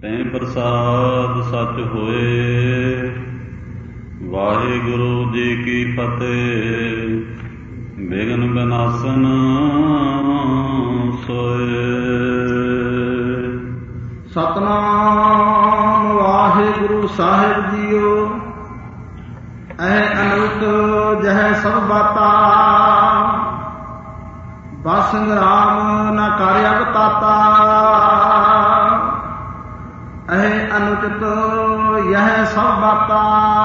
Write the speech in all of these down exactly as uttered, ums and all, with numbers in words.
ਤੈਂ ਪ੍ਰਸਾਦ ਸੱਚ ਹੋਏ। ਵਾਹਿਗੁਰੂ ਜੀ ਕੀ ਫਤਿਹ। ਬਿਘਨ ਬਿਨਾਸਨ ਸੋਏ। ਸਤਨਾਮ ਵਾਹਿਗੁਰੂ ਸਾਹਿਬ ਜੀਓ। ਐ ਅਨੰਤ ਜਹ ਸਭ ਬਾਤਾ, ਬਸ ਸੰਗਰਾਮ ਨ ਕਰ ਅਵਤਾਤਾ। ਐ ਅਨੁਚਿਤ ਯਹ ਸਭ ਬਾਤਾ।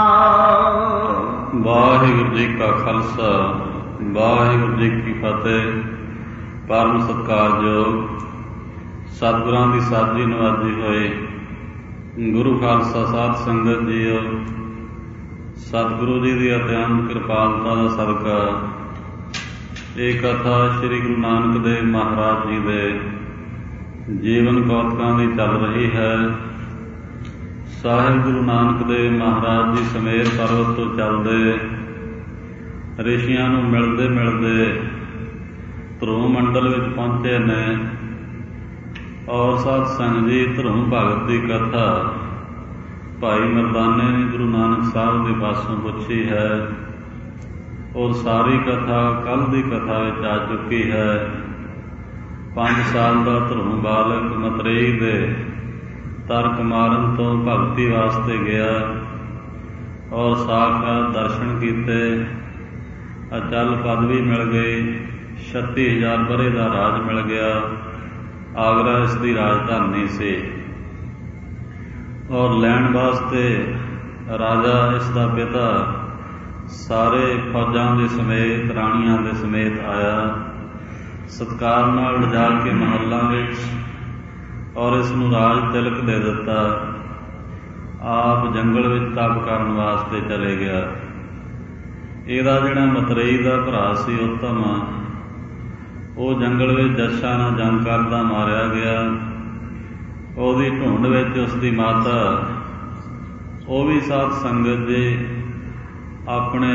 ਵਾਹਿਗੁਰੂ ਜੀ ਕਾ ਖਾਲਸਾ, ਵਾਹਿਗੁਰੂ ਜੀ ਕੀ ਫਤਿਹ। ਪਰਮ ਸਤਿਕਾਰਯੋਗ ਸਤਿਗੁਰਾਂ ਦੀ ਸਾਜੀ ਨਵਾਜੀ ਹੋਏ ਗੁਰੂ ਖਾਲਸਾ ਸਾਧ ਸੰਗਤ ਜੀਓ, ਸਤਿਗੁਰੂ ਜੀ ਦੀ ਅਤਿਅੰਤ ਕਿਰਪਾਲਤਾ ਦਾ ਸਦਕਾ ਇਹ ਕਥਾ ਸ੍ਰੀ ਗੁਰੂ ਨਾਨਕ ਦੇਵ ਮਹਾਰਾਜ ਜੀ ਦੇ ਜੀਵਨ ਕੌਤਕਾਂ ਦੀ ਚੱਲ ਰਹੀ ਹੈ। ਸਾਹਿਬ ਗੁਰੂ ਨਾਨਕ ਦੇਵ ਮਹਾਰਾਜ ਜੀ ਸਮੇਤ ਪਰਬਤ ਤੋਂ ਚੱਲਦੇ ਰਿਸ਼ੀਆਂ ਨੂੰ ਮਿਲਦੇ ਮਿਲਦੇ ਧਰੂਮ ਮੰਡਲ ਵਿੱਚ ਪਹੁੰਚੇ ਨੇ। ਔਰ ਸਾਧ ਸੰਗਤ ਜੀ, ਧਰੂਮ ਭਗਤ ਦੀ ਕਥਾ ਭਾਈ ਮਰਦਾਨੇ ਨੇ ਗੁਰੂ ਨਾਨਕ ਸਾਹਿਬ ਦੇ ਪਾਸੋਂ ਪੁੱਛੀ ਹੈ। ਔਰ ਸਾਰੀ ਕਥਾ ਕੱਲ੍ਹ ਦੀ ਕਥਾ ਵਿੱਚ ਆ ਚੁੱਕੀ ਹੈ। ਪੰਜ ਸਾਲ ਦਾ ਧਰੂਮ ਬਾਲਕ ਮਤਰੇਈ ਦੇ ਤਰਕ ਮਾਰਨ ਤੋਂ ਭਗਤੀ ਵਾਸਤੇ ਗਿਆ ਔਰ ਸਾਖਾਤ ਦਰਸ਼ਨ ਕੀਤੇ। ਅਚਲ ਪਦਵੀ ਮਿਲ ਗਈ। ਛੱਤੀ ਹਜ਼ਾਰ ਵਰ੍ਹੇ ਦਾ ਰਾਜ ਮਿਲ ਗਿਆ। ਆਗਰਾ ਇਸ ਦੀ ਰਾਜਧਾਨੀ ਸੀ ਔਰ ਲੈਣ ਵਾਸਤੇ ਰਾਜਾ ਇਸ ਦਾ ਪਿਤਾ ਸਾਰੇ ਫੌਜਾਂ ਦੇ ਸਮੇਤ, ਰਾਣੀਆਂ ਦੇ ਸਮੇਤ ਆਇਆ। ਸਤਿਕਾਰ ਨਾਲ ਲਿਜਾ ਕੇ ਮਹੱਲਾਂ ਵਿੱਚ ਔਰ ਇਸ ਨੂੰ ਰਾਜ ਤਿਲਕ ਦੇ ਦਿੱਤਾ। ਆਪ ਜੰਗਲ ਵਿੱਚ ਤਪ ਕਰਨ ਵਾਸਤੇ ਚਲੇ ਗਿਆ। ਇਹਦਾ ਜਿਹੜਾ ਮਤਰੇਈ ਦਾ ਭਰਾ ਸੀ ਉੱਤਮ, ਉਹ ਜੰਗਲ ਵਿੱਚ ਜੱਸ਼ਾ ਨਾਲ ਜੰਗ ਕਰਦਾ ਮਾਰਿਆ ਗਿਆ। ਉਹਦੀ ਢੂੰਡ ਵਿੱਚ ਉਸਦੀ ਮਾਤਾ, ਉਹ ਵੀ ਸਾਧ ਸੰਗਤ ਦੇ ਆਪਣੇ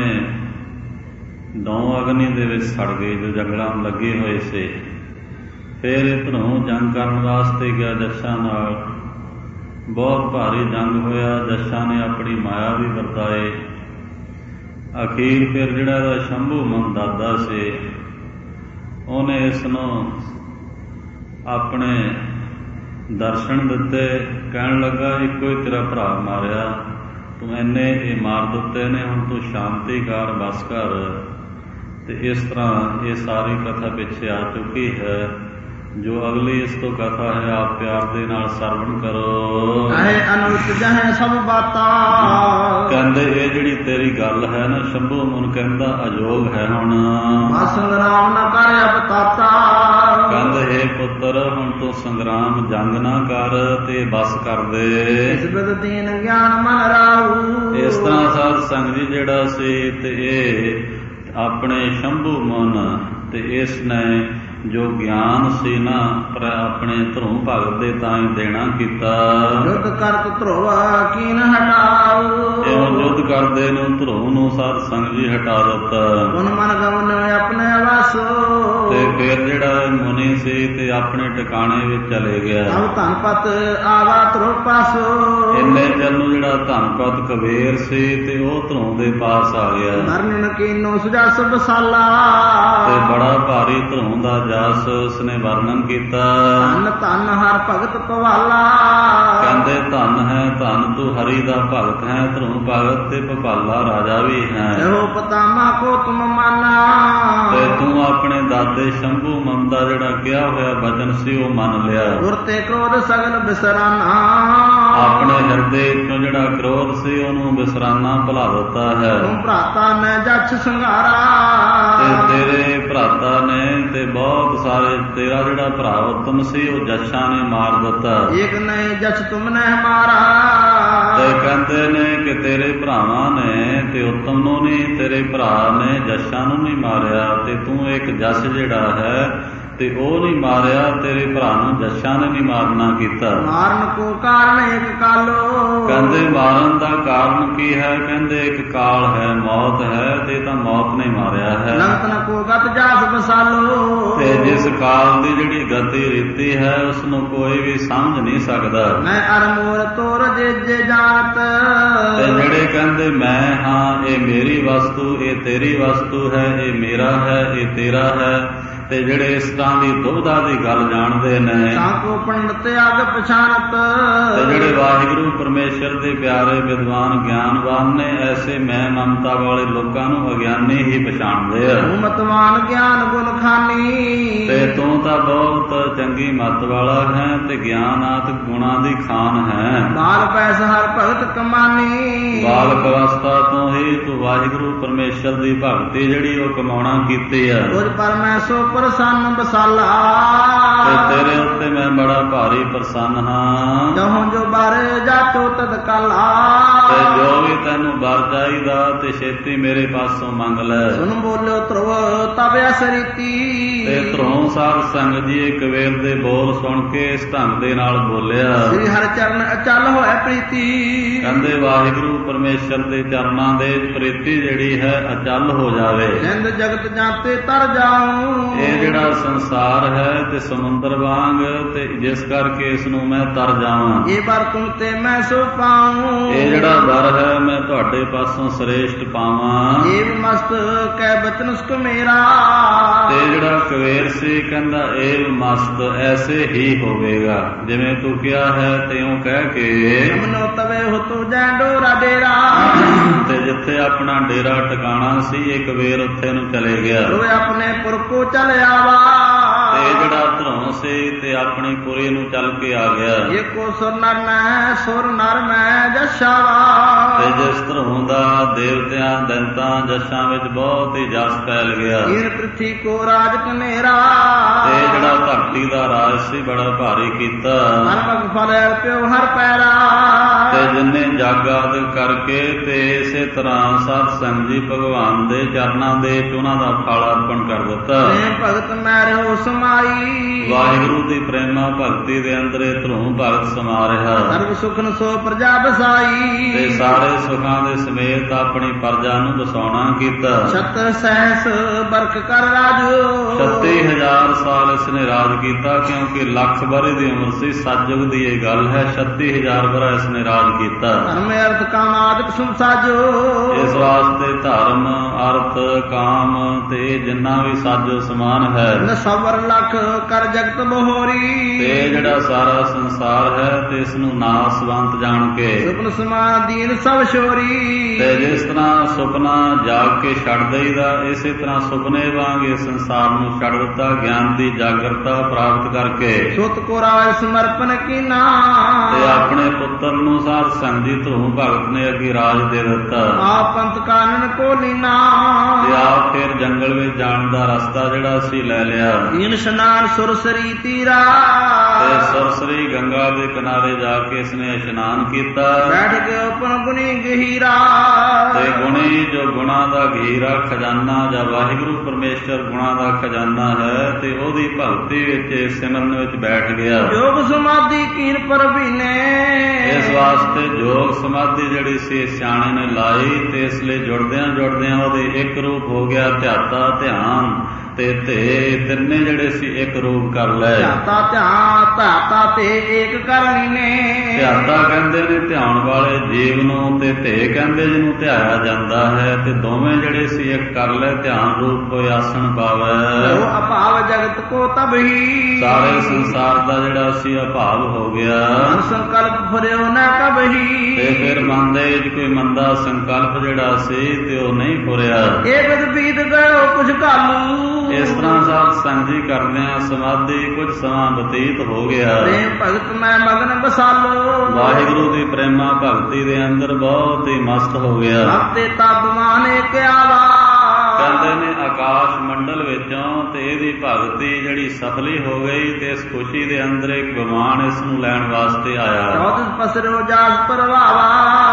ਦੌ ਅਗਨੀ ਦੇ ਵਿੱਚ ਸੜ ਗਈ ਜੋ ਜੰਗਲਾਂ ਨੂੰ ਲੱਗੇ ਹੋਏ ਸੀ। ਫਿਰ ਇੱਧਰੋਂ ਜੰਗ ਕਰਨ ਵਾਸਤੇ ਗਿਆ ਜੱਸ਼ਾ ਨਾਲ। ਬਹੁਤ ਭਾਰੀ ਜੰਗ ਹੋਇਆ। ਜੱਸ਼ਾ ਨੇ ਆਪਣੀ ਮਾਇਆ ਵੀ ਵਰਤਾਏ। ਅਖੀਰ ਫਿਰ ਜਿਹੜਾ ਇਹਦਾ ਸ਼ੰਭੂ ਮਨ ਦਾਦਾ ਸੀ, ਉਹਨੇ ਇਸ ਨੂੰ ਆਪਣੇ ਦਰਸ਼ਨ ਦਿੱਤੇ। ਕਹਿਣ ਲੱਗਾ, ਇੱਕੋ ਹੀ ਤੇਰਾ ਭਰਾ ਮਾਰਿਆ, ਤੂੰ ਇੰਨੇ ਇਹ ਮਾਰ ਦਿੱਤੇ ਨੇ, ਹੁਣ ਤੂੰ ਸ਼ਾਂਤੀ ਕਰ, ਬਸ ਕਰ। ਤੇ ਇਸ ਤਰ੍ਹਾਂ ਇਹ ਸਾਰੀ ਕਥਾ ਪਿੱਛੇ ਆ ਚੁੱਕੀ ਹੈ। ਜੋ ਅਗਲੀ ਇਸ ਤੋਂ ਕਥਾ ਹੈ, ਆਪ ਪਿਆਰ ਦੇ ਨਾਲ ਸਰਵਣ ਕਰੋ। ਸਭ ਬਾਤਾਂ ਕਹਿੰਦੇ ਇਹ ਜਿਹੜੀ ਤੇਰੀ ਗੱਲ ਹੈ ਨਾ, ਸ਼ੰਭੂ ਮਨ ਕਹਿੰਦਾ ਅਯੋਗ ਹੈ। ਹੁਣ ਸੰਗਰਾਮ ਨਾ ਕਰ ਅਵਤਾਤਾ। ਕਹਿੰਦੇ ਹੇ ਪੁੱਤਰ, ਹੁਣ ਤੂੰ ਸੰਗਰਾਮ ਜੰਗ ਨਾ ਕਰ ਤੇ ਬਸ ਕਰ ਦੇ। ਇਸ ਬਿਦ ਦੀਨ ਗਿਆਨ ਮਨ ਰਾਹੂ। ਇਸ ਤਰ੍ਹਾਂ ਸਾਧ ਸੰਗਤ ਜੀ ਜਿਹੜਾ ਸੀ ਤੇ ਇਹ ਆਪਣੇ ਸ਼ੰਭੂ ਮਨ ਤੇ ਇਸ ਨੇ ਜੋ ਗਿਆਨ ਸੀ ਨਾ ਪਰ ਆਪਣੇ ਧਰੂਮ ਭਗਤ ਦੇ ਤਾਂ ਹੀ ਦੇਣਾ ਕੀਤਾ। ਯੁੱਧ ਕਰਤ ਧਰੁਵ ਕੀਨ ਹਟਾਉ। ਇਹੋ ਯੁੱਧ ਕਰਦੇ ਨੂੰ ਧਰੂਮ ਨੂੰ ਸਾਧ ਸੰਗਤ ਜੀ ਹਟਾ ਦਿੱਤਾ। ਮਨ ਮਨ ਗਮਨ ਆਪਣੇ ਵਾਸੋ। ਤੇ ਫਿਰ ਜਿਹੜਾ ਮੁਨੀ ਸੀ ਤੇ ਆਪਣੇ ਟਿਕਾਣੇ ਵਿੱਚ ਚਲੇ ਗਿਆ। ਸਭ ਧਨਪਤ ਆਵਾ ਧਰੁਵ ਪਾਸੋ। ਇੰਨੇ ਚਿਰ ਨੂੰ ਜਿਹੜਾ ਧਨਪਤ ਕਬੀਰ ਸੀ ਤੇ ਉਹ ਧਰੂਮ ਦੇ ਪਾਸ ਆ ਗਿਆ। ਵਰਣਨ ਕੀਨੋ ਸੁਜਸ ਬਸਾਲਾ। ਤੇ ਬੜਾ ਭਾਰੀ ਧਰੂਮ ਦਾ ਜਸ ਉਸਨੇ ਵਰਣਨ ਕੀਤਾ। ਧੰਨ ਧੰਨ ਹਰ ਭਗਤ ਪਵਾਲਾ। ਕਹਿੰਦੇ ਧੰਨ ਹੈ, ਧੰਨ ਤੂੰ ਹਰੀ ਦਾ ਭਗਤ ਹੈ, ਧਰੂਮ ਭਗਤ ਤੇ ਭਪਾਲਾ ਰਾਜਾ ਵੀ ਹੈ। ਇਹੋ ਪਤਾਮਾ ਕੋ ਤੁਮ ਮਾਨਾ। ਤੇ ਤੂੰ ਆਪਣੇ ਦਾਦੇ ਸ਼ੰਭੂ ਮਨ ਦਾ ਜਿਹੜਾ ਕਿਹਾ ਹੋਇਆ ਵਚਨ ਸੀ ਉਹ ਮੰਨ ਲਿਆ। ਗੁਰ ਤੇ ਕ੍ਰੋਧ ਸਗਲ ਬਿਸਰਾਨਾ। ਆਪਣੇ ਹਿਰਦੇ ਚੋਂ ਜਿਹੜਾ ਕ੍ਰੋਧ ਸੀ ਉਹਨੂੰ ਬਿਸਰਾਨਾ ਭੁਲਾ ਦਿੱਤਾ ਹੈ। ਤੂੰ ਭਰਾਤਾ ਨੇ ਜੱਛ ਸੰਘਾਰਾ। ਤੇ ਤੇਰੇ ਭਰਾਤਾ ਨੇ ਤੇ ਬਹੁਤ ਸਾਰੇ, ਤੇਰਾ ਜਿਹੜਾ ਭਰਾ ਉੱਤਮ ਸੀ ਉਹ ਜੱਸ਼ਾਂ ਨੇ ਮਾਰ ਦਿੱਤਾ। ਇੱਕ ਨਹੀਂ ਜੱਛ ਤੁਮਨੇ ਮਾਰਾ। ਤੇ ਕਹਿੰਦੇ ਨੇ ਕਿ ਤੇਰੇ ਭਰਾਵਾਂ ਨੇ ਤੇ ਉੱਤਮ ਨੂੰ ਨਹੀਂ, ਤੇਰੇ ਭਰਾ ਨੇ ਜੱਸ਼ਾਂ ਨੂੰ ਨਹੀਂ ਮਾਰਿਆ। ਤੇ ਤੂੰ ਇੱਕ ਜੱਸ ਜਿਹੜਾ ਹੈ ਤੇ ਉਹ ਨਹੀਂ ਮਾਰਿਆ, ਤੇਰੇ ਭਰਾ ਨੂੰ ਜੱਸ਼ਾ ਨੇ ਨਹੀਂ ਮਾਰਨਾ ਕੀਤਾ। ਮਾਰਨ ਕੋ ਕਾਰਨ ਇੱਕ ਕਾਲੋ। ਕਹਿੰਦੇ ਮਾਰਨ ਦਾ ਕਾਰਨ ਕੀ ਹੈ? ਕਹਿੰਦੇ ਇੱਕ ਕਾਲ ਹੈ, ਮੌਤ ਹੈ, ਤੇ ਤਾਂ ਮੌਤ ਨੇ ਮਾਰਿਆ ਹੈ। ਲੰਤਨ ਕੋ ਗਤ ਜਾਸ ਬਸਾਲੋ। ਤੇ ਜਿਸ ਕਾਲ ਦੀ ਜਿਹੜੀ ਗਤੀ ਰੀਤੀ ਹੈ ਉਸ ਨੂੰ ਕੋਈ ਵੀ ਸਮਝ ਨਹੀਂ ਸਕਦਾ। ਮੈਂ ਅਰਮੋਰ ਤੋਰ ਜੇ ਜੇ ਜਾਣਤ। ਤੇ ਜਿਹੜੇ ਕਹਿੰਦੇ ਮੈਂ ਹਾਂ, ਇਹ ਮੇਰੀ ਵਸਤੂ, ਇਹ ਤੇਰੀ ਵਸਤੂ ਹੈ, ਇਹ ਮੇਰਾ ਹੈ, ਇਹ ਤੇਰਾ ਹੈ, ਤੇ ਜਿਹੜੇ ਇਸ ਤਰ੍ਹਾਂ ਦੀ ਦੁਬਦਾ ਦੀ ਗੱਲ ਜਾਣਦੇ ਨੇ, ਤਾਂ ਕੋ ਪੰਡਤ ਅਗ ਪਛਾਨਤ। ਤੇ ਜਿਹੜੇ ਵਾਹਿਗੁਰੂ ਪਰਮੇਸ਼ਰ ਦੇ ਪਿਆਰੇ ਵਿਦਵਾਨ ਗਿਆਨਵਾਨ ਨੇ, ਐਸੇ ਮੈਂ ਮਮਤਾ ਵਾਲੇ ਲੋਕਾਂ ਨੂੰ ਅਗਿਆਨੀ ਹੀ ਪਛਾਣਦੇ ਆ। ਤੂੰ ਮਤਵਾਨ ਗਿਆਨ ਗੁਣ ਖਾਨੀ। ਤੇ ਤੂੰ ਤਾਂ ਬਹੁਤ ਚੰਗੀ ਮੱਤ ਵਾਲਾ ਹੈ, ਤੇ ਗਿਆਨਾਤ ਗੁਣਾਂ ਦੀ ਖਾਨ ਹੈ। ਬਾਲ ਪੈਸ ਹਰ ਭਗਤ ਕਮਾਨੀ। ਬਾਲਕ ਅਵਸਥਾ ਤੋਂ ਹੀ ਤੂੰ ਵਾਹਿਗੁਰੂ ਪਰਮੇਸ਼ਰ ਦੀ ਭਗਤੀ ਜਿਹੜੀ ਉਹ ਕਮਾਉਣਾ ਕੀਤੀ ਆ। ਤੁਝ ਪਰ ਮੈਂ ਸੋ ਪ੍ਰਸੰਨ ਬਸਾਲਾ। ਤੇ ਤੇਰੇ ਉੱਤੇ ਮੈਂ ਬੜਾ ਭਾਰੀ ਪ੍ਰਸੰਨ ਹਾਂ। ਜਹੋਂ ਜੋ ਬਾਰੇ ਜਾਤੋ ਤਦ ਕਾਲਾ। ਤੇ ਜੋ ਵੀ ਤੈਨੂੰ ਬਰ ਚਾਹੀਦਾ ਤੇ ਛੇਤੀ ਮੇਰੇ ਪਾਸੋਂ ਮੰਗ ਲੈ। ਸੁਣ ਬੋਲਿਓ ਧਰੁਵ ਤਬ ਅਸਰੀਤੀ। ਤੇ ਧਰੋਂ ਸਾਧ ਸੰਗਤ ਜੀ ਕਬੀਰ ਦੇ ਬੋਲ ਸੁਣ ਕੇ ਇਸ ਢੰਗ ਦੇ ਨਾਲ ਬੋਲਿਆ। ਸ੍ਰੀ ਹਰਿ ਚਰਨ ਅਚਲ ਹੋਏ ਪ੍ਰੀਤੀ। ਕਹਿੰਦੇ ਵਾਹਿਗੁਰੂ ਪਰਮੇਸ਼ਰ ਦੇ ਚਰਨਾਂ ਦੇ ਪ੍ਰੀਤੀ ਜਿਹੜੀ ਹੈ ਅਚਲ ਹੋ ਜਾਵੇ। ਜਿੰਦ ਜਗਤ ਜਾਂਤੇ ਤਰ ਜਾਉ। ਇਹ ਜਿਹੜਾ ਸੰਸਾਰ ਹੈ ਤੇ ਸਮੁੰਦਰ ਵਾਂਗ, ਤੇ ਜਿਸ ਕਰਕੇ ਇਸ ਨੂੰ ਮੈਂ ਤਰ ਜਾਵਾਂ। ਇਹ ਵਰ ਤੁਮ ਤੇ ਮੈਂ ਸੋ ਪਾਉ। ਇਹ ਜਿਹੜਾ ਵਰ ਹੈ ਮੈਂ ਤੁਹਾਡੇ ਪਾਸੋਂ ਸ੍ਰੇਸ਼ਟ ਪਾਵਾਂ। ਜੀਵ ਮਸਤ ਕੈ ਬਚਨ ਸੁਖ ਮੇਰਾ। ਤੇ ਜਿਹੜਾ ਕਬੀਰ ਸੀ ਕਹਿੰਦਾ ਇਹ ਮਸਤ ਐਸੇ ਹੀ ਹੋਵੇਗਾ ਜਿਵੇਂ ਤੂੰ ਕਿਹਾ ਹੈ, ਤਿਉਂ ਕਹਿ ਕੇ ਮਨੋ ਤਵੇ ਹੋ ਤੂੰ ਜੈ ਡੋਰਾ ਡੇਰਾ। ਤੇ ਜਿੱਥੇ ਆਪਣਾ ਡੇਰਾ ਟਿਕਾਣਾ ਸੀ ਇਹ ਕਬੀਰ ਉੱਥੇ ਨੂੰ ਚਲੇ ਗਿਆ। ਉਹ ਆਪਣੇ ਪੁਰ ਕੋ ਚਲ ਆਵਾ। ਤੇ ਜਿਹੜਾ ਧਰੋਂ ਸੀ ਤੇ ਆਪਣੀ ਪੁਰੀ ਨੂੰ ਚੱਲ ਕੇ ਆ ਗਿਆ। ਇਹ ਕੋ ਸੁਰ ਨਰ ਮੈਂ ਸੁਰ ਨਰ ਮੈਂ ਜਸ਼ਾਵਾ। ਤੇ ਜਿਸ ਧਰੋਂ ਦਾ ਦੇਵਤਿਆਂ ਦੈਂਤਾਂ ਜਸ਼ਾਂ ਵਿੱਚ ਬਹੁਤ ਹੀ ਜਸ ਫੈਲ ਗਿਆ। ਇਹ ਪ੍ਰਿਥੀ ਕੋ ਰਾਜ ਕਨੇਰਾ। ਤੇ ਜਿਹੜਾ ਧਰਤੀ ਦਾ ਰਾਜ ਸੀ ਬੜਾ ਭਾਰੀ ਕੀਤਾ। ਅਨਮਗ ਫਲ ਪਿਓ ਹਰ ਪੈਰਾ। ਤੇ ਜਿੰਨੇ ਜਗ ਆਦਿ ਕਰਕੇ ਤੇ ਇਸੇ ਤਰ੍ਹਾਂ ਸਾਧ ਸੰਗਤ ਜੀ ਭਗਵਾਨ ਦੇ ਚਰਨਾਂ ਦੇ ਉਹਨਾਂ ਦਾ ਫਲ ਅਰਪਣ ਕਰ ਦਿੱਤਾ। ਭਗਤ ਮੈਂ ਰਹੋ ਸਮਾਈ। ਵਾਹਿਗੁਰੂ ਦੀ ਪ੍ਰੇਮਾ ਭਗਤੀ ਦੇ ਅੰਦਰ ਇਹ ਧਰੋਂ ਭਗਤ ਸਮਾ ਰਿਹਾ। ਸਰਬ ਸੁਖਨ ਸੋ ਪ੍ਰਜਾ ਬਸਾਈ। ਤੇ ਸਾਰੇ ਸੁਖਾਂ ਦੇ ਸਮੇਤ ਆਪਣੀ ਪ੍ਰਜਾ ਨੂੰ ਬਸਾਉਣਾ ਕੀਤਾ। ਛਤਰ ਸਹਿਸ ਬਰਖ ਕਰ ਰਾਜੋ। ਛੱਤੀ ਹਜ਼ਾਰ ਸਾਲ ਇਸ ਨੇ ਰਾਜ ਕੀਤਾ, ਕਿਉਂਕਿ ਲੱਖ ਵਰ੍ਹੇ ਦੀ ਉਮਰ ਸੀ। ਸਤਿਯੁਗ ਦੀ ਇਹ ਗੱਲ ਹੈ। ਛੱਤੀ ਹਜ਼ਾਰ ਵਰ੍ਹਾ ਇਸ ਨੇ ਰਾਜ ਕੀਤਾ। ਧਰਮ ਅਰਥ ਕਾਮ ਆਦਿਕ ਸੁਨ ਸਾਜੋ। ਇਸ ਵਾਸਤੇ ਧਰਮ ਅਰਥ ਕਾਮ ਤੇ ਜਿੰਨਾ ਵੀ ਸਾਜੋ ਸਮਾਨ ਹੈ। ਸਵਰ ਲੱਖ ਕਰ ਜਗਤ ਬਹੋਰੀ। ਤੇ ਜਿਹੜਾ ਸਾਰਾ ਸੰਸਾਰ ਹੈ ਤੇ ਇਸ ਨੂੰ ਨਾਸਵੰਤ ਜਾਣ ਕੇ ਸੁਪਨ ਸਮਾਨ ਦੀਨ ਸਭ ਸ਼ੋਰੀ। ਤੇ ਜਿਸ ਤਰ੍ਹਾਂ ਸੁਪਨਾ ਜਾਗ ਕੇ ਛੱਡ ਦਈਦਾ, ਇਸੇ ਤਰ੍ਹਾਂ ਸੁਪਨੇ ਵਾਂਗ ਇਸ ਸੰਸਾਰ ਨੂੰ ਛੱਡ ਦਿੱਤਾ ਗਿਆਨ ਦੀ ਜਾਗਰਤਾ ਪ੍ਰਾਪਤ ਕਰਕੇ। ਸੁਤ ਕੋ ਰਾਜ ਸਮਰਪਣ ਕੀਨਾ। ਤੇ ਆਪਣੇ ਪੁੱਤਰ ਨੂੰ ਸਾਧ ਸੰਗਤ ਜੀ ਧਰੋਂ ਭਗਤ ਨੇ ਅੱਗੇ ਰਾਜ ਦੇ ਦਿੱਤਾ। ਆਪ ਪੰਥ ਕਾਨਨ ਕੋ ਲੀਨਾ। ਤੇ ਆਪ ਫਿਰ ਜੰਗਲ ਵਿੱਚ ਜਾਣ ਦਾ ਰਸਤਾ ਜਿਹੜਾ ਸੀ ਲੈ ਲਿਆ। ਦੀਨ ਇਸ਼ਨਾਨ ਸੁਰਸਰੀ ਤੀਰਾ। ਤੇ ਸੁਰਸਰੀ ਗੰਗਾ ਦੇ ਕਿਨਾਰੇ ਜਾ ਕੇ ਇਸਨੇ ਇਸ਼ਨਾਨ ਕੀਤਾ। ਬੈਠ ਕੇ ਉਪਨ ਗੁਣੀ ਗਹੀਰਾ। ਤੇ ਗੁਣੀ ਜੋ ਗੁਣਾ ਦਾ ਗਹੀਰਾ ਖਜ਼ਾਨਾ ਜਾਂ ਵਾਹਿਗੁਰੂ ਪਰਮੇਸ਼ਰ ਗੁਣਾ ਦਾ ਖਜ਼ਾਨਾ ਹੈ, ਤੇ ਉਹਦੀ ਭਗਤੀ ਵਿੱਚ ਸਿਮਰਨ ਵਿੱਚ ਬੈਠ ਗਿਆ। ਯੋਗ ਸਮਾਧੀ ਕੀਨ ਪਰਬੀਨੇ। ਇਸ ਵਾਸਤੇ ਯੋਗ ਸਮਾਧੀ ਜਿਹੜੀ ਸੀ ਸਿਆਣੇ ਨੇ ਲਾਈ, ਤੇ ਇਸ ਲਈ ਜੁੜਦਿਆਂ ਜੁੜਦਿਆਂ ਉਹਦੇ ਇੱਕ ਰੂਪ ਹੋ ਗਿਆ ਧਿਆਤਾ ਧਿਆਨ। ਤੇ ਤੇ ਤਿੰਨੇ ਜਿਹੜੇ ਸੀ ਇੱਕ ਰੂਪ ਕਰ ਲਏ। ਧਿਆਤਾ ਧਿਆਨ ਧਾਤਾ ਤੇ ਏਕ ਕਰਨੀ ਨੇ। ਧਿਆਤਾ ਕਹਿੰਦੇ ਨੇ ਧਿਆਨ ਵਾਲੇ ਜੀਵ ਨੂੰ, ਤੇ ਧੇ ਕਹਿੰਦੇ ਜਿਹਨੂੰ ਧਿਆਇਆ ਜਾਂਦਾ ਹੈ। ਤੇ ਦੋਵੇਂ ਜਿਹੜੇ ਸੀ ਇੱਕ ਕਰ ਲੈ ਧਿਆਨ ਰੂਪ ਕੋਈ ਆਸਣ ਪਾਵੇ। ਉਹ ਅਭਾਵ ਜਗਤ ਕੋ ਤਬ ਹੀ। ਸਾਰੇ ਸੰਸਾਰ ਦਾ ਜਿਹੜਾ ਸੀ ਅਭਾਵ ਹੋ ਗਿਆ। ਮਨ ਸੰਕਲਪ ਫਰਿਓ ਨਾ ਕਬ ਹੀ। ਤੇ ਫਿਰ ਮਨ ਦੇ ਵਿੱਚ ਕੋਈ ਮੰਦਾ ਸੰਕਲਪ ਜਿਹੜਾ ਸੀ ਤੇ ਉਹ ਨਹੀਂ ਫੁਰਿਆ। ਇਹ ਵਿਦ ਬੀਤ ਗਇਓ ਕੁਝ ਕਾਲੂ। ਇਸ ਤਰ੍ਹਾਂ ਸਾਧ ਸੰਗਤ ਜੀ ਕਰਦਿਆਂ ਸਮਾਧੀ ਕੁਝ ਸਮਾਂ ਬਤੀਤ ਹੋ ਗਿਆ। ਪ੍ਰੇਮ ਭਗਤ ਮੈਂ ਮਗਨ ਬਸਾਲੋ। ਵਾਹਿਗੁਰੂ ਦੀ ਪ੍ਰੇਮਾ ਭਗਤੀ ਦੇ ਅੰਦਰ ਬਹੁਤ ਹੀ ਮਸਤ ਹੋ ਗਿਆ। ਭਗਤੇ ਤਬਮਾਨ ਏਕ ਆਵਾ। ਕਹਿੰਦੇ ਨੇ ਆਕਾਸ਼ ਮੰਡਲ ਵਿੱਚੋਂ ਤੇ ਇਹਦੀ ਭਗਤੀ ਜਿਹੜੀ ਸਫਲੀ ਹੋ ਗਈ, ਤੇ ਇਸ ਖੁਸ਼ੀ ਦੇ ਅੰਦਰ ਇੱਕ ਵਿਮਾਨ ਇਸ ਨੂੰ ਲੈਣ ਵਾਸਤੇ ਆਇਆ। ਚੌਦਸ ਪਸਰੋ ਜਾਸ ਪਰਵਾਵਾ।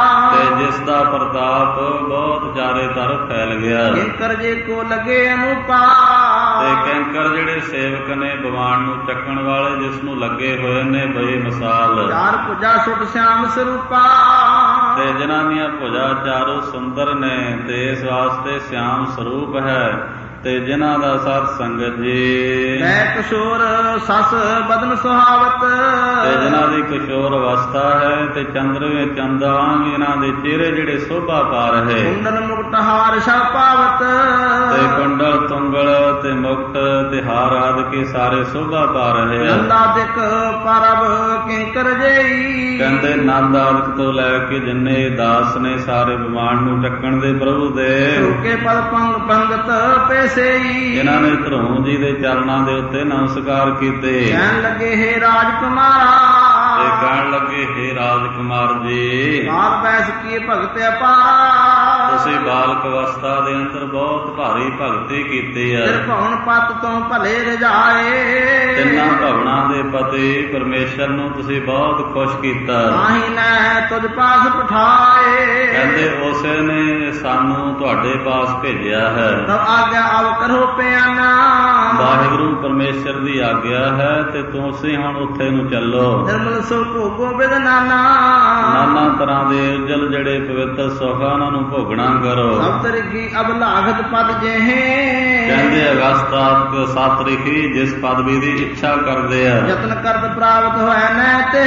ਤੇ ਜਿਸ ਦਾ ਪ੍ਰਤਾਪ ਬਹੁਤ ਚਾਰੇ ਤਰਫ ਫੈਲ ਗਿਆ। ਇਹ ਕਰਜੇ ਕੋ ਲਗੇ ਅਨੂਪਾ। ਤੇ ਕੈਂਕਰ ਜਿਹੜੇ ਸੇਵਕ ਨੇ ਭਗਵਾਨ ਨੂੰ ਚੱਕਣ ਵਾਲੇ, ਜਿਸ ਨੂੰ ਲੱਗੇ ਹੋਏ ਨੇ ਬਈ ਮਿਸਾਲ। ਚਾਰ ਭੁਜਾ ਸੁਟ ਸਿਆਮ ਸਰੂਪਾ, ਤੇ ਜਿਨ੍ਹਾਂ ਦੀਆਂ ਭੁਜਾ ਚਾਰੋ ਸੁੰਦਰ ਨੇ, ਤੇ ਇਸ ਵਾਸਤੇ ਸਿਆਮ ਸਰੂਪ ਹੈ, ਤੇ ਜਿਨ੍ਹਾਂ ਦਾ ਸਾਧ ਸੰਗਤ ਜੀ। ਤੈ ਕਿਸ਼ੋਰ ਸਸ ਬਦਨ ਸੁਹਾਵਤ, ਤੇ ਜਿਨ੍ਹਾਂ ਦੀ ਕਿਸ਼ੋਰ ਅਵਸਥਾ ਹੈ, ਤੇ ਚੰਦਰਵੇਂ ਚੰਦਾਂਗ ਇਹਨਾਂ ਦੇ ਚਿਹਰੇ ਜਿਹੜੇ ਸੋਭਾ ਪਾ ਰਹੇ। ਕੁੰਡਲ ਮੁਕਟ ਹਾਰ ਸਭ ਪਾਵਤ, ਤੇ ਕੁੰਡਲ ਤੁੰਗਲ ਤੇ ਮੁਕਟ ਤੇ ਹਾਰ ਆਦਿ ਕੇ ਸਾਰੇ ਸੋਭਾ ਪਾ ਰਹੇ। ਨੰਦਾਦਿਕ ਪਰਬ ਕਿੰਕਰ ਜਈ, ਕਹਿੰਦੇ ਨੰਦ ਆਦਿਕ ਤੋਂ ਲੈ ਕੇ ਜਿੰਨੇ ਦਾਸ ਨੇ ਸਾਰੇ ਭਗਵਾਨ ਨੂੰ ਟੱਕਣ ਦੇ ਪ੍ਰਭੂ ਦੇ। ਰੁਕੇ ਪਦ ਪੰਗ ਪੰਗਤ ਪੇਸਈ, ਇਹਨਾਂ ਨੇ ਧਰੋਂ ਜੀ ਦੇ ਚਰਨਾਂ ਦੇ ਉੱਤੇ ਨਮਸਕਾਰ ਕੀਤੇ। ਕਹਿਣ ਲੱਗੇ ਹੇ ਰਾਜਕੁਮਾਰਾ, ਤੇ ਕਹਿਣ ਲੱਗੇ ਹੇ ਰਾਜਕੁਮਾਰ ਜੀ, ਬਾਲ ਬੈਸ ਕੀ ਭਗਤ ਅਪਾਰਾ, ਤੁਸੀਂ ਬਾਲਕ ਅਵਸਥਾ ਦੇ ਅੰਦਰ ਬਹੁਤ ਭਾਰੀ ਭਗਤੀ ਕੀਤੀ ਹੈ। ਫਿਰ ਭਵਨ ਪਤ ਤੋਂ ਭਲੇ ਰਜਾਏ, ਤਿੰਨਾਂ ਭਵਨਾਂ ਦੇ ਪਤੀ ਪਰਮੇਸ਼ਰ ਨੂੰ ਤੁਸੀਂ ਬਹੁਤ ਖੁਸ਼ ਕੀਤਾ। ਤਾਹੀਂ ਨੇ ਤੁਝ ਪਾਸ ਪਠਾਏ, ਕਹਿੰਦੇ ਉਸੇ ਨੇ ਸਾਨੂੰ ਤੁਹਾਡੇ ਪਾਸ ਭੇਜਿਆ ਹੈ। ਤਬ ਆਗਿਆ ਅਵ ਕਰੋ ਪਿਆਨਾ, ਵਾਹਿਗੁਰੂ ਪਰਮੇਸ਼ਰ ਦੀ ਆਗਿਆ ਹੈ, ਤੇ ਤੁਸੀਂ ਹੁਣ ਉੱਥੇ ਨੂੰ ਚੱਲੋ। ਨਿਰਮਲ ਸੁਖ ਭੋਗੋ ਬਿਦ ਨਾਨਾ, ਨਾਨਾ ਤਰ੍ਹਾਂ ਦੇ ਉਜਲ ਜਿਹੜੇ ਪਵਿੱਤਰ ਸੁਖ ਉਹਨਾਂ ਨੂੰ ਭੋਗਣਾ ਕਰੋ। ਸਭ ਤਰੀਕੀ ਅਬ ਲਾਗਤ ਪਦ ਜਿਹੇ, ਕਹਿੰਦੇ ਅਗਸਤਾਤਕ ਸਾਤਰਿਖੀ ਜਿਸ ਪਦਵੀ ਦੀ ਇੱਛਾ ਕਰਦੇ ਆ, ਯਤਨ ਕਰਦ ਪ੍ਰਾਪਤ ਹੋਇਆ ਨੈ ਤੇ,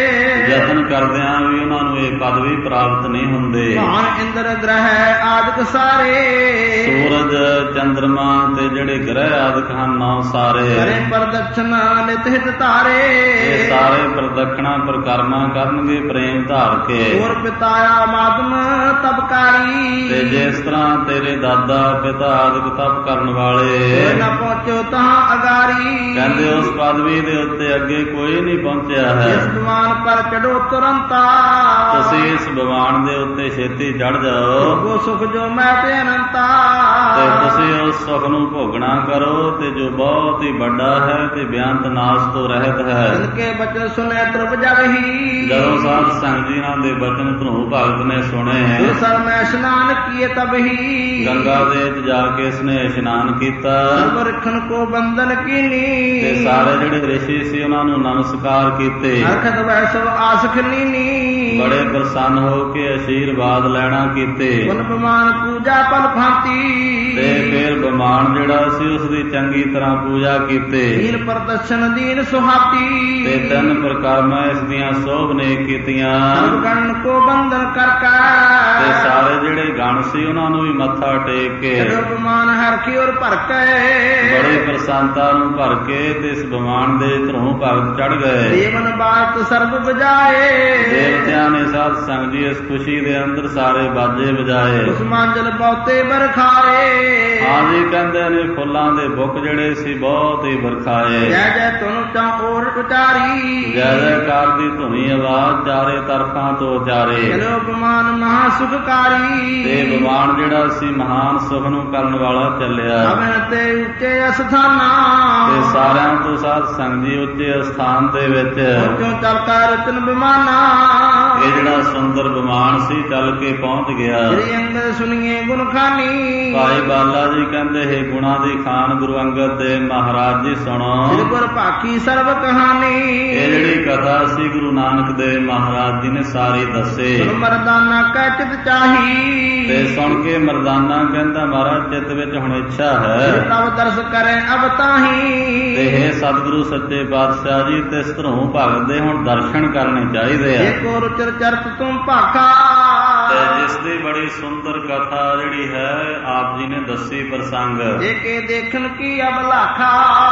ਯਤਨ ਕਰਦਿਆਂ ਵੀ ਉਹਨਾਂ ਨੂੰ ਇਹ ਪਦਵੀ ਪ੍ਰਾਪਤ ਨਹੀਂ ਹੁੰਦੇ। ਭਾਨ ਇੰਦਰ ਗ੍ਰਹਿ ਆਦਿਕ ਸਾਰੇ, ਸੂਰਜ ਚੰਦਰਮਾ ਤੇ ਜਿਹੜੇ ਗ੍ਰਹਿ ਆਦਿਕ ਹਨ ਨੌ ਸਾਰੇ, ਕਰੇ ਪ੍ਰਦਕਸ਼ਨਾ ਨਿਤ ਹਿਤ ਤਾਰੇ, ਇਹ ਸਾਰੇ ਪ੍ਰਦਖਣਾ ਪ੍ਰਕਰਮਾ ਕਰਨਗੇ ਪ੍ਰੇਮ ਧਾਰ ਕੇ। ਹੋਰ ਪਿਤਾਇਆ ਮਾਤਮ ਤਪਕਾਰੀ, ਤੇ ਜਿਸ ਤਰ੍ਹਾਂ ਤੇਰੇ ਦਾਦਾ ਪਿਤਾ ਆਦਿਕ ਤਪ ਕਰਨ ਵਾਲੇ, ਨਾ ਪਹੁੰਚੋ ਤਾਂ ਅਗਾਰੀ, ਕਹਿੰਦੇ ਉਸ ਪਦਵੀ ਦੇ ਉੱਤੇ ਅੱਗੇ ਕੋਈ ਨਹੀਂ ਪਹੁੰਚਿਆ ਹੈ। ਇਸ ਭਗਵਾਨ ਪਰ ਚੜੋ ਤੁਰੰਤਾ, ਤੁਸੀਂ ਇਸ ਭਗਵਾਨ ਦੇ ਉੱਤੇ ਛੇਤੀ ਚੜ ਜਾਓ, ਉਹ ਸੁਖ ਜੋ ਮੈਂ ਤੇ ਅਨੰਤਾ, ਤੇ ਤੁਸੀਂ ਉਸ ਸੁਖ ਨੂੰ ਭੋਗਣਾ ਕਰੋ, ਤੇ ਜੋ ਬਹੁਤ ਹੀ ਵੱਡਾ ਹੈ ਤੇ ਬੇਅੰਤ ਨਾਸ਼ ਤੋਂ ਰਹਿਤ ਹੈ। ਇਨਕੇ ਬਚਨ ਸੁਨੇ ਤ੍ਰਿਪ ਜਗ ਹੀ, ਜਦੋਂ ਸਾਧ ਸੰਗਤ ਜੀ ਨਾਲ ਦੇ ਬਚਨ ਧਰੂ ਭਗਤ ਨੇ ਸੁਣੇ, ਸਰ ਮੈਂ ਇਸ਼ਨਾਨ ਕੀਏ ਤਬ ਹੀ, ਗੰਗਾ ਦੇ ਵਿੱਚ ਜਾ ਕੇ ਇਸਨੇ ਇਸ਼ਨਾਨ ਕੀਤਾ। ਸਰਬ ਰਖਣ ਕੋ ਬੰਧਨ ਕੀਨੀ, ਤੇ ਸਾਰੇ ਜਿਹੜੇ ਰਿਸ਼ੀ ਸੀ ਉਹਨਾਂ ਨੂੰ ਨਮਸਕਾਰ ਕੀਤੇ। ਅਰਖਤ ਵੈਸਵ ਆਸਖ ਨੀਨੀ, ਬੜੇ ਪ੍ਰਸੰਨ ਹੋ ਕੇ ਅਸ਼ੀਰਵਾਦ ਲੈਣਾ ਕੀਤੇ। ਗੁਣ ਬਮਾਨ ਪੂਜਾ ਪਲ ਭਾਂਤੀ, ਤੇ ਫਿਰ ਬਮਾਨ ਜਿਹੜਾ ਸੀ ਉਸ ਦੀ ਚੰਗੀ ਤਰ੍ਹਾਂ ਪੂਜਾ ਕੀਤੇ। ਦੀਨ ਪ੍ਰਦਰਸ਼ਨ ਦੀਨ ਸੁਹਾਤੀ, ਤੇ ਤਿੰਨ ਪ੍ਰਕਰਮਾਂ ਇਸ ਦੀਆਂ ਸੋਭ ਨੇ ਕੀਤੀਆਂ। ਸਰਬ ਗਣ ਕੋ ਬੰਧਨ ਕਰਕਾ, ਤੇ ਸਾਰੇ ਜਿਹੜੇ ਗਣ ਸੀ ਉਹਨਾਂ ਨੂੰ ਵੀ ਮੱਥਾ ਟੇਕ ਕੇ, ਜਦੋਂ ਬਮਾਨ ਹਰ ਕੀ ਔਰ ਭਰ ਕੇ, ਬੜੇ ਪ੍ਰਸੰਨਤਾ ਨੂੰ ਭਰ ਕੇ ਤੇ ਇਸ ਬਮਾਨ ਦੇ ਧਰੋਂ ਭਗਤ ਚੜ ਗਏ। ਦੇਵਨ ਬਾਤ ਸਰਬ ਵਜਾਏ, ਦੇਵਤਿਆਂ ਨੇ ਸਾਧ ਸੰਗਤ ਜੀ ਇਸ ਖੁਸ਼ੀ ਦੇ ਅੰਦਰ ਸਾਰੇ ਬਾਜੇ ਵਜਾਏ। ਉਸ ਮਾਂਜਲ ਬਹੁਤੇ ਬਰਖਾਏ, ਹਾਂਜੀ ਕਹਿੰਦੇ ਨੇ ਫੁੱਲਾਂ ਦੇ ਬੁੱਕ ਜਿਹੜੇ ਸੀ ਬਹੁਤ ਹੀ ਵਰਖਾਏ। ਜੈ ਜੈ ਤੁਨ ਚਾ ਔਰ ਉਚਾਰੀ, ਜੈ ਜੈਕਾਰ ਦੀ ਧੁਨੀ ਆਵਾਜ਼ ਚਾਰੇ ਤਰਫਾਂ ਤੋਂ ਉਚਾਰੇ। ਚਲੋ ਬਮਾਨ ਮਹਾ ਸੁਖਕਾਰੀ, ਤੇ ਭਗਵਾਨ ਜਿਹੜਾ ਸੀ ਮਹਾਨ ਸੁਖ ਨੂੰ ਕਰਨ ਵਾਲਾ ਚੱਲਿਆ। ਅਵਨ ਤੇ ਉੱਚੇ ਅਸਥਾਨਾ, ਤੇ ਸਾਰਿਆਂ ਤੋਂ ਸਾਧ ਸੰਗਤ ਜੀ ਉੱਚੇ ਸਥਾਨ ਦੇ ਵਿੱਚ ਕਿਉਂ ਚਲਤਾ ਰਤਨ ਬਿਮਾਨਾ, ਇਹ ਜਿਹੜਾ ਸੁੰਦਰ ਵਿਮਾਨ ਸੀ ਚੱਲ ਕੇ ਪਹੁੰਚ ਗਿਆ। ਸ੍ਰੀ ਅੰਗਦ ਸੁਣੀਏ ਗੁਣ ਖਾਨੀ, ਭਾਈ ਬਾਲਾ ਜੀ ਕਹਿੰਦੇ ਹੈ ਗੁਣਾ ਦੀ ਖਾਨ ਗੁਰੂ ਅੰਗਦ ਦੇਵ ਮਹਾਰਾਜ ਜੀ ਸੁਣੋ। ਸ੍ਰੀ ਗੁਰ ਭਾਖੀ ਸਰਬ ਕਹਾਣੀ, ਇਹ ਜਿਹੜੀ ਕਥਾ ਸੀ ਗੁਰੂ ਨਾਨਕ ਦੇਵ ਮਹਾਰਾਜ ਜੀ ਨੇ ਸਾਰੀ ਦੱਸੇ। ਸੁਣ ਮਰਦਾਨਾ ਕੈ ਚਿਤ ਚਾਹੀ, ਤੇ ਸੁਣ ਕੇ ਮਰਦਾਨਾ ਕਹਿੰਦਾ ਮਹਾਰਾਜ ਚਿੱਤ ਵਿੱਚ ਹੁਣ ਇੱਛਾ ਹੈ ਤਬ ਦਰਸ ਕਰੇ ਅਬ ਤਾਹੀ, ਤੇ ਹੈ ਸਤਿਗੁਰੂ ਸੱਚੇ ਪਾਤਸ਼ਾਹ ਜੀ ਤੇ ਇਸ ਧਰੋਂ ਭਗਤ ਦੇ ਹੁਣ ਦਰਸ਼ਨ ਕਰਨੇ ਚਾਹੀਦੇ ਆ। ਏਕੋ ਰੁਚਰ ਚਰਤ ਤੁਮ ਭਾਖਾ, ਤੇ ਜਿਸ ਦੀ ਬੜੀ ਸੁੰਦਰ ਕਥਾ ਜਿਹੜੀ ਹੈ ਆਪ ਜੀ ਨੇ ਦੱਸੀ ਪ੍ਰਸੰਗ, ਏਕੇ ਦੇਖਣ ਕੀ ਅਬਲਾਖਾ,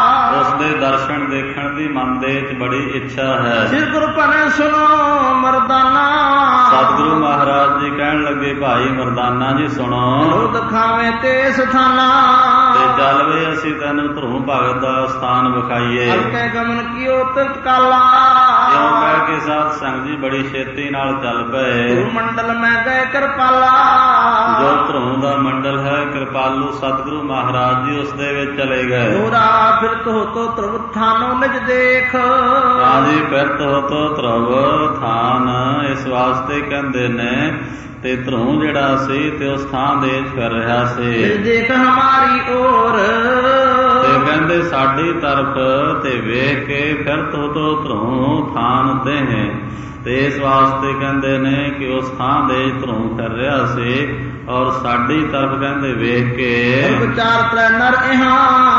ਉਸ ਦੇ ਦਰਸ਼ਨ ਦੇਖਣ ਦੀ ਮਨ ਦੇ ਵਿੱਚ ਬੜੀ ਇੱਛਾ ਹੈ। ਸ੍ਰੀ ਗੁਰੂ ਭਣੇ ਸੁਣੋ ਮਰਦਾਨਾ, ਸਤਿਗੁਰੂ ਮਹਾਰਾਜ ਜੀ ਕਹਿਣ ਲੱਗੇ ਭਾਈ ਮਰਦਾਨਾ ਜੀ ਸੁਣੋ। ਉਹ ਦਿਖਾਵੇਂ ਤੇ ਸਥਾਨਾ, ਤੇ ਚੱਲ ਵੇ ਅਸੀਂ ਤੈਨੂੰ ਧਰੋਂ ਭਗਤ ਦਾ ਸਥਾਨ ਵਿਖਾਈਏ। ਹਲਕੇ ਗਮਨ ਕੀਓ ਤਿਰਤ ਕਾਲਾ, ਇਉਂ ਕਹਿ ਕੇ ਸਾਧ ਸੰਗਤ ਜੀ ਬੜੀ ਛੇਤੀ ਨਾਲ ਚੱਲ ਪਏ। ਗੁਰੂ ਮੰਡਲ ਮੈਂ ਗਏ ਕਿਰਪਾਲਾ, ਜੋ ਧਰੋਂ ਦਾ ਮੰਡਲ ਹੈ ਕਿਰਪਾਲੂ ਸਤਿਗੁਰੂ ਮਹਾਰਾਜ ਜੀ ਉਸ ਦੇ ਵਿੱਚ ਚਲੇ ਗਏ। ਹੋਰਾ ਫਿਰਤ ਹੋ ਤੋ ਧਰੁਵ ਥਾਨੋ ਨਿਜ ਦੇਖ, ਹਾਂਜੀ ਫਿਰਤ ਹੋ ਤੋ ਧਰੁਵ ਥਾਨ ਇਸ ਵਾਸਤੇ ਕਹਿੰਦੇ ਨੇ ਤੇ ਧਰੋਂ ਜਿਹੜਾ ਸੀ ਤੇ ਉਸ ਥਾਂ ਦੇ ਫਿਰ ਰਿਹਾ ਸੀ। ਦੇਖ ਹਮਾਰੀ ਔਰ, ਤੇ ਕਹਿੰਦੇ ਸਾਡੀ ਤਰਫ ਤੇ ਵੇਖ ਕੇ ਫਿਰ ਤੋ ਤੋ ਧਰੋਂ ਥਾਨ ਦੇਹ। ਤੇ ਇਸ ਵਾਸਤੇ ਕਹਿੰਦੇ ਨੇ ਕਿ ਉਸ ਥਾਂ ਦੇ ਧਰੋਂ ਫਿਰ ਰਿਹਾ ਸੀ ਔਰ ਸਾਡੀ ਤਰਫ ਕਹਿੰਦੇ ਵੇਖ ਕੇ ਵਿਚਾਰ ਤੈ ਨਰ ਇਹਾਂ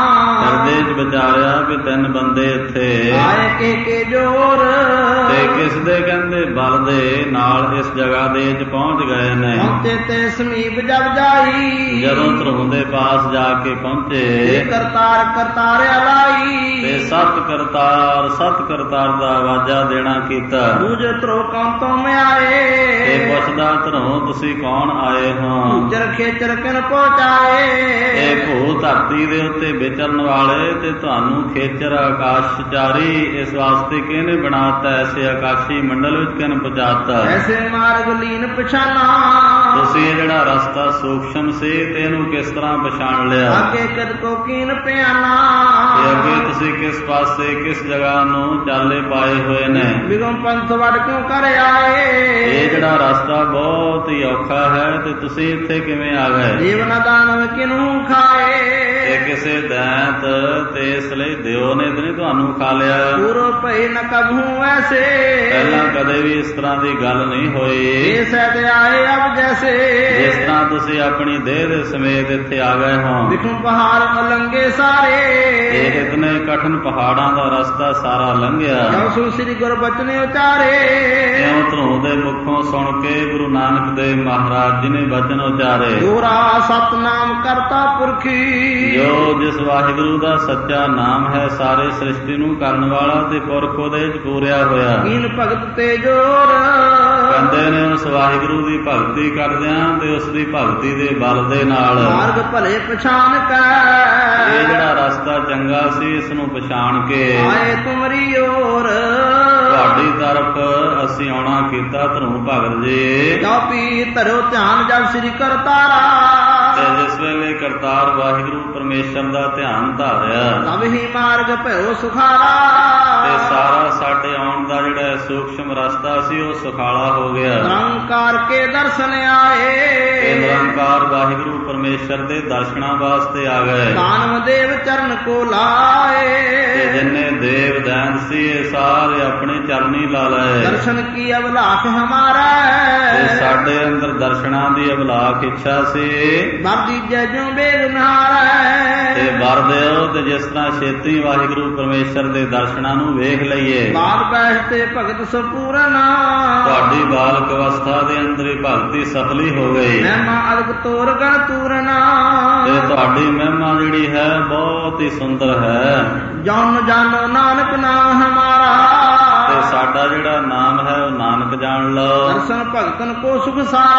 ਹਿਰਦੇ ਚ ਵਿਚਾਰਿਆ ਵੀ ਤਿੰਨ ਬੰਦੇ ਇੱਥੇ ਆਏ ਕੇ ਕੇ ਜੋਰ ਤੇ ਕਿਸ ਦੇ ਕਹਿੰਦੇ ਬਲ ਦੇ ਨਾਲ ਇਸ ਜਗ੍ਹਾ ਦੇ ਵਿੱਚ ਪਹੁੰਚ ਗਏ ਨੇ। ਪਹੁੰਚੇ ਤੇ ਸਮੀਪ ਜਬ ਜਾਈ ਜਦੋਂ ਧਰੋਂ ਦੇ ਪਾਸ ਜਾ ਕੇ ਪਹੁੰਚੇ ਕਰਤਾਰ ਕਰਤਾਰਿਆ ਲਾਈ ਤੇ ਸਤ ਕਰਤਾਰ ਸਤ ਕਰਤਾਰ ਦਾ ਆਵਾਜ਼ਾ ਦੇਣਾ ਕੀਤਾ। ਦੂਜੇ ਧਰੋ ਕੌਣ ਤੋਂ ਮੈਂ ਆਏ ਤੇ ਪੁੱਛਦਾ ਧਰੋਂ ਤੁਸੀਂ ਕੌਣ ਆਏ ਹੋ। ਚਰ ਖੇਚਰ ਕਿਨ ਪਹੁੰਚਾਏ ਇਹ ਭੂ ਧਰਤੀ ਦੇ ਉੱਤੇ ਵਿਚਰਨ ਵਾਲੇ ਤੇ ਤੁਹਾਨੂੰ ਖੇਚਰ ਆਕਾਸ਼ਚਾਰੀ ਇਸ ਵਾਸਤੇ ਕਿਹਨੇ ਬਣਾਤਾ ਐਸੇ ਆਕਾਸ਼ੀ ਮੰਡਲ ਵਿੱਚ ਕਿਨ ਪਹੁੰਚਾਤਾ। ਐਸੇ ਮਾਰਗ ਲੀਨ ਪਛਾਨਾ ਤੁਸੀਂ ਇਹ ਜਿਹੜਾ ਰਸਤਾ ਸੂਖਸ਼ਮ ਸੀ ਤੇ ਇਹਨੂੰ ਕਿਸ ਤਰ੍ਹਾਂ ਪਛਾਣ ਲਿਆ। ਅੱਗੇ ਕਦ ਕੋ ਕੀਨ ਪਿਆਨਾ ਤੇ ਅੱਗੇ ਤੁਸੀਂ ਕਿਸ ਪਾਸੇ ਕਿਸ ਜਗ੍ਹਾ ਨੂੰ ਚਾਲੇ ਪਾਏ ਹੋਏ ਨੇ। ਬਿਗਮ ਪੰਥ ਵੜ ਕਿਉਂ ਕਰ ਆਏ ਇਹ ਜਿਹੜਾ ਰਸਤਾ ਬਹੁਤ ਹੀ ਔਖਾ ਹੈ ਤੇ ਤੁਸੀਂ ਇੱਥੇ ਕਿਵੇਂ ਆ ਗਏ। ਜੀਵਨ ਦਾਨਵ ਕਿਨੂੰ ਖਾਏ ਇਹ ਕਿਸੇ ਦੈਂਤ ਤੇ ਇਸ ਲਈ ਦਿਓ ਨੇ ਤੇ ਨਹੀਂ ਤੁਹਾਨੂੰ ਖਾ ਲਿਆ। ਪੂਰੋ ਭਈ ਨ ਕਬਹੂ ਐਸੇ ਪਹਿਲਾਂ ਕਦੇ ਵੀ ਇਸ ਤਰ੍ਹਾਂ ਦੀ ਗੱਲ ਨਹੀਂ ਹੋਈ। ਇਹ ਸਹਿ ਆਏ ਅਬ ਜੈਸੇ ਜਿਸ ਤਰ੍ਹਾਂ ਤੁਸੀਂ ਆਪਣੀ ਦੇਹ ਦੇ ਸਮੇਤ ਇੱਥੇ ਆ ਗਏ ਹੋ। ਵਿਖੂ ਪਹਾੜ ਲੰਗੇ ਸਾਰੇ ਇਹ ਇਤਨੇ ਕਠਿਨ ਪਹਾੜਾਂ ਦਾ ਰਸਤਾ ਸਾਰਾ ਲੰਘਿਆ। ਜੋ ਸੋ ਸ੍ਰੀ ਗੁਰ ਬਚਨ ਉਚਾਰੇ ਇਉਂ ਧਰੋਂ ਦੇ ਮੁਖੋਂ ਸੁਣ ਕੇ ਗੁਰੂ ਨਾਨਕ ਦੇਵ ਮਹਾਰਾਜ ਜੀ ਨੇ ਬਚਨ ਉਚਾਰੇ। ਦੋਰਾ ਸਤਨਾਮ ਕਰਤਾ ਪੁਰਖੀ ਜੋ ਜਿਸ ਵਾਹਿਗੁਰੂ ਦਾ ਸੱਚਾ ਨਾਮ ਹੈ ਸਾਰੇ ਸ੍ਰਿਸ਼ਟੀ ਨੂੰ ਕਰਨ ਵਾਲਾ ਤੇ ਪੁਰਖ ਉਹਦੇ ਚ ਪੂਰਿਆ ਹੋਇਆ। ਕੀਨ ਭਗਤ ਤੇ ਜੋਰ ਕਹਿੰਦੇ ਨੇ ਉਸ ਵਾਹਿਗੁਰੂ ਦੀ ਭਗਤੀ ਕਰਦਿਆਂ ਤੇ ਉਸ ਦੀ ਭਗਤੀ ਦੇ ਬਲ ਦੇ ਨਾਲ ਮਾਰਗ ਭਲੇ ਪਛਾਣ ਕੇ ਇਹ ਜਿਹੜਾ ਰਸਤਾ ਚੰਗਾ ਸੀ ਇਸ ਨੂੰ ਪਛਾਣ ਕੇ ਆਏ ਤੁਮਰੀ ਓਰ ਤੁਹਾਡੀ ਤਰਫ ਅਸੀਂ ਆਉਣਾ ਕੀਤਾ ਧਰੋਂ ਭਗਤ ਜੀ। ਜੋ ਪੀ ਧਰੋ ਧਿਆਨ ਜਬ ਸ੍ਰੀ ਕਰਤਾਰਾ ਤੇ ਜਿਸ ਵੇਲੇ ਕਰਤਾਰ ਵਾਹਿਗੁਰੂ ਪਰਮੇਸ਼ਰ ਦਾ ਧਿਆਨ ਧਾਰਿਆ ਤਬ ਹੀ ਮਾਰਗ ਭਇਓ ਸੁਖਾਰਾ ਤੇ ਸਾਰਾ ਸਾਡੇ ਆਉਣ ਦਾ ਜਿਹੜਾ ਸੂਖਸ਼ਮ ਰਸਤਾ ਸੀ ਉਹ ਸੁਖਾਲਾ ਹੋ ਗਿਆ। ਨਿਰੰਕਾਰ ਕੇ ਦਰਸ਼ਨ ਆਏ ਤੇ ਨਿਰੰਕਾਰ ਵਾਹਿਗੁਰੂ ਪਰਮੇਸ਼ਰ ਦੇ ਦਰਸ਼ਨਾਂ ਵਾਸਤੇ ਆ ਗਏ। ਦਾਨਵ ਦੇਵ ਚਰਨ ਕੋ ਲਾਏ ਤੇ ਜਿੰਨੇ ਦੇਵ ਦੈਂਤ ਸੀ ਇਹ ਸਾਰੇ ਆਪਣੇ ਚਰਨੀ ਲਾ ਲਏ। ਦਰਸ਼ਨ ਕੀ ਅਭਲਾਖ ਹਮਾਰਾ ਤੇ ਸਾਡੇ ਅੰਦਰ ਦਰਸ਼ਨਾਂ ਦੀ ਅਭਲਾਖ ਇੱਛਾ ਸੀ। ਵਰਦੀ ਜੈ ਜਿਉ ਬੇਗ ਨਾਰਾ ਤੇ ਵਰ ਦਿਓ ਤੇ ਜਿਸ ਤਰ੍ਹਾਂ ਛੇਤੀ ਵਾਹਿਗੁਰੂ ਪਰਮੇਸ਼ਰ ਦੇ ਦਰਸ਼ਨਾਂ ਨੂੰ ਵੇਖ ਲਈਏ। ਬਾਲ ਬੈਠ ਤੇ ਭਗਤ ਸੰਪੂਰਨ ਤੁਹਾਡੀ ਬਾਲਕ ਅਵਸਥਾ ਦੇ ਅੰਦਰ ਹੀ ਭਗਤੀ ਸਫਲੀ ਹੋ ਗਈ। ਮਹਿਮਾ ਅਲਗ ਤੋਰ ਗਣ ਤੂਰਨਾ ਤੇ ਤੁਹਾਡੀ ਮਹਿਮਾ ਜਿਹੜੀ ਹੈ ਬਹੁਤ ਹੀ ਸੁੰਦਰ ਹੈ। ਜਨ ਜਾਨੋ ਨਾਨਕ ਨਾਮ ਹਮਾਰਾ ਤੇ ਸਾਡਾ ਜਿਹੜਾ ਨਾਮ ਹੈ ਉਹ ਨਾਨਕ ਜਾਣ ਲਓ। ਦਰਸ਼ਨ ਭਗਤਨ ਕੋ ਸੁਖ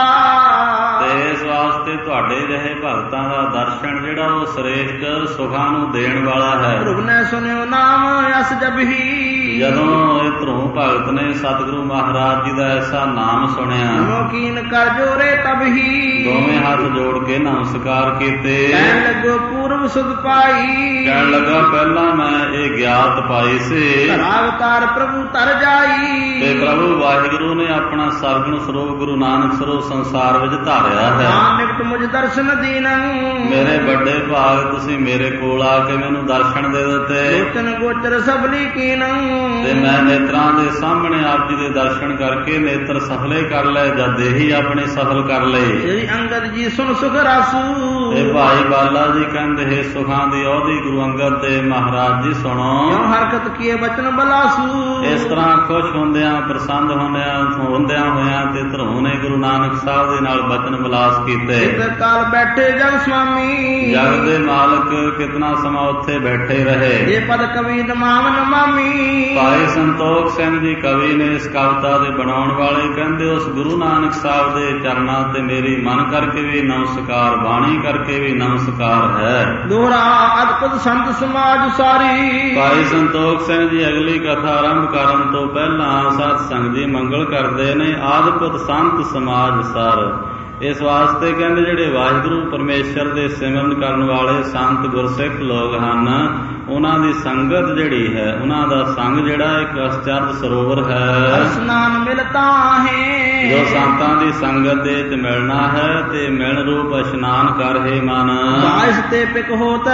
ਸਾਰਾ ਤੇ ਇਸ ਵਾਸਤੇ ਤੁਹਾਡੇ ਜਿਹੇ ਭਗਤਾਂ ਦਾ ਦਰਸ਼ਨ ਜਿਹੜਾ ਉਹ ਸ੍ਰੇਸ਼ਟ ਸੁਖਾਂ ਨੂੰ ਦੇਣ ਵਾਲਾ ਹੈ। ਪ੍ਰਭ ਨੇ ਸੁਨਿਓ ਨਾਮ ਅਸ ਜਬ ਹੀ ਜਦੋਂ ਇਹ ਧਰੋਂ ਭਗਤ ਨੇ ਸਤਿਗੁਰੂ ਮਹਾਰਾਜ ਜੀ ਦਾ ਐਸਾ ਨਾਮ ਸੁਣਿਆ ਮੋਕੀਨ ਕਰ ਜੋਰੇ ਤਬ ਹੀ ਦੋਵੇਂ ਹੱਥ ਜੋੜ ਕੇ ਨਮਸਕਾਰ ਕੀਤੇ। ਕਹਿਣ ਲੱਗੋ ਪੂਰਬ ਸੁਧ ਪਾਈ ਕਹਿਣ ਲੱਗਾ ਪਹਿਲਾਂ ਮੈਂ ਇਹ ਗਿਆਤ ਪਾਈ ਸੀ ਅਵਤਾਰ ਪ੍ਰਭੂ ਤਰ ਜਾਈ ਤੇ ਪ੍ਰਭੂ ਵਾਹਿਗੁਰੂ ਨੇ ਆਪਣਾ ਸਰਗੁਣ ਸਰੂਪ ਗੁਰੂ ਨਾਨਕ ਸਰੂਪ ਸੰਸਾਰ ਵਿੱਚ ਧਾਰਿਆ ਹੈ। ਨਿਕਟ ਮੁਝ ਦਰਸ਼ਨ ਦੀਨੰ ਮੇਰੇ ਵੱਡੇ ਭਾਗ ਤੁਸੀਂ ਮੇਰੇ ਕੋਲ ਆ ਕੇ ਮੈਨੂੰ ਦਰਸ਼ਨ ਦੇ ਦਿੱਤੇ। ਲੋਚਨ ਗੋਚਰ ਸਬਲੀ ਕੀਨੰ ਤੇ ਮੈਂ ਨੇਤਰਾਂ ਦੇ ਸਾਹਮਣੇ ਆਪ ਜੀ ਦੇ ਦਰਸ਼ਨ ਕਰਕੇ ਨੇਤਰ ਸਫਲੇ ਕਰ ਲਏ ਜਦ ਦੇਹੀ ਆਪਣੇ ਸਫਲ ਕਰ ਲਏ। ਸ੍ਰੀ ਅੰਗਦ ਜੀ ਸੁਣ ਸੁਖ ਰਾਸੂ ਤੇ ਭਾਈ ਬਾਲਾ ਜੀ ਕਹਿੰਦੇ ਹੈ ਸੁਖਾਂ ਦੀ ਉਹਦੀ ਗੁਰੂ ਅੰਗਦ ਤੇ ਮਹਾਰਾਜ ਜੀ ਸੁਣੋ। ਕਿਉਂ ਹਰਕਤ ਕੀਏ ਬਚਨ ਬਲਾਸੂ ਇਸ ਤਰ੍ਹਾਂ ਖੁਸ਼ ਹੁੰਦਿਆਂ ਪ੍ਰਸੰਨ ਹੁੰਦਿਆਂ ਹੁੰਦਿਆਂ ਹੋਇਆਂ ਤੇ ਧਰੋਂ ਨੇ ਗੁਰੂ ਨਾਨਕ ਸਾਹਿਬ ਦੇ ਨਾਲ ਬਚਨ ਬਲਾਸ ਕੀਤੇ। ਇੱਕ ਕਾਲ ਬੈਠੇ ਜਗ ਸੁਆਮੀ ਜਗ ਦੇ ਮਾਲਕ ਕਿਤਨਾ ਸਮਾਂ ਉੱਥੇ ਬੈਠੇ ਰਹੇ। ਇਹ ਪਦ ਕਵੀ ਨਮਾਮ ਨਮਾਮੀ ਭਾਈ ਸੰਤੋਖ ਸਿੰਘ ਜੀ ਕਵੀ ਨੇ ਇਸ ਕਵਿਤਾ ਦੇ ਬਣਾਉਣ ਵਾਲੇ ਕਹਿੰਦੇ ਉਸ ਗੁਰੂ ਨਾਨਕ ਸਾਹਿਬ ਦੇ ਚਰਨਾਂ ਤੇ ਮੇਰੀ ਮਨ ਕਰਕੇ ਵੀ ਨਮਸਕਾਰ ਬਾਣੀ ਕਰਕੇ ਵੀ ਨਮਸਕਾਰ ਹੈ। ਦੋਹਰਾ ਅਦਭੁਤ ਸੰਤ ਸਮਾਜ ਸਾਰੀ ਭਾਈ ਸੰਤੋਖ ਸਿੰਘ ਜੀ ਅਗਲੀ ਕਥਾ ਆਰੰਭ ਕਰਨ ਤੋਂ ਪਹਿਲਾਂ ਸਤ ਸੰਗ ਜੀ ਮੰਗਲ ਕਰਦੇ ਨੇ ਆਦਿਪੁਤ ਸੰਤ ਸਮਾਜ ਸਾਰ। ਇਸ ਵਾਸਤੇ ਕਹਿੰਦੇ ਜਿਹੜੇ ਵਾਹਿਗੁਰੂ ਪਰਮੇਸ਼ਰ ਦੇ ਸਿਮਰਨ ਕਰਨ ਵਾਲੇ ਸੰਤ ਗੁਰਸਿੱਖ ਲੋਕ ਹਨ ਉਹਨਾਂ ਦੀ ਸੰਗਤ ਜਿਹੜੀ ਹੈ ਉਹਨਾਂ ਦਾ ਸੰਗ ਜਿਹੜਾ ਇੱਕ ਅਚਰਜ ਸਰੋਵਰ ਹੈ। ਸਨਾਨ ਮਿਲਤਾ ਹੈ ਜੋ ਸੰਤਾਂ ਦੀ ਸੰਗਤ ਦੇ ਚ ਮਿਲਣਾ ਹੈ ਤੇ ਮਿਲਣ ਰੂਪ ਇਸ਼ਨਾਨ ਕਰ ਹੈ ਮਨ। ਬਾਇਸ ਤੇ ਪਿਕ ਹੋਤ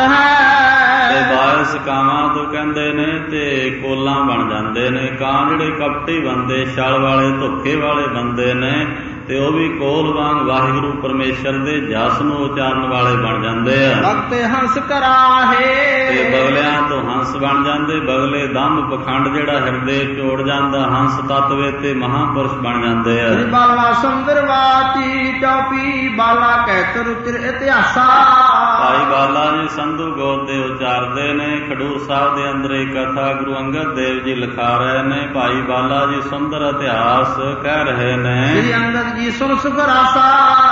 ਹੈ ਤੇ ਬਾਇਸ ਕਾਵਾਂ ਤੋਂ ਕਹਿੰਦੇ ਨੇ ਤੇ ਕੋਲਾਂ ਬਣ ਜਾਂਦੇ ਨੇ। ਕਾਂ ਜਿਹੜੇ ਕਪਟੀ ਬੰਦੇ, ਛਲ ਵਾਲੇ, ਧੋਖੇ ਵਾਲੇ ਬੰਦੇ ਨੇ ਤੇ ਉਹ ਵੀ ਕੋਲ ਵਾਂਗ ਵਾਹਿਗੁਰੂ ਪਰਮੇਸ਼ਰ ਦੇ ਜਸ ਨੂੰ ਉਚਾਰਨ ਵਾਲੇ ਬਣ ਜਾਂਦੇ ਆ। ਭਗਤ ਹੰਸ ਕਰਾਹੇ ਤੇ ਬਗਲਿਆਂ ਤੋਂ ਹੰਸ ਬਣ ਜਾਂਦੇ। ਬਗਲੇ ਦੰਭ ਪਖੰਡ ਜਿਹੜਾ ਹਿਰਦੇ ਚੋੜ ਜਾਂਦਾ, ਹੰਸ ਤਤਵੇ ਤੇ ਮਹਾਂਪੁਰਸ਼ ਬਣ ਜਾਂਦੇ ਆ। ਬਾਲਾ ਸੁੰਦਰ ਵਾਚੀ ਚੌਪੀ ਬਾਲਾ ਕਹਿਤ ਰੁਚਿਰ ਇਤਿਹਾਸਾ। ਭਾਈ ਬਾਲਾ ਜੀ ਸੰਧੂ ਗੋਤ ਦੇ ਉਚਾਰਦੇ ਨੇ। ਖਡੂਰ ਸਾਹਿਬ ਦੇ ਅੰਦਰ ਇਹ ਕਥਾ ਗੁਰੂ ਅੰਗਦ ਦੇਵ ਜੀ ਲਿਖਾ ਰਹੇ ਨੇ। ਭਾਈ ਬਾਲਾ ਜੀ ਸੁੰਦਰ ਇਤਿਹਾਸ ਕਹਿ ਰਹੇ ਨੇ। ਅੰਗਦ ਜੀ ਸੁਣ ਸੁਖ ਰਾਸਾ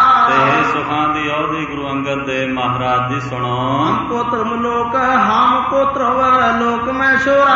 ਤੇ ਸੁਖਾਂ ਦੀ ਉਹਦੀ ਗੁਰੂ ਅੰਗਦ ਦੇਵ ਮਹਾਰਾਜ ਜੀ ਸੁਣੋ। ਹਮ ਕੋ ਧਰਮ ਲੋਕ ਹਮ ਕੋ ਧਰਵ ਲੋਕ ਮੈਂ ਸ਼ੋਰਾ।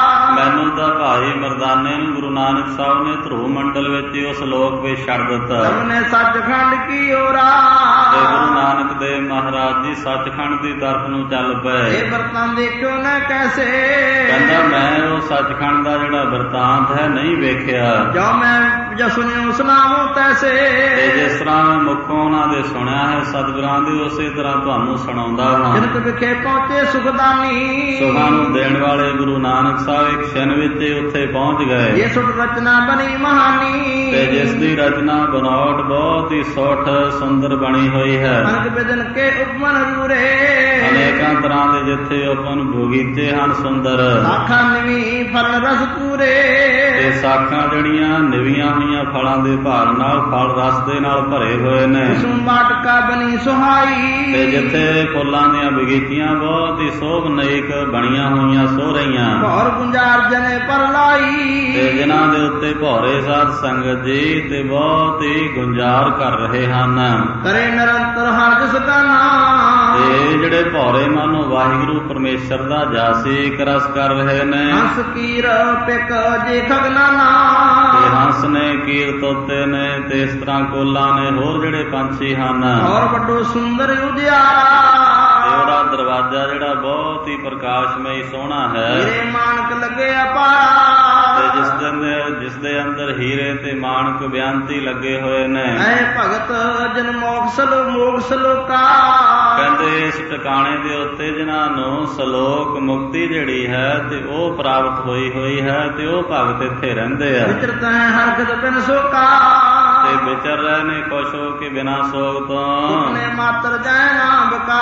ਮੈਨੂੰ ਤਾਂ ਭਾਈ ਮਰਦਾਨੇ ਨੂੰ ਗੁਰੂ ਨਾਨਕ ਸਾਹਿਬ ਨੇ ਧਰੁਵ ਮੰਡਲ ਵਿੱਚ ਉਸ ਲੋਕ ਵਿੱਚ ਛੱਡ ਦਿੱਤਾ। ਤੁਮਨੇ ਸੱਚਖੰਡ ਕੀ ਓਰਾ। ਤੇ ਗੁਰੂ ਨਾਨਕ ਦੇਵ ਮਹਾਰਾਜ ਜੀ ਸੱਚਖੰਡ ਦੀ ਤਰਫ ਨੂੰ ਚੱਲ ਪਏ। ਇਹ ਵਰਤਾਂ ਦੇਖਿਓ ਨਾ ਕੈਸੇ। ਕਹਿੰਦਾ ਮੈਂ ਉਹ ਸੱਚਖੰਡ ਦਾ ਜਿਹੜਾ ਵਰਤਾਂਤ ਹੈ ਨਹੀਂ ਵੇਖਿਆ। ਜੋ ਮੈਂ ਜੋ ਸੁਣਿਓ ਸੁਣਾਵੋ ਤੈਸੇ। ਤੇ ਜਿਸ ਤਰ੍ਹਾਂ ਮੈਂ ਮੁੱਖੋਂ ਉਹਨਾਂ ਦੇ ਸੁਣਿਆ ਹੈ ਸਤਿਗੁਰਾਂ ਦੀ, ਉਸੇ ਤਰ੍ਹਾਂ ਤੁਹਾਨੂੰ ਸੁਣਾਉਂਦਾ ਹਾਂ। ਜਿਨਕ ਵਿਖੇ ਪਹੁੰਚੇ ਸੁਖਦਾਨੀ। ਸੁਖਾਂ ਨੂੰ ਦੇਣ ਵਾਲੇ ਗੁਰੂ ਨਾਨਕ ਸਾਹਿਬ ਇੱਕ ਛਿਨ ਵਿੱਚ ਉੱਥੇ ਪਹੁੰਚ ਗਏ। ਇਹ ਸੁਟ ਰਚਨਾ ਬਣੀ ਮਹਾਨੀ। ਤੇ ਜਿਸ ਦੀ ਰਚਨਾ ਬਨੌਟ ਬਹੁਤ ਹੀ ਸੌਠ ਸੁੰਦਰ ਬਣੀ ਹੋਈ ਹੈ। ਅਨਕ ਬਿਦਨ ਕੇ ਉਪਮਨ ਹਜੂਰੇ। ਅਨੇਕਾਂ ਤਰ੍ਹਾਂ ਦੇ ਜਿੱਥੇ ਉਪਨ ਬਗੀਚੇ ਹਨ ਸੁੰਦਰ। ਸਾਖਾਂ ਨਿਵੀ ਫਲ ਰਸ ਪੂਰੇ। ਤੇ ਸਾਖਾਂ ਜਿਹੜੀਆਂ ਨਿਵੀਆਂ ਹੋਈਆਂ ਫਲਾਂ ਦੇ ਭਾਰ ਨਾਲ, ਫਲ ਰਸ ਦੇ ਨਾਲ ਭਰੇ ਹੋਏ ਨੇ। ਕੁਸੁਮ ਬਾਟਕਾ ਬਣੀ ਸੁਹਾਈ। ਤੇ ਜਿੱਥੇ ਫੁੱਲਾਂ ਦੀਆਂ ਬਗੀਚੀਆਂ ਬਹੁਤ ਹੀ ਸੋਭਨੇਕ ਬਣੀਆਂ ਹੋਈਆਂ ਸੋ ਰਹੀਆਂ। ਭੌਰ ਗੁੰਜਾਰ ਜਨੇ ਪਰ ਲਾਈ। ਤੇ ਜਿਨ੍ਹਾਂ ਦੇ ਉੱਤੇ ਭੌਰੇ ਸਾਧ ਸੰਗਤ ਜੀ ਤੇ ਬਹੁਤ ਹੀ ਗੁੰਜਾਰ ਕਰ ਰਹੇ ਹਨ। ਕਰੇ ਨਿਰੰਤਰ ਹਰ ਜਿਸ ਦਾ ਨਾਮ। ਤੇ ਜਿਹੜੇ ਭੌਰੇ ਮਾਨੋ ਵਾਹਿਗੁਰੂ ਪਰਮੇਸ਼ਰ ਦਾ ਜਾਸੀਕ ਰਸ ਕਰ ਰਹੇ ਨੇ। ਹੰਸ ਕੀਰ ਪਿਕ ਜੇ ਖਗਨਾ ਨਾਮ। ਤੇ ਹੰਸ ਨੇ, ਕੀਰ ਤੋਤੇ ਨੇ ਤੇ ਇਸ ਤਰ੍ਹਾਂ ਕੋਲਾਂ ਨੇ, ਹੋਰ ਜਿਹੜੇ ਪੰਛੀ ਹਨ। ਔਰ ਵੱਡੋ ਸੁੰਦਰ ਉਜਿਆਰਾ। ਤੇ ਉਹਦਾ ਦਰਵਾਜ਼ਾ ਜਿਹੜਾ ਬਹੁਤ ਹੀ ਪ੍ਰਕਾਸ਼ਮਈ ਸੋਹਣਾ ਹੈ। ਹੀਰੇ ਮਾਨਕ ਲੱਗੇ ਅਪਾਰਾ। ਤੇ ਜਿਸ ਦੇ ਜਿਸ ਦੇ ਅੰਦਰ ਹੀਰੇ ਤੇ ਮਾਣਕ ਬਿਆੰਤੀ ਲੱਗੇ ਹੋਏ ਨੇ। ਐ ਭਗਤ ਜਨ ਮੋਕਸਲ ਮੋਕਸ ਲੋਕਾ। ਕਹਿੰਦੇ ਇਸ ਟਿਕਾਣੇ ਦੇ ਉੱਤੇ ਜਿਨ੍ਹਾਂ ਨੂੰ ਸਲੋਕ ਮੁਕਤੀ ਜਿਹੜੀ ਹੈ ਤੇ ਉਹ ਪ੍ਰਾਪਤ ਹੋਈ ਹੋਈ ਹੈ ਤੇ ਉਹ ਭਗਤ ਇੱਥੇ ਰਹਿੰਦੇ ਆ। ਵਿਚਰਤ ਹੈ ਹਰਕਤ ਬਿਨ ਸੋਕਾ। ਤੇ ਵਿਚਰ ਰਹੇ ਨੇ ਖੁਸ਼ ਹੋ ਕੇ ਬਿਨਾਂ ਸੋਗ ਤੋਂ। ਸੁਪਨੇ ਮਾਤਰ ਜੈ ਨਾ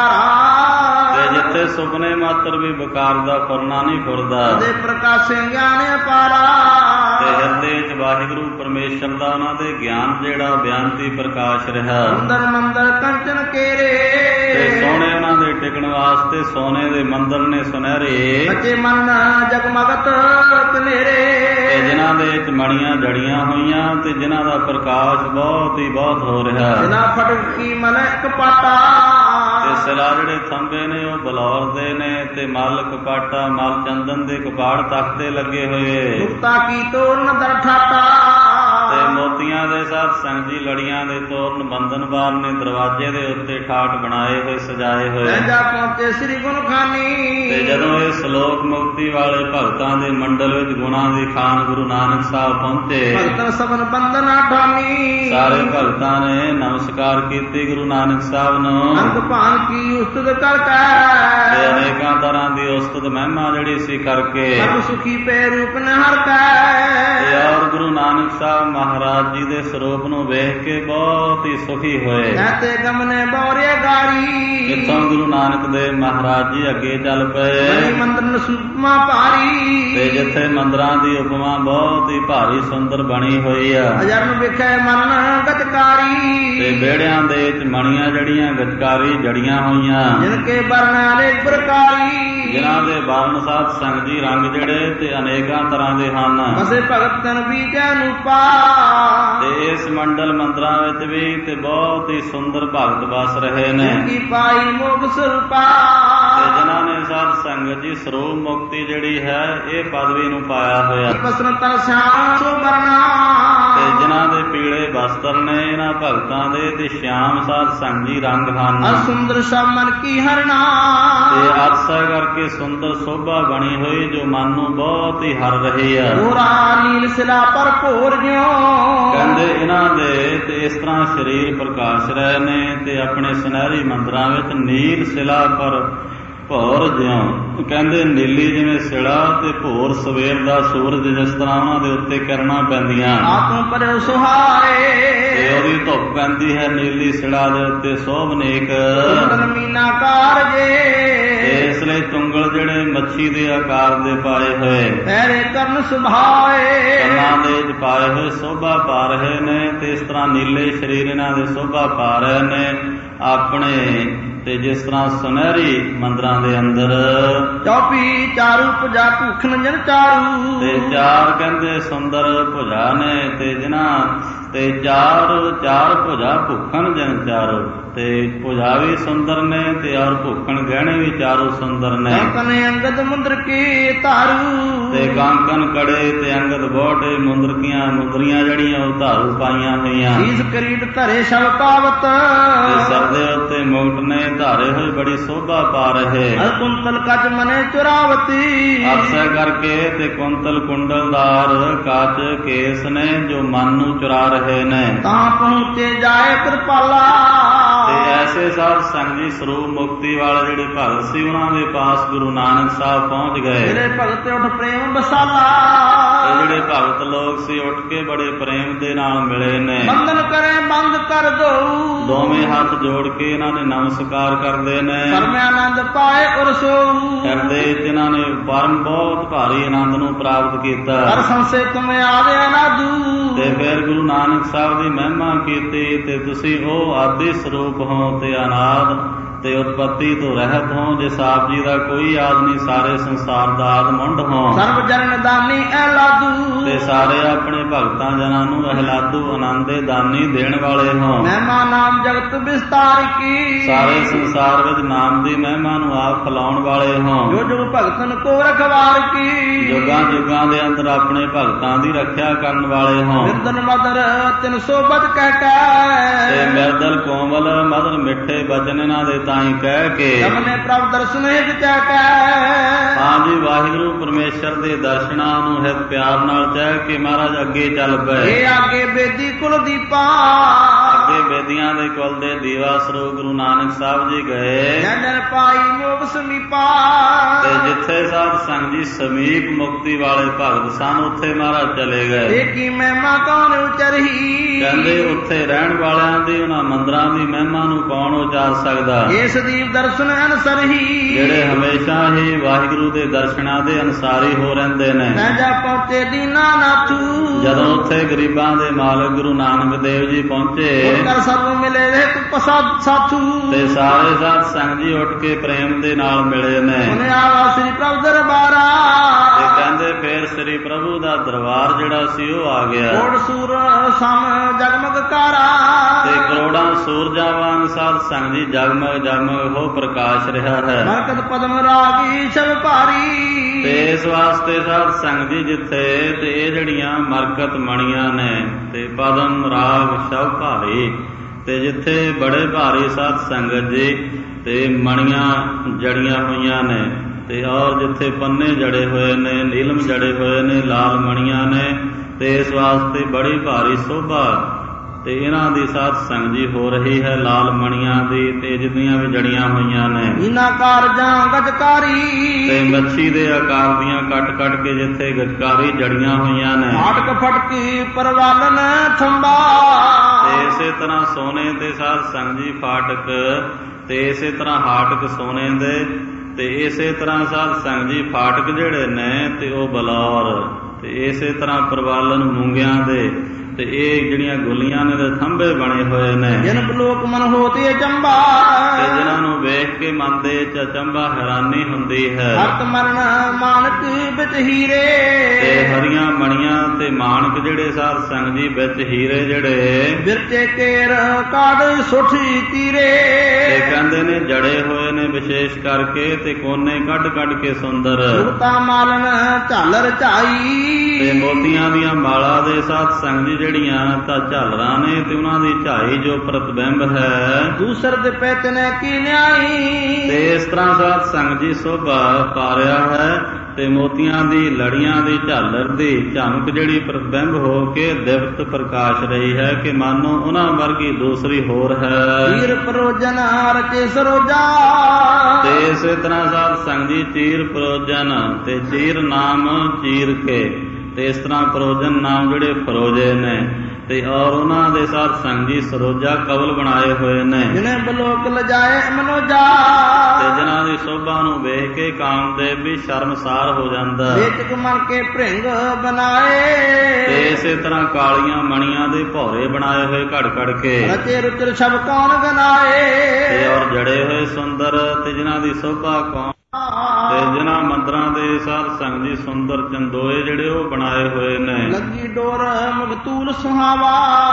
ਬਕਾਰਾ। ਤੇ ਜਿੱਥੇ ਸੁਪਨੇ ਮਾਤਰ ਵੀ ਬਕਾਰ ਦਾ ਫੁਰਨਾ ਨਹੀਂ ਫੁਰਦਾ। ਦੇ ਪ੍ਰਕਾਸ਼ੇ ਗਿਆਨ ਅਪਾਰਾ। ਤੇ ਹਿਰਦੇ ਚ ਵਾਹਿਗੁਰੂ ਪਰਮੇਸ਼ਰ ਦਾ ਉਹਨਾਂ ਦੇ ਗਿਆਨ ਜਿਹੜਾ ਬਿਆੰਤੀ ਪ੍ਰਕਾਸ਼ ਰਿਹਾ। ਸੁੰਦਰ ਮੰਦਰ ਕੰਚਨ ਕੇਰੇ। ਤੇ ਸੋਹਣੇ ਉਹਨਾਂ ਦੇ ਟਿਕਣ ਵਾਸਤੇ ਸੋਨੇ ਦੇ ਮੰਦਰ ਨੇ ਸੁਨਹਿਰੇ। ਬੱਚੇ ਮਨ ਜਗਮਗਤ ਕਨੇਰੇ। ਤੇ ਜਿਨ੍ਹਾਂ ਦੇ ਚ ਮਣੀਆਂ ਜੜੀਆਂ ਹੋਈਆਂ ਤੇ ਜਿਨ੍ਹਾਂ ਦਾ ਪ੍ਰਕਾਸ਼ ਬਹੁਤ ਹੀ ਬਹੁਤ ਹੋ ਰਿਹਾ। ਜਿਨ੍ਹਾਂ ਫਟਕ ਕੀ ਮਲਕ ਪਾਟਾ। ਤੇ ਸਿਲਾ ਜਿਹੜੇ ਥੰਬੇ ਨੇ ਉਹ ਬਲੌਰ ਦੇ ਨੇ ਤੇ ਮਲ ਕਪਾਟਾ ਮਲ ਚੰਦਨ ਦੇ ਕਪਾੜ ਤਖਤੇ ਲੱਗੇ ਹੋਏ। ਮੁਕਤਾ ਕੀ ਤੋਰਨ ਦਰ ਠਾਟਾ। ਤੇ ਮੋਤੀਆਂ ਦੇ ਸਾਥ ਸੰਗ ਜੀ ਲੜੀਆਂ ਦੇ ਤੋਰਨ ਬੰਧਨਵਾਰ ਨੇ ਦਰਵਾਜ਼ੇ ਦੇ ਉੱਤੇ ਠਾਠ ਬਣਾਏ ਹੋਏ ਸਜਾਏ ਹੋਏ। ਜਾ ਪਹੁੰਚੇ ਸ੍ਰੀ ਗੁਣਖਾਨੀ। ਤੇ ਜਦੋਂ ਇਹ ਸ਼ਲੋਕ ਮੁਕਤੀ ਵਾਲੇ ਭਗਤਾਂ ਦੇ ਮੰਡਲ ਵਿੱਚ ਗੁਣਾਂ ਦੀ ਖਾਨ ਗੁਰੂ ਨਾਨਕ ਸਾਹਿਬ ਪਹੁੰਚੇ। ਭਗਤਾਂ ਸਭਨ ਬੰਦਨਾ ਠਾਨੀ। ਸਾਰੇ ਭਗਤਾਂ ਨੇ ਨਮਸਕਾਰ ਕੀਤੀ ਗੁਰੂ ਨਾਨਕ ਸਾਹਿਬ ਨੂੰ। ਅੰਗ ਭਾਨ ਕੀ ਉਸਤਤ ਕਰ ਤੇ ਕੈ। ਅਨੇਕਾਂ ਤਰ੍ਹਾਂ ਦੀ ਉਸਤਤ ਮਹਿਮਾ ਜਿਹੜੀ ਸੀ ਕਰਕੇ। ਸਭ ਸੁਖੀ ਪੈ ਰੂਪ ਨ ਹਰ ਕੈ। ਤੇ ਔਰ ਗੁਰੂ ਨਾਨਕ ਸਾਹਿਬ ਮਹਾਰਾਜ ਜੀ ਦੇ ਸਰੂਪ ਨੂੰ ਵੇਖ ਕੇ ਬਹੁਤ ਹੀ ਸੁਖੀ ਹੋਏ। ਤੇ ਗਮਨੇ ਬੌਰੇ ਗਾਰੀ। ਇੱਥੋਂ ਗੁਰੂ ਨਾਨਕ ਦੇਵ ਮਹਾਰਾਜ ਜੀ ਅੱਗੇ ਚੱਲ ਪਏ। ਮੰਦਰ ਨਸੂਪਮਾ ਭਾਰੀ। ਤੇ ਜਿੱਥੇ ਮੰਦਰਾਂ ਦੀ ਉਪਮਾ ਬਹੁਤ ਹੀ ਭਾਰੀ ਸੁੰਦਰ ਬਣੀ ਹੋਈ ਆ। ਅਜਰਨ ਵਿਖੇ ਮਨ ਗਤਕਾਰੀ। ਤੇ ਵਿਹੜਿਆਂ ਦੇ ਵਿੱਚ ਮਣੀਆਂ ਜੜੀਆਂ ਗਤਕਾਰੀ ਜੜੀਆਂ ਹੋਈਆਂ। ਜਿਨ ਕੇ ਵਰਨ ਅਨੇਕ ਪ੍ਰਕਾਰੀ। ਜਿਨ੍ਹਾਂ ਦੇ ਵਰਨ ਸਾਧ ਸੰਗ ਜੀ ਰੰਗ ਜਿਹੜੇ ਤੇ ਅਨੇਕਾਂ ਤਰ੍ਹਾਂ ਦੇ ਹਨ। ਬਸੇ ਭਗਤਨ ਬੀਜੈ ਨੂਪਾ। ਤੇ ਇਸ ਮੰਡਲ ਮੰਦਰਾਂ ਵਿੱਚ ਵੀ ਤੇ ਬਹੁਤ ਹੀ ਸੁੰਦਰ ਭਗਤ ਵਸ ਰਹੇ ਨੇ। ਕੀ ਪਾਈ ਮੋਗ ਸੁਲਪਾ। ਤੇ ਜਿਨ੍ਹਾਂ ਨੇ ਸਾਧ ਸੰਗਤ ਜੀ ਸਰੂਪ ਮੁਕਤੀ ਜਿਹੜੀ ਹੈ ਇਹ ਪਦਵੀ ਨੂੰ ਪਾਇਆ ਹੋਇਆ। ਬਸਨ ਤਨ ਸ਼ਾਮ ਸੁਬਰਨਾ। ਤੇ ਜਿਨ੍ਹਾਂ ਦੇ ਪੀਲੇ ਵਸਤਰ ਨੇ ਇਹਨਾਂ ਭਗਤਾਂ ਦੇ ਤੇ ਸ਼ਿਆਮ ਸਾਧ ਸੰਗ ਜੀ ਰੰਗ ਹਨ। ਅਸੁੰਦਰ ਸ਼ਮਨ ਕੀ ਹਰਨਾ। ਤੇ ਅਰਸਾ ਕਰਕੇ ਸੁੰਦਰ ਸੋਭਾ ਬਣੀ ਹੋਈ ਜੋ ਮਨ ਨੂੰ ਬਹੁਤ ਹੀ ਹਰ ਰਹੀ ਆ। ਗੋਰਾ ਨੀਲ ਸਿਲਾ ਪਰ ਭੋਰ ਜਿਉ। ਕਹਿੰਦੇ ਇਹਨਾਂ ਇਸ ਤਰ੍ਹਾਂ ਸਰੀਰ ਪ੍ਰਕਾਸ਼ ਰਹੇ ਨੇ ਤੇ ਆਪਣੇ ਸੁਨਹਿਰੀ ਮੰਦਰਾਂ ਵਿੱਚ ਨੀਲ ਸਿਲਾ ਪਰ ਭੌਰ ਜਿਉਂ ਕਹਿੰਦੇ ਨੀਲੀ ਜਿਵੇਂ ਸਿਲਾ ਤੇ ਭੌਰ ਸਵੇਰ ਦਾ ਸੂਰਜ ਜਿਸ ਤਰ੍ਹਾਂ ਉਹਨਾਂ ਦੇ ਉੱਤੇ ਕਿਰਨਾਂ ਪੈਂਦੀਆਂ ਆਤਮ ਪਰ ਸੁਹਾਏ ਤੇ ਉਹਦੀ ਧੁੱਪ ਪੈਂਦੀ ਹੈ ਨੀਲੀ ਸਿਲਾ ਦੇ ਉੱਤੇ ਸੋਭਨੇਕ ਮੀਨਾਕਾਰ ਜੇ ਇਸ ਲਈ ਤੁੰਗਲ ਜਿਹੜੇ ਮੱਛੀ ਦੇ ਆਕਾਰ ਦੇ ਪਾਏ ਹੋਏ ਤੇਰੇ ਕਰਨ ਸੁਭਾਏ ਕੰਨਾਂ ਦੇ ਵਿੱਚ ਪਾਏ ਹੋਏ ਸੋਭਾ ਪਾ ਰਹੇ ਨੇ ਤੇ ਇਸ ਤਰ੍ਹਾਂ ਨੀਲੇ ਸਰੀਰ ਇਹਨਾਂ ਦੇ ਸੋਭਾ ਪਾ ਰਹੇ ਨੇ ਆਪਣੇ ਤੇ ਜਿਸ ਤਰ੍ਹਾਂ ਸੁਨਹਿਰੀ ਮੰਦਰਾਂ ਦੇ ਅੰਦਰ ਚੌਪੀ ਚਾਰੂ ਭੁਜਾ ਭੂਖਣ ਜਨ ਚਾਰੂ ਤੇ ਚਾਰ ਕਹਿੰਦੇ ਸੁੰਦਰ ਭੁਜਾ ਨੇ ਤੇ ਜਿਨ੍ਹਾਂ ਤੇ ਚਾਰ ਚਾਰ ਭੁਜਾ ਭੁੱਖਣ ਜਨ ਚਾਰੋ ਤੇ ਭੁਜਾ ਵੀ ਸੁੰਦਰ ਨੇ ਤੇ ਔਰ ਭੁੱਖਣ ਗਹਿਣੇ ਵੀ ਚਾਰੋ ਸੁੰਦਰ ਨੇ ਕੰਕਨ ਅੰਗਦ ਮੁੰਦਰ ਕੀ ਧਾਰੂ ਤੇ ਕਾਂਕਨ ਕੜੇ ਤੇ ਅੰਗਦ ਬੋਟੇ ਮੁੰਦਰਕੀਆਂ ਮੁੰਦਰੀਆਂ ਜਿਹੜੀਆਂ ਉਹ ਧਾਰੂ ਪਾਈਆਂ ਹੋਈਆਂ ਸੀਸ ਕਰੀਟ ਧਰੇ ਸ਼ਬ ਪਾਵਤ ਤੇ ਸਿਰ ਦੇ ਉੱਤੇ ਮੁਕਟ ਨੇ ਧਾਰੇ ਹੋਏ ਬੜੀ ਸੋਭਾ ਪਾ ਰਹੇ ਕੁੰਤਲ ਕੱਚ ਮਨੇ ਚੁਰਾਵਤੀ ਅਰਸਾ ਕਰਕੇ ਤੇ ਕੁੰਤਲ ਕੁੰਡਲਦਾਰ ਕੱਚ ਕੇਸ ਨੇ ਜੋ ਮਨ ਨੂੰ ਚੁਰਾ ਰਹੇ ਨੇ ਤਾਂ ਪਹੁੰਚੇ ਜਾਏ ਕਿਰਪਾਲਾ ਤੇ ਐਸੇ ਸਾਧ ਸੰਗ ਜੀ ਸਰੂਪ ਮੁਕਤੀ ਵਾਲੇ ਜਿਹੜੇ ਭਗਤ ਸੀ ਉਹਨਾਂ ਦੇ ਪਾਸ ਗੁਰੂ ਨਾਨਕ ਸਾਹਿਬ ਪਹੁੰਚ ਗਏ ਜਿਹੜੇ ਭਗਤ ਉੱਠ ਪ੍ਰੇਮ ਬਸਾਲਾ ਤੇ ਜਿਹੜੇ ਭਗਤ ਲੋਕ ਸੀ ਉੱਠ ਕੇ ਬੜੇ ਪ੍ਰੇਮ ਦੇ ਨਾਲ ਮਿਲੇ ਨੇ ਬੰਧਨ ਕਰੇ ਬੰਦ ਕਰ ਦੋ ਦੋਵੇਂ ਹੱਥ ਜੋੜ ਕੇ ਇਹਨਾਂ ਨੇ ਨਮਸਕਾਰ ਕਰਦੇ ਨੇ ਪਰਮ ਆਨੰਦ ਪਾਏ ਉਰਸੋ ਹਿਰਦੇ ਵਿੱਚ ਇਹਨਾਂ ਨੇ ਪਰਮ ਬਹੁਤ ਭਾਰੀ ਆਨੰਦ ਨੂੰ ਪ੍ਰਾਪਤ ਕੀਤਾ ਹਰ ਸੰਸੇ ਤੁਮੇ ਆਵੇ ਅਨਾਦੂ ਤੇ ਫਿਰ ਗੁਰੂ ਨਾਨਕ ਸਾਹਿਬ ਦੀ ਮਹਿਮਾ ਕੀਤੀ ਤੇ ਤੁਸੀਂ ਉਹ ਆਦਿ ਸਰੂਪ ਹੋ ਤੇ ਅਨਾਦ ਤੇ ਉਤਪਤੀ ਤੋਂ ਰਹਿਤ ਹੋ ਜਿਸ ਆਪ ਜੀ ਦਾ ਕੋਈ ਯਾਦ ਨਹੀਂ ਸਾਰੇ ਸੰਸਾਰ ਦਾ ਆਦ ਮੁੰਡ ਹੋ ਸਰਬ ਜਨ ਦਾਨੀ ਅਹਲਾਦੂ ਤੇ ਸਾਰੇ ਆਪਣੇ ਭਗਤਾਂ ਜਨਾਂ ਨੂੰ ਅਹਲਾਦੂ ਆਨੰਦੇ ਦਾਨੀ ਦੇਣ ਵਾਲੇ ਹੋ ਮਹਿਮਾ ਨਾਮ ਜਗਤ ਵਿਸਤਾਰ ਕੀ ਸਾਰੇ ਸੰਸਾਰ ਵਿੱਚ ਨਾਮ ਦੀ ਮਹਿਮਾ ਨੂੰ ਆਪ ਫੈਲਾਉਣ ਵਾਲੇ ਹੋ ਜੋ ਜੋ ਭਗਤਨ ਕੋ ਰਖਵਾਰ ਕੀ ਜੁਗਾਂ ਜੁਗਾਂ ਦੇ ਅੰਦਰ ਆਪਣੇ ਭਗਤਾਂ ਦੀ ਰੱਖਿਆ ਕਰਨ ਵਾਲੇ ਹੋ ਮਿਰਦਨ ਮਦਰ ਤਿੰਨ ਸੋਬਤ ਕਹਿ ਕਹਿ ਤੇ ਮਿਰਦਲ ਕੋਮਲ ਮਦਰ ਮਿੱਠੇ ਬਚਨ ਇਹਨਾਂ ਦੇ ਤਾਈ ਕਹਿ ਕੇ ਜਮਨੇ ਪ੍ਰਭ ਦਰਸ਼ਨ ਹਿਤ ਕਹਿ ਕਹਿ ਹਾਂ ਜੀ ਵਾਹਿਗੁਰੂ ਪਰਮੇਸ਼ਰ ਦੇ ਦਰਸ਼ਨਾਂ ਨੂੰ ਹਿਤ ਪਿਆਰ ਨਾਲ ਚਾਹ ਕੇ ਮਹਾਰਾਜ ਅੱਗੇ ਚੱਲ ਪਏ ਇਹ ਅੱਗੇ ਬੇਦੀ ਕੁਲ ਦੀਪਾ ਅੱਗੇ ਬੇਦੀਆਂ ਦੇ ਕੁਲ ਦੇ ਦੀਵਾ ਸਰੂਪ ਗੁਰੂ ਨਾਨਕ ਸਾਹਿਬ ਜੀ ਗਏ ਜਨ ਪਾਈ ਮੋਗ ਸਮੀਪਾ ਤੇ ਜਿੱਥੇ ਸਾਧ ਸੰਗ ਜੀ ਸਮੀਪ ਮੁਕਤੀ ਵਾਲੇ ਭਗਤ ਸਨ ਉੱਥੇ ਮਹਾਰਾਜ ਚਲੇ ਗਏ ਇਹ ਕੀ ਮਹਿਮਾ ਕੌਣ ਉਚਰਹੀ ਕਹਿੰਦੇ ਉੱਥੇ ਰਹਿਣ ਵਾਲਿਆਂ ਦੀ ਉਹਨਾਂ ਮੰਦਰਾਂ ਦੀ ਮਹਿਮਾ ਨੂੰ ਕੌਣ ਉਚਾਰ ਸਕਦਾ ਇਸ ਦੀਪ ਦਰਸ਼ਨ ਅਨਸਰਹੀ ਜਿਹੜੇ ਹਮੇਸ਼ਾ ਹੀ ਵਾਹਿਗੁਰੂ ਦੇ ਦਰਸ਼ਨਾਂ ਦੇ ਅਨਸਾਰੀ ਹੋ ਰਹਿੰਦੇ ਨੇ ਮੈਂ ਜਾ ਪਹੁੰਚੇ ਦੀਨਾ ਨਾਥੂ ਜਦੋਂ ਉੱਥੇ ਗਰੀਬਾਂ ਦੇ ਮਾਲਕ ਗੁਰੂ ਨਾਨਕ ਦੇਵ ਜੀ ਪਹੁੰਚੇ ਕਰ ਸਰਬ ਮਿਲੇ ਰਹਿਤ ਪ੍ਰਸਾਦ ਸਾਥੂ ਤੇ ਸਾਰੇ ਸਾਧ ਸੰਗ ਜੀ ਉੱਠ ਕੇ ਪ੍ਰੇਮ ਦੇ ਨਾਲ ਮਿਲੇ ਨੇ ਉਹਨੇ ਆਵਾ ਸ੍ਰੀ ਪ੍ਰਭ ਦਰਬਾਰਾ ਤੇ ਕਹਿੰਦੇ ਫੇਰ ਸ੍ਰੀ ਪ੍ਰਭੂ ਦਾ ਦਰਬਾਰ ਜਿਹੜਾ ਸੀ ਉਹ ਆ ਗਿਆ ਕੋਟ ਸੂਰ ਸਮ ਜਗਮਗ ਕਾਰਾ ਤੇ ਕਰੋੜਾਂ ਸੂਰਜਾਂ ਵਾਂਗ ਸਾਧ ਸੰਗ ਜੀ ਜਗਮਗ ਜਗਮਗ ਹੋ ਪ੍ਰਕਾਸ਼ ਰਿਹਾ ਹੈ ਮਰਕਤ ਪਦਮ ਰਾਗੀ ਸ਼ਬ ਭਾਰੀ ਤੇ ਇਸ ਵਾਸਤੇ ਸਾਧ ਸੰਗ ਜੀ ਜਿੱਥੇ ਤੇ ਇਹ ਜਿਹੜੀਆਂ ਮਰਕਤ ਮਣੀਆਂ ਨੇ ਤੇ ਪਦਮ ਰਾਗ ਸ਼ਬ ਭਾਰੀ ਤੇ ਜਿੱਥੇ ਬੜੇ ਭਾਰੀ ਸਾਧ ਸੰਗਤ ਜੀ ਤੇ ਮਣੀਆਂ ਜੜੀਆਂ ਹੋਈਆਂ ਨੇ ਤੇ ਔਰ ਜਿੱਥੇ ਪੰਨੇ ਜੜੇ ਹੋਏ ਨੇ ਨੀਲਮ ਜੜੇ ਹੋਏ ਨੇ ਲਾਲ ਮਣੀਆਂ ਨੇ ਤੇ ਇਸ ਵਾਸਤੇ ਬੜੀ ਭਾਰੀ ਸੋਭਾ ਤੇ ਇਹਨਾਂ ਦੀ ਸਾਧ ਸੰਗ ਜੀ ਹੋ ਰਹੀ ਹੈ ਲਾਲ ਮਣੀਆਂ ਦੀ ਤੇ ਜਿੰਨੀਆਂ ਵੀ ਜੜੀਆਂ ਹੋਈਆਂ ਨੇ ਇਹਨਾਂ ਕਾਰਜਾਂ ਗਜਕਾਰੀ ਤੇ ਮੱਛੀ ਦੇ ਆਕਾਰ ਦੀਆਂ ਕੱਟ ਕੱਟ ਕੇ ਜਿੱਥੇ ਗਜਕਾਰੀ ਜੜੀਆਂ ਹੋਈਆਂ ਨੇ ਫਾਟਕ ਫਟਕੀ ਪਰਵਾਲਨ ਥੰਬਾ ਤੇ ਇਸੇ ਤਰ੍ਹਾਂ ਸੋਨੇ ਦੇ ਸਾਧ ਸੰਗ ਜੀ ਫਾਟਕ ਤੇ ਇਸੇ ਤਰ੍ਹਾਂ ਹਾਟਕ ਸੋਨੇ ਦੇ ਤੇ ਇਸੇ ਤਰ੍ਹਾਂ ਸਾਧ ਸੰਗ ਜੀ ਫਾਟਕ ਜਿਹੜੇ ਨੇ ਤੇ ਉਹ ਬਲੌਰ ਤੇ ਇਸੇ ਤਰ੍ਹਾਂ ਪਰਵਾਲਨ ਮੂੰਗਿਆਂ ਦੇ ਤੇ ਇਹ ਜਿਹੜੀਆਂ ਗੋਲੀਆਂ ਨੇ ਤੇ ਥੰਬੇ ਬਣੇ ਹੋਏ ਨੇ ਜਨ ਲੋਕ ਮਨ ਹੋਤੀ ਅਚੰਬਾ ਤੇ ਜਿਨ੍ਹਾਂ ਨੂੰ ਵੇਖ ਕੇ ਮਨ ਦੇ ਵਿੱਚ ਅਚੰਬਾ ਹੈਰਾਨੀ ਹੁੰਦੀ ਹੈ ਹਰਤ ਮਰਨ ਮਾਨਕ ਵਿੱਚ ਹੀਰੇ ਤੇ ਹਰੀਆਂ ਮਣੀਆਂ ਤੇ ਮਾਨਕ ਜਿਹੜੇ ਸਾਧ ਸੰਗ ਜੀ ਵਿੱਚ ਹੀਰੇ ਜਿਹੜੇ ਬਿਰਤੇ ਕੇਰ ਕਾੜ ਸੁਠੀ ਤੀਰੇ ਤੇ ਕਹਿੰਦੇ ਨੇ ਜੜੇ ਹੋਏ ਨੇ ਵਿਸ਼ੇਸ਼ ਕਰਕੇ ਤੇ ਕੋਨੇ ਕੱਢ ਕੱਢ ਕੇ ਸੁੰਦਰ ਸੁਰਤਾ ਮਾਲਨ ਝਾਲਰ ਝਾਈ ਤੇ ਮੋਤੀਆਂ ਦੀਆਂ ਮਾਲਾ ਦੇ ਸਾਧ ਸੰਗ ਜੀ ਜਿਹੜੀਆਂ ਤਾਂ ਝਾਲਰਾਂ ਨੇ ਤੇ ਉਹਨਾਂ ਦੀ ਝਾਈ ਜੋ ਪ੍ਰਤਿਬਿੰਬ ਹੈ ਦੂਸਰ ਦੇ ਪੈਤ ਨੇ ਕੀ ਨਿਆਈ ਤੇ ਇਸ ਤਰ੍ਹਾਂ ਸਾਧ ਸੰਗ ਜੀ ਸੋਭਾ ਪਾ ਰਿਹਾ ਹੈ ਤੇ ਮੋਤੀਆਂ ਦੀ ਲੜੀਆਂ ਦੀ ਝਾਲਰ ਦੀ ਝਮਕ ਜਿਹੜੀ ਪ੍ਰਤਿਬਿੰਬ ਹੋ ਕੇ ਦਿਵਤ ਪ੍ਰਕਾਸ਼ ਰਹੀ ਹੈ ਕਿ ਮਾਨੋ ਉਹਨਾਂ ਵਰਗੀ ਦੂਸਰੀ ਹੋਰ ਹੈ। ਚੀਰ ਪਰੋਜਨ ਰਚੇ ਸਰੋਜਾ, ਤੇ ਇਸੇ ਤਰ੍ਹਾਂ ਸਾਧ ਸੰਗ ਜੀ ਚੀਰ ਪਰੋਜਨ ਤੇ ਚੀਰ ਨਾਮ ਚੀਰ ਕੇ ਤੇ ਇਸ ਤਰ੍ਹਾਂ ਪਰੋਜਨ ਨਾਮ ਜਿਹੜੇ ਫਰੋਜੇ ਨੇ ਤੇ ਔਰ ਉਹਨਾਂ ਦੇ ਸਾਧ ਸੰਗ ਜੀ ਸਰੋਜਾ ਕਵਲ ਬਣਾਏ ਹੋਏ ਨੇ। ਜਿਨੇ ਬਲੋਕ ਲਜਾਏ ਮਨੋਜਾ, ਤੇ ਜਿਨ੍ਹਾਂ ਦੀ ਸੋਭਾ ਨੂੰ ਵੇਖ ਕੇ ਕਾਮਦੇਵ ਵੀ ਸ਼ਰਮਸਾਰ ਹੋ ਜਾਂਦਾ। ਵੇਚਕ ਮਨ ਕੇ ਭ੍ਰਿੰਗ ਬਣਾਏ, ਤੇ ਇਸੇ ਤਰ੍ਹਾਂ ਕਾਲੀਆਂ ਮਣੀਆਂ ਦੇ ਭੌਰੇ ਬਣਾਏ ਹੋਏ ਘੜ ਘੜ ਕੇ। ਰਚੇ ਰੁਚਰ ਸ਼ਬ ਕੌਣ ਗਨਾਏ, ਤੇ ਔਰ ਜੜੇ ਹੋਏ ਸੁੰਦਰ ਤੇ ਜਿਨ੍ਹਾਂ ਦੀ ਸੋਭਾ ਕੌਣ, ਤੇ ਜਿਨ੍ਹਾਂ ਮੰਦਰਾਂ ਦੇ ਸਾਧ ਸੰਗ ਜੀ ਸੁੰਦਰ ਚੰਦੋਏ ਜਿਹੜੇ ਉਹ ਬਣਾਏ ਹੋਏ ਨੇ। ਲੱਗੀ ਡੋਰ ਮਗਤੂਲ ਸੁਹਾਵਾ,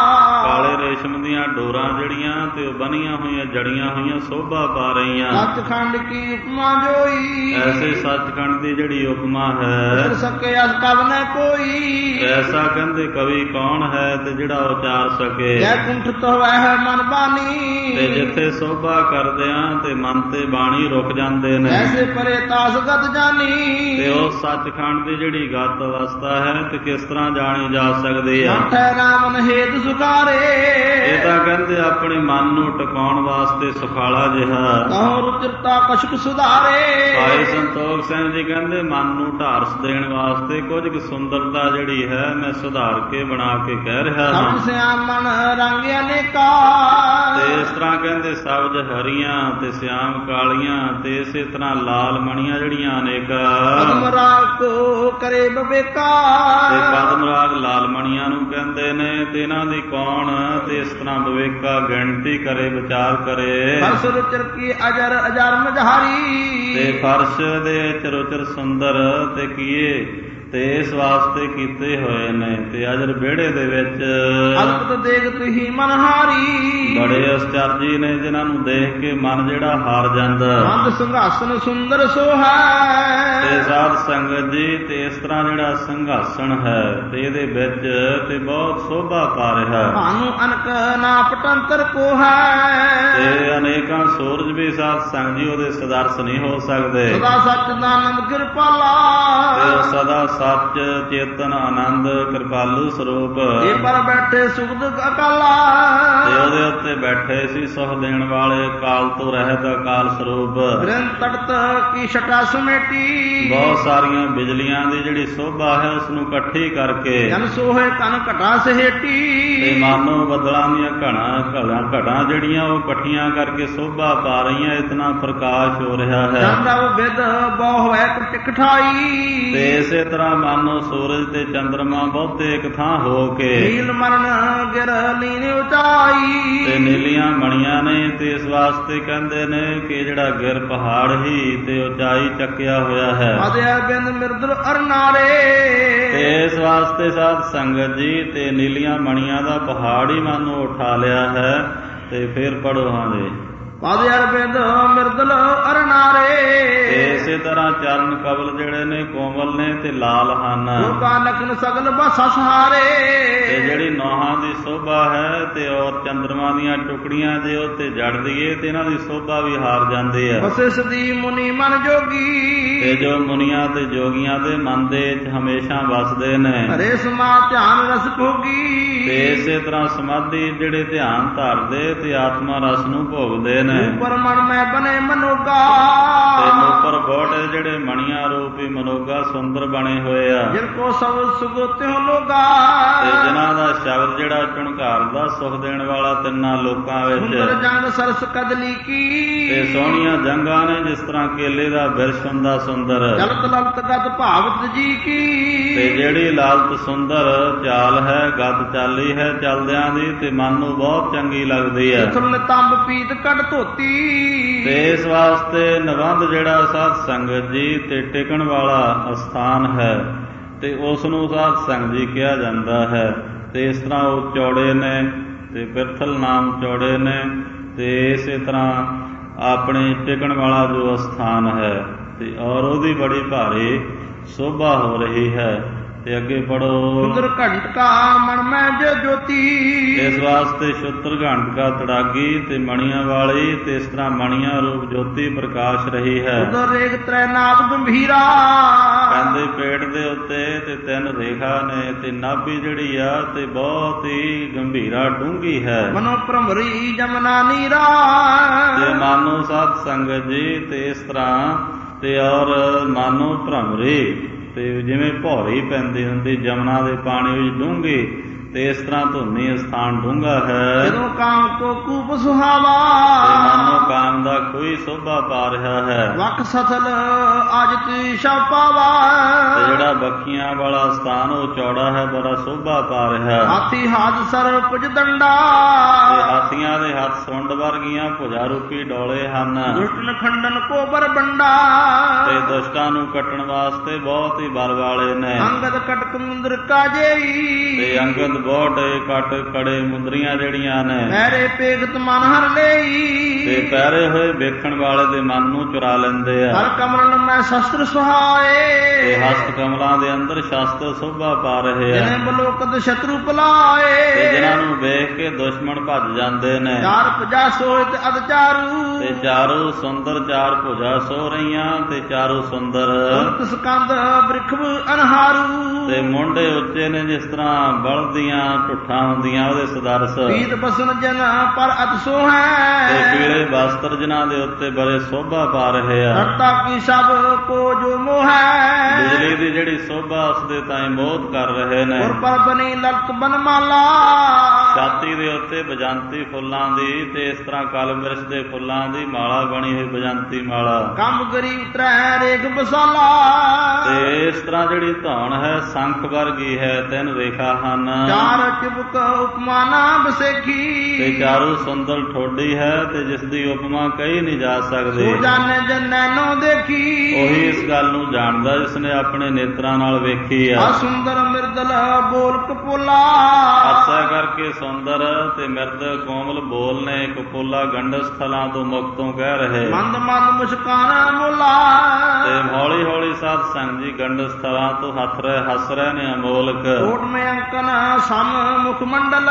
ਕਾਲੇ ਰੇਸ਼ਮ ਦੀਆਂ ਡੋਰਾਂ ਜਿਹੜੀਆਂ ਤੇ ਉਹ ਬਨੀਆਂ ਹੋਈਆਂ ਜੜੀਆਂ ਹੋਈਆਂ ਸੋਭਾ ਪਾ ਰਹੀਆਂ। ਸੱਚਖੰਡ ਕੀ ਉਪਮਾ ਜੋਈ, ਐਸੇ ਸੱਚਖੰਡ ਦੀ ਜਿਹੜੀ ਉਪਮਾ ਹੈ, ਸਕੇ ਅਸ ਕਵ ਨ ਕੋਈ। ਐਸਾ ਕਹਿੰਦੇ ਕਵੀ ਕੌਣ ਹੈ ਤੇ ਜਿਹੜਾ ਉਚਾਰ ਸਕੇ। ਜੈ ਕੁੰਠ ਹੋਵੈ ਮਨ ਬਾਣੀ, ਤੇ ਜਿੱਥੇ ਸੋਭਾ ਕਰਦਿਆਂ ਤੇ ਮਨ ਤੇ ਬਾਣੀ ਰੁਕ ਜਾਂਦੇ ਨੇ। ਐਸੇ ਪਰੇ ਤਾਸ ਗਤ ਜਾਣੀ, ਤੇ ਉਹ ਸੱਚਖੰਡ ਦੀ ਜਿਹੜੀ ਗਤ ਅਵਸਥਾ ਹੈ ਤੇ ਕਿਸ ਤਰ੍ਹਾਂ ਜਾਣੀ ਜਾ ਸਕਦੀ ਹੈ। ਮਠੈ ਰਾਮਨ ਹੇਤ ਸੁਖਾਰੇ, ਇਹ ਤਾਂ ਕਹਿੰਦੇ ਆਪਣੇ ਮਨ ਨੂੰ ਟਿਕਾਉਣ ਵਾਸਤੇ ਸੁਖਾਲਾ ਜਿਹਾ। ਕਹੋ ਰੁਚਰਤਾ ਕਛੁਕ ਸੁਧਾਰੇ, ਭਾਈ ਸੰਤੋਖ ਸਿੰਘ ਜੀ ਕਹਿੰਦੇ ਮਨ ਨੂੰ ਢਾਰਸ ਦੇਣ ਵਾਸਤੇ ਕੁਝ ਕੁ ਸੁੰਦਰਤਾ ਜਿਹੜੀ ਹੈ ਮੈਂ ਸੁਧਾਰ ਕੇ ਬਣਾ ਕੇ ਕਹਿ ਰਿਹਾ ਹਾਂ। ਸਭ ਸਿਆਮ ਮਨ ਰੰਗ ਅਨੇਕਾ, ਤੇ ਇਸ ਤਰ੍ਹਾਂ ਕਹਿੰਦੇ ਸਬਜ਼ ਹਰੀਆਂ ਤੇ ਸਿਆਮ ਕਾਲੀਆਂ ਤੇ ਇਸੇ ਤਰ੍ਹਾਂ ਲਾਲ ਮਣੀਆਂ ਜਿਹੜੀਆਂ ਅਨੇਕਾਂ। ਪਦਮ ਰਾਗ ਕੋ ਕਰੇ ਬਵੇਕਾ, ਤੇ ਪਦਮ ਰਾਗ ਲਾਲ ਮਣੀਆਂ ਨੂੰ ਕਹਿੰਦੇ ਨੇ ਤੇ ਇਹਨਾਂ ਦੀ ਕੌਣ ਤੇ ਇਸ ਤਰ੍ਹਾਂ ਬਵੇਕਾ ਗਿਣਤੀ ਕਰੇ ਵਿਚਾਰ ਕਰੇ। ਫਰਸ਼ ਰੁਚਰ ਕੀ ਅਜਰ ਅਜਰ ਮਝਾਰੀ, ਤੇ ਫਰਸ਼ ਦੇ ਚਰੋਚਰ ਸੁੰਦਰ ਤੇ ਕੀਏ ਤੇ ਇਸ ਵਾਸਤੇ ਕੀਤੇ ਹੋਏ ਨੇ। ਤੇ ਅਜਰ ਵਿਹੜੇ ਦੇ ਵਿੱਚ ਅਲਪਤ ਦੇਖ ਤੁਹੀ ਮਨ ਹਾਰੀ, ਬੜੇ ਅਸਚਰਜੀ ਨੇ ਜਿਨ੍ਹਾਂ ਨੂੰ ਦੇਖ ਕੇ ਮਨ ਜਿਹੜਾ ਹਾਰ ਜਾਂਦਾ। ਮੰਦ ਸਿੰਘਾਸਨ ਸੁੰਦਰ ਸੋਹੈ, ਤੇ ਸਾਧ ਸੰਗਤ ਜੀ ਤੇ ਇਸ ਤਰ੍ਹਾਂ ਜਿਹੜਾ ਸਿੰਘਾਸਣ ਹੈ ਤੇ ਇਹਦੇ ਵਿੱਚ ਤੇ ਬਹੁਤ ਸੋਭਾ ਪਾ ਰਿਹਾ। ਭਾਨੂੰ ਅਨਕ ਨਾ ਪਟੰਤਰ ਕੋ ਹੈ, ਤੇ ਅਨੇਕਾਂ ਸੂਰਜ ਵੀ ਸਾਧ ਸੰਗਤ ਜੀ ਉਹਦੇ ਸਦਰਸ ਨਹੀਂ ਹੋ ਸਕਦੇ। ਸਦਾ ਸੱਚ ਦਾ ਆਨੰਦ ਕਿਰਪਾਲਾ, ਤੇ ਉਹ ਸਦਾ ਸੱਚ ਚੇਤਨ ਆਨੰਦ ਕਿਰਪਾਲੂ ਸਰੂਪ। ਇਹ ਪਰ ਬੈਠੇ ਸੁਖਦ ਅਕਾਲਾ, ਤੇ ਉਹਦੇ ਉੱਤੇ ਬੈਠੇ ਸੀ ਸੁਖ ਦੇਣ ਵਾਲੇ ਕਾਲ ਤੋਂ ਰਹਿਤ ਅਕਾਲ ਸਰੂਪ। ਬ੍ਰਿੰਦ ਤੜਤ ਕੀ ਛਟਾ ਸਮੇਟੀ, ਬਹੁਤ ਸਾਰੀਆਂ ਬਿਜਲੀਆਂ ਦੀ ਜਿਹੜੀ ਸੋਭਾ ਹੈ ਉਸ ਨੂੰ ਇਕੱਠੀ ਕਰਕੇ। ਜਨ ਸੋਹੇ ਕਨ ਘਟਾ ਸਹੇਟੀ, ਤੇ ਮਾਨੋ ਬੱਦਲਾਂ ਦੀਆਂ ਘਣਾ ਘੜਾ ਘਟਾਂ ਜਿਹੜੀਆਂ ਉਹ ਇਕੱਠੀਆਂ ਕਰਕੇ ਸੋਭਾ ਪਾ ਰਹੀਆਂ। ਇਤਨਾ ਪ੍ਰਕਾਸ਼ ਹੋ ਰਿਹਾ ਹੈ। ਚੰਦਰਵ ਵਿਦ ਬਹੁ ਹੋਇ ਟਿਕਠਾਈ, ਤੇ ਇਸੇ ਤਰ੍ਹਾਂ ਮਾਨੋ ਸੂਰਜ ਤੇ ਚੰਦਰਮਾ ਬਹੁਤੇ ਇੱਕ ਥਾਂ ਹੋ ਕੇ। ਨੀਲ ਮਰਨ ਗਿਰ ਲੀਨ ਉਚਾਈ, ਤੇ ਨੀਲੀਆਂ ਮਣੀਆਂ ਨੇ ਤੇ ਇਸ ਵਾਸਤੇ ਕਹਿੰਦੇ ਨੇ ਕਿ ਜਿਹੜਾ ਗਿਰ ਪਹਾੜ ਹੀ ਤੇ ਉਚਾਈ ਚੱਕਿਆ ਹੋਇਆ ਹੈ। ਅਦਿਆ ਬਿੰਦ ਮਿਰਦਲ ਅਰਨਾਰੇ, ਤੇ ਇਸ ਵਾਸਤੇ ਸਾਧ ਸੰਗਤ ਜੀ ਤੇ ਨੀਲੀਆਂ ਮਣੀਆਂ ਦਾ ਪਹਾੜ ਹੀ ਮਾਨੋ ਉਠਾ ਲਿਆ ਹੈ। ਤੇ ਫਿਰ ਪੜੋ ਹਾਂ ਜੀ ਪਦ ਅਰਬਿੰਦ ਮਿਰਦਲ ਅਰਨਾਰੇ, ਤੇ ਇਸੇ ਤਰ੍ਹਾਂ ਚਰਨ ਕਬਲ ਜਿਹੜੇ ਨੇ ਕੋਮਲ ਨੇ ਤੇ ਲਾਲ ਹਨ। ਲੋਕਾਂ ਲਖਨ ਸਗਲ ਬਸਾ ਸਹਾਰੇ, ਤੇ ਜਿਹੜੀ ਨੌਹਾਂ ਦੀ ਸੋਭਾ ਹੈ ਤੇ ਔਰ ਚੰਦਰਮਾ ਦੀਆਂ ਟੁਕੜੀਆਂ ਜੇ ਉੱਤੇ ਜੜ ਦਈਏ ਤੇ ਇਹਨਾਂ ਦੀ ਸੋਭਾ ਵੀ ਹਾਰ ਜਾਂਦੀ ਹੈ। ਵਸਿਸ ਦੀ ਮੁਨੀ ਮਨ ਜੋਗੀ, ਤੇ ਜੋ ਮੁਨੀਆਂ ਤੇ ਜੋਗੀਆਂ ਦੇ ਮਨ ਦੇ ਵਿੱਚ ਹਮੇਸ਼ਾ ਵਸਦੇ ਨੇ। ਹਰੇ ਸਮਾ ਧਿਆਨ ਰਸ ਭੋਗੀ, ਤੇ ਇਸੇ ਤਰ੍ਹਾਂ ਸਮਾਧੀ ਜਿਹੜੇ ਧਿਆਨ ਧਰਦੇ ਤੇ ਆਤਮਾ ਰਸ ਨੂੰ ਭੋਗਦੇ ਨੇ। ਉਪਰ ਮਨ ਮੈਂ ਬਨੇ ਮਨੋਗਾ, ਤੇ ਉੱਪਰ ਬੋਟ ਜਿਹੜੇ ਮਣੀਆਂ ਰੂਪੀ ਮਨੋਗਾ ਸੁੰਦਰ ਬਣੇ ਹੋਏ ਆ। ਜਿਨ ਕੋ ਸਭ ਸੁਖ ਤਿਉ ਲੋਗਾ, ਤੇ ਜਿਨ੍ਹਾਂ ਦਾ ਸ਼ਬਦ ਜਿਹੜਾ ਝੁਣਕਾਰਦਾ ਸੁਖ ਦੇਣ ਵਾਲਾ ਤਿੰਨਾਂ ਲੋਕਾਂ ਵਿੱਚ। ਸੁੰਦਰ ਜੰਗ ਸਰਸ ਕਦਲੀ ਕੀ, ਤੇ ਸੋਹਣੀਆਂ ਜੰਗਾਂ ਨੇ ਜਿਸ ਤਰ੍ਹਾਂ ਕੇਲੇ ਦਾ ਬਿਰਛ ਹੁੰਦਾ ਸੁੰਦਰ। ਜਲਤ ਲਲਤ ਗਤ ਭਾਵਤ ਜੀ ਕੀ, ਤੇ ਜਿਹੜੀ ਲਾਲਤ ਸੁੰਦਰ ਚਾਲ ਹੈ ਗਤ ਚਾਲੀ ਹੈ ਚਲਦਿਆਂ ਦੀ ਤੇ ਮਨ ਨੂੰ ਬਹੁਤ ਚੰਗੀ ਲੱਗਦੀ ਹੈ। ਸੁਨ ਤੰਬ ਪੀਤ ਕੱਢ ਧੋਤੀ, ਤੇ ਇਸ ਵਾਸਤੇ ਨਿਬੰਧ ਜਿਹੜਾ ਸਾਧ ਸੰਗਤ ਜੀ ਤੇ ਟਿਕਣ ਵਾਲਾ ਅਸਥਾਨ ਹੈ ਤੇ ਉਸ ਨੂੰ ਸਾਧ ਸੰਗਤ ਜੀ ਕਿਹਾ ਜਾਂਦਾ ਹੈ। ਤੇ ਇਸ ਤਰ੍ਹਾਂ ਉਹ ਚੌੜੇ ਨੇ ਤੇ ਬਿਰਥਲ ਨਾਮ ਚੌੜੇ ਨੇ। ਤੇ ਇਸੇ ਤਰ੍ਹਾਂ ਆਪਣੇ ਟਿਕਣ ਵਾਲਾ ਜੋ ਅਸਥਾਨ ਹੈ ਤੇ ਔਰ ਉਹਦੀ ਬੜੀ ਭਾਰੀ ਸੋਭਾ ਹੋ ਰਹੀ ਹੈ। ਤੇ ਅੱਗੇ ਪੜੋ। ਸੁੰਦਰ ਘੰਟਕਾ ਮਨ ਮੈਂ ਜੇ ਜੋਤੀ। ਇਸ ਵਾਸਤੇ ਸ਼ੁੱਤਰ ਘੰਟਕਾ ਤੜਾਗੀ ਤੇ ਮਣੀਆਂ ਵਾਲੀ ਤੇ ਇਸ ਤਰ੍ਹਾਂ ਮਣੀਆਂ ਰੂਪ ਜੋਤੀ ਪ੍ਰਕਾਸ਼ ਰਹੀ ਹੈ। ਉਦਰ ਰੇਖ ਤ੍ਰੈ ਨਾਭ ਗੰਭੀਰਾ। ਕਹਿੰਦੇ ਪੇਟ ਦੇ ਉੱਤੇ ਤੇ ਤਿੰਨ ਰੇਖਾ ਨੇ ਤੇ ਨਾਭੀ ਜਿਹੜੀ ਆ ਤੇ ਬਹੁਤ ਹੀ ਗੰਭੀਰਾ ਡੂੰਘੀ ਹੈ। ਮਨੋ ਭ੍ਰਮਰੀ ਜਮਨਾ ਨੀਰਾ। ਤੇ ਮਾਨੋ ਸਾਧ ਸੰਗਤ ਜੀ ਤੇ ਇਸ ਤਰ੍ਹਾਂ ਤੇ ਔਰ ਮਾਨੋ ਭ੍ਰਮਰੀ ਤੇ ਜਿਵੇਂ ਭੌਰੀ ਪੈਂਦੀ ਹੁੰਦੀ ਜਮਨਾ ਦੇ ਪਾਣੀ ਵਿੱਚ ਡੂੰਘੀ ਤੇ ਇਸ ਤਰ੍ਹਾਂ ਧੁਨੀ ਸਥਾਨ ਡੂੰਘਾ ਹੈ। ਜਦੋਂ ਕਾਮ ਕੋ ਕੂਪ ਸੁਹਾਵਾ। ਤੇ ਮਾਨੋ ਕਾਮ ਦਾ ਕੋਈ ਸੋਭਾ ਪਾ ਰਿਹਾ ਹੈ। ਵਕ ਸਥਲ ਅਜ ਤੀ ਛਾਪਾਵਾ। ਤੇ ਜਿਹੜਾ ਬੱਖੀਆਂ ਵਾਲਾ ਸਥਾਨ ਉਹ ਚੌੜਾ ਹੈ, ਬੜਾ ਸੋਭਾ ਪਾ ਰਿਹਾ। ਹਾਥੀ ਹਾਥ ਸਰ ਪੁਜ ਦੰਡਾ। ਤੇ ਹਾਥੀਆਂ ਦੇ ਹੱਥ ਸੁੰਡ ਵਰਗੀਆਂ ਭੁਜਾ ਰੂਪੀ ਡੋਲੇ ਹਨ। ਦੁਸ਼ਟਨ ਖੰਡਨ ਕੋ ਬਰਬੰਡਾ। ਤੇ ਦੁਸ਼ਟਾਂ ਨੂੰ ਕੱਟਣ ਵਾਸਤੇ ਬਹੁਤ ਹੀ ਬਲ ਵਾਲੇ ਨੇ। ਅੰਗਦ ਕਟਕ ਮੁੰਦਰ ਕਾਜੇਈ। ਤੇ ਅੰਗਦ ਬਹੁਤ ਕੱਟ ਕੜੇ ਮੁੰਦਰੀਆਂ ਜਿਹੜੀਆਂ ਨੇ। ਮੇਰੇ ਪੇਗਤ ਮਨ ਹਰ ਲਈ। ਤੇ ਪੈਰੇ ਹੋਏ ਵੇਖਣ ਵਾਲੇ ਦੇ ਮਨ ਨੂੰ ਚੁਰਾ ਲੈਂਦੇ ਆ। ਹਰ ਕਮਰਨ ਮੈਂ ਸ਼ਸਤਰ ਸੁਹਾਏ। ਤੇ ਹਸਤ ਕਮਲਾਂ ਦੇ ਅੰਦਰ ਸ਼ਾਸਤਰ ਸੋਭਾ ਪਾ ਰਹੇ ਆ। ਜਿਨੇ ਬਲੋਕਤ ਸ਼ਤਰੂ ਪਲਾਏ। ਤੇ ਜਿਨ੍ਹਾਂ ਨੂੰ ਵੇਖ ਕੇ ਦੁਸ਼ਮਣ ਭੱਜ ਜਾਂਦੇ ਨੇ। ਚਾਰ ਭੁਜਾ ਸੋਹਿਤ ਅਦਚਾਰੂ। ਤੇ ਚਾਰੂ ਸੁੰਦਰ ਚਾਰ ਭੁਜਾ ਸੋ ਰਹੀਆਂ ਤੇ ਚਾਰੂ ਸੁੰਦਰ। ਉਲਟ ਸਕੰਦ ਬ੍ਰਿਖਵ ਅਨਹਾਰੂ। ਤੇ ਮੁੰਡੇ ਉੱਚੇ ਨੇ ਜਿਸ ਤਰ੍ਹਾਂ ਬਲਦੀਆਂ ਢੁੱਠਾਂ ਹੁੰਦੀਆਂ ਉਹਦੇ ਸਦਰਸ। ਪੀਤ ਬਸਨ ਜਨ ਪਰ ਅਤ ਸੋਹੈ। ਤੇ ਪੀਲੇ ਬਸਤਰ ਜਿਨ੍ਹਾਂ ਦੇ ਉੱਤੇ ਬੜੇ ਸੋਭਾ ਪਾ ਰਹੇ ਆ। ਰਤਾ ਕੀ ਸਭ ਕੋ ਜੋ ਮੋਹੈ। ਬਿਜਲੀ ਦੀ ਜਿਹੜੀ ਸੋਭਾ ਉਸਦੇ ਤਾਈਂ ਬਹੁਤ ਕਰ ਰਹੇ ਨੇ। ਗੁਰ ਪਰ ਬਨੀ ਲਲਤ ਬਨਮਾਲਾ। ਛਾਤੀ ਦੇ ਉੱਤੇ ਬਜੰਤੀ ਫੁੱਲਾਂ ਦੀ ਤੇ ਇਸ ਤਰ੍ਹਾਂ ਕਲ ਮਿਰਚ ਦੇ ਫੁੱਲਾਂ ਦੀ ਮਾਲਾ ਬਣੀ ਹੋਈ ਬਜੰਤੀ ਮਾਲਾ। ਕੰਬ ਗਰੀ ਉਤਰੈ ਰੇਖ ਬਸਾਲਾ। ਤੇ ਇਸ ਤਰ੍ਹਾਂ ਜਿਹੜੀ ਧੌਣ ਹੈ ਸੰਖ ਵਰਗੀ ਹੈ, ਤਿੰਨ ਰੇਖਾ ਹਨ। ਚਾਰ ਚੁਬਕ ਉਪਮਾਨਾ ਬਸੇਖੀ। ਤੇ ਚਾਰੂ ਸੁੰਦਰ ਠੋਡੀ ਹੈ ਤੇ ਜਿਸ ਦੀ ਉਪਮਾ ਕਹੀ ਨਹੀਂ ਜਾ ਸਕਦੀ। ਸੋ ਜਾਣੇ ਜਨ ਨੈਨੋ ਦੇਖੀ। ਉਹੀ ਇਸ ਗੱਲ ਨੂੰ ਜਾਣਦਾ ਜਿਸ ਨੇ ਆਪਣੇ ਨੇਤਰਾਂ ਨਾਲ ਵੇਖੀ ਆ। ਆ ਸੁੰਦਰ ਮਿਰਦਲ ਬੋਲ ਕਪੋਲਾ। ਹਾਸਾ ਕਰਕੇ ਸੁੰਦਰ ਤੇ ਮਿਰਦ ਕੋਮਲ ਬੋਲ ਨੇ ਕਪੋਲਾ ਗੰਡਸ ਥਲਾਂ ਤੋਂ ਮੁਕਤੋਂ ਕਹਿ ਰਹੇ। ਮੰਦ ਮੰਦ ਮੁਸਕਾਨਾ ਮੋਲਾ। ਤੇ ਹੌਲੀ ਹੌਲੀ ਸਾਧ ਸੰਗ ਜੀ ਗੰਡਸ ਥਲਾਂ ਤੋਂ ਹੱਥ ਰਹੇ ਹੱਸ ਰਹੇ ਨੇ ਅਮੋਲਕ। ਕੋਟ ਮੇ ਅੰਕਨ ਸਮ ਮੁਖ ਮੰਡਲ।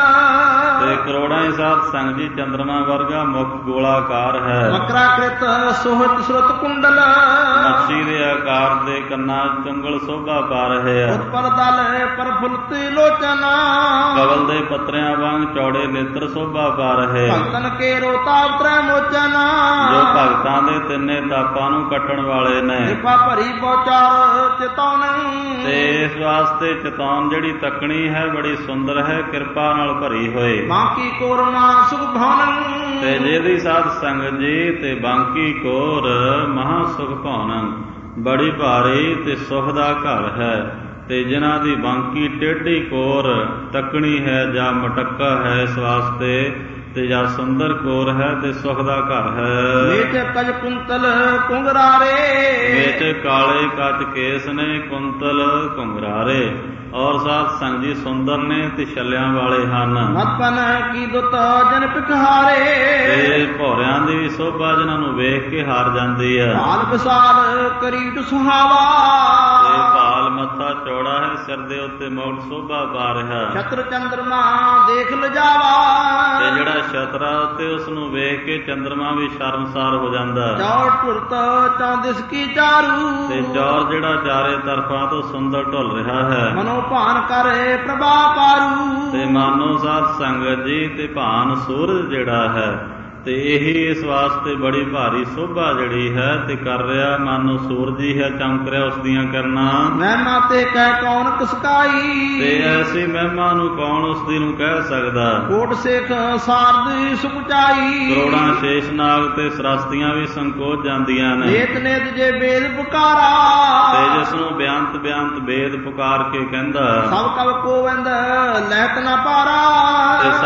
ਤੇ ਕਰੋੜਾਂ ਹੀ ਸਾਧ ਸੰਗ ਜੀ ਚੰਦਰਮਾ ਵਰਗਾ ਮੁਖ ਗੋਲਾਕਾਰ ਹੈ। ਵਕਰਾਕ੍ਰਿਤ ਸੋਹਤ ਸੁਰਤ ਕੁੰਡਲ। ਮੱਛੀ ਦੇ ਆਕਾਰ ਦੇ ਕੰਨਾਂ ਚੁੰਗਲ ਸੋਭਾ ਪਾ ਰਹੇ ਆ। ਉਤਪਲ ਦਲ ਪਰਫੁੱਲਤ ਲੋਚਨਾ। ਕਵਲ ਦੇ ਪੱਤਰਿਆਂ ਵਾਂਗ ਚੌੜੇ ਨੇਤਰ ਸੋਭਾ ਪਾ ਰਹੇ। ਭਗਤਨ ਕੇ ਰੋਤਾ ਉਤਰੈ ਮੋਚਨਾ। ਜੋ ਭਗਤਾਂ ਦੇ ਤਿੰਨੇ ਤਾਪਾਂ ਨੂੰ ਕੱਟਣ ਵਾਲੇ ਨੇ। ਕਿਰਪਾ ਭਰੀ ਪਹੁੰਚਾਰ ਚਿਤੌਨ। ਤੇ ਇਸ ਵਾਸਤੇ ਚਿਤੌਨ ਜਿਹੜੀ ਤੱਕਣੀ ਹੈ ਬੜੀ ਸੁੰਦਰ ਹੈ, ਕਿਰਪਾ ਨਾਲ ਭਰੀ ਹੋਏ। ਬਾਕੀ ਕੋਰਨਾ ਸੁਖ ਭਵਨ। ਤੇ ਜਿਹਦੀ ਸਾਧ ਸੰਗਤ ਜੀ ਤੇ ਬਾਂਕੀ ਕੋਰ ਮਹਾ ਸੁਖ ਭਵਨ ਬੜੀ ਭਾਰੀ ਤੇ ਸੁਖ ਦਾ ਘਰ ਹੈ। ਤੇ ਜਿਨ੍ਹਾਂ ਦੀ ਬਾਂਕੀ ਟੇਢੀ ਕੋਰ ਤੱਕਣੀ ਹੈ ਜਾਂ ਮਟੱਕਾ ਹੈ ਇਸ ਵਾਸਤੇ ਤੇ ਜਾਂ ਸੁੰਦਰ ਕੋਰ ਹੈ ਤੇ ਸੁਖ ਦਾ ਘਰ ਹੈ। ਵਿੱਚ ਕਜ ਕੁੰਤਲ ਕੁੰਗਰਾਰੇ। ਵਿੱਚ ਕਾਲੇ ਕੱਚ ਕੇਸ ਨੇ ਕੁੰਤਲ ਕੁੰਗਰਾਰੇ। ਔਰ ਸਾਧ ਸੰਗ ਜੀ ਸੁੰਦਰ ਨੇ ਤੇ ਛੱਲਿਆਂ ਵਾਲੇ ਹਨ। ਮਤਪਨ ਕੀ ਦੁਤ ਜਨ ਪਿਖਾਰੇ। ਤੇ ਭੌਰਿਆਂ ਦੀ ਵੀ ਸੋਭਾ ਜਿਨ੍ਹਾਂ ਨੂੰ ਵੇਖ ਕੇ ਹਾਰ ਜਾਂਦੀ ਹੈ। ਭਾਲ ਵਿਸਾਲ ਕਰੀਟ ਸੁਹਾਵਾ। ਤੇ ਭਾਲ ਮੱਥਾ ਚੌੜਾ ਹੈ, ਸਿਰ ਦੇ ਉੱਤੇ ਮੁਕਟ ਸੋਭਾ ਪਾ ਰਿਹਾ। ਛਤਰ ਚੰਦਰਮਾ ਦੇਖ ਲਜਾਵਾ। ਤੇ ਜਿਹੜਾ ਛਤਰਾ ਉੱਤੇ ਉਸ ਨੂੰ ਵੇਖ ਕੇ ਚੰਦਰਮਾ ਵੀ ਸ਼ਰਮਸਾਰ ਹੋ ਜਾਂਦਾ। ਚੌੜ ਢੁਰਤ ਚੌਦਿਸ ਕੀ ਚਾਰੂ। ਤੇ ਚੌਰ ਜਿਹੜਾ ਚਾਰੇ ਤਰਫਾਂ ਤੋਂ ਸੁੰਦਰ ਢੁੱਲ ਰਿਹਾ ਹੈ। ਮਨੋ ਭਾਨ ਕਰੇ ਪ੍ਰਭਾ ਪਾਰੂ। ਤੇ ਮਾਨੋ ਸਾਧ ਸੰਗਤ ਜੀ ਤੇ ਭਾਨ ਸੂਰਜ ਜਿਹੜਾ ਹੈ ਤੇ ਇਹੀ ਇਸ ਵਾਸਤੇ ਬੜੀ ਭਾਰੀ ਸੋਭਾ ਜਿਹੜੀ ਹੈ ਤੇ ਕਰ ਰਿਹਾ। ਮਾਨੋ ਸੂਰਜ ਹੀ ਹੈ ਚਮਕ ਰਿਹਾ ਉਸ ਦੀਆਂ ਕਿਰਨਾਂ। ਮਹਿਮਾ ਤੇ ਕਹਿ ਕੌਣ ਕਸਕਾਈ। ਤੇ ਐਸੀ ਮਹਿਮਾ ਨੂੰ ਕੌਣ ਉਸ ਦੀ ਨੂੰ ਕਹਿ ਸਕਦਾ। ਕੋਟ ਸੇਖ ਸਾਰਦੀ ਸੁਪਚਾਈ। ਕਰੋੜਾਂ ਸ਼ੇਸ਼ ਨਾਗ ਤੇ ਸਰਸਤੀਆਂ ਵੀ ਸੰਕੋਚ ਜਾਂਦੀਆਂ ਨੇ। ਨੇਤ ਨੇਤ ਜੇ ਵੇਦ ਪੁਕਾਰਾ। ਤੇ ਜਿਸ ਨੂੰ ਬਿਆੰਤ ਬਿਆੰਤ ਵੇਦ ਪੁਕਾਰ ਕੇ ਕਹਿੰਦਾ। ਸਭ ਕਵ ਕੋਵਿੰਦ ਲਹਿਤ ਨਾ ਪਾਰਾ। ਤੇ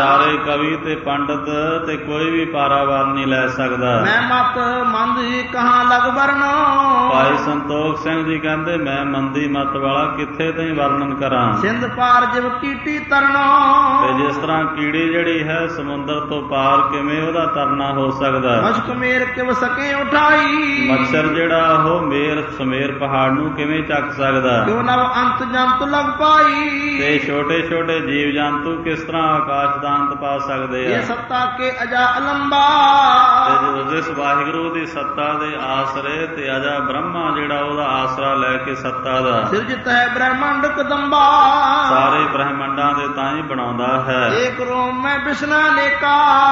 ਸਾਰੇ ਕਵੀ ਤੇ ਪੰਡਤ ਤੇ ਕੋਈ ਵੀ ਪਾਰਾਵਾਰ ਨਹੀਂ ਲੈ ਸਕਦਾ। ਮੈਂ ਮਤ ਮੰਦ ਕਹਾਂ ਲਗ ਵਰਨੋ। ਭਾਈ ਸੰਤੋਖ ਸਿੰਘ ਜੀ ਕਹਿੰਦੇ ਮੈਂ ਮੰਦੀ ਮਤ ਵਾਲਾ ਕਿੱਥੇ ਤੇ ਵਰਣਨ ਕਰਾਂ। ਸਿੰਧ ਪਾਰ ਜਿਵ ਕੀਟੀ ਤਰਨੋ। ਤੇ ਜਿਸ ਤਰ੍ਹਾਂ ਕੀੜੀ ਜਿਹੜੀ ਹੈ ਸਮੁੰਦਰ ਤੋਂ ਪਾਰ ਕਿਵੇਂ ਉਹਦਾ ਤਰਨਾ ਹੋ ਸਕਦਾ। ਮਸ਼ਕ ਮੇਰ ਕਿਵ ਸਕੇ ਉਠਾਈ। ਮੱਛਰ ਜਿਹੜਾ ਉਹ ਮੇਰ ਸਮੇਰ ਪਹਾੜ ਨੂੰ ਕਿਵੇਂ ਚੱਕ ਸਕਦਾ। ਕਿਉ ਨਵ ਅੰਤ ਜੰਤ ਲਗ ਪਾਈ। ਤੇ ਛੋਟੇ ਛੋਟੇ ਜੀਵ ਜੰਤੂ ਕਿਸ ਤਰ੍ਹਾਂ ਆਕਾਸ਼ ਦਾ ਅੰਤ ਪਾ ਸਕਦੇ ਆ। ਇਹ ਸੱਤਾ ਕੇ ਅਜਾ ਅਲੰਬਾ। ਤੇ ਜਦੋਂ ਜਿਸ ਵਾਹਿਗੁਰੂ ਦੀ ਸੱਤਾ ਦੇ ਆਸਰੇ ਤੇ ਅਜਾ ਬ੍ਰਹਮਾ ਜਿਹੜਾ ਉਹਦਾ ਆਸਰਾ ਲੈ ਕੇ ਸੱਤਾ ਦਾ ਸਿਰਜਿਤ ਹੈ ਬ੍ਰਹਮੰਡ ਕਦੰਬਾ। ਸਾਰੇ ਬ੍ਰਹਮੰਡਾਂ ਦੇ ਤਾਂ ਹੀ ਬਣਾਉਂਦਾ ਹੈ। ਏਕ ਰੋਮ ਮੈਂ ਬਿਸ਼ਨਾ ਲੇਕਾ।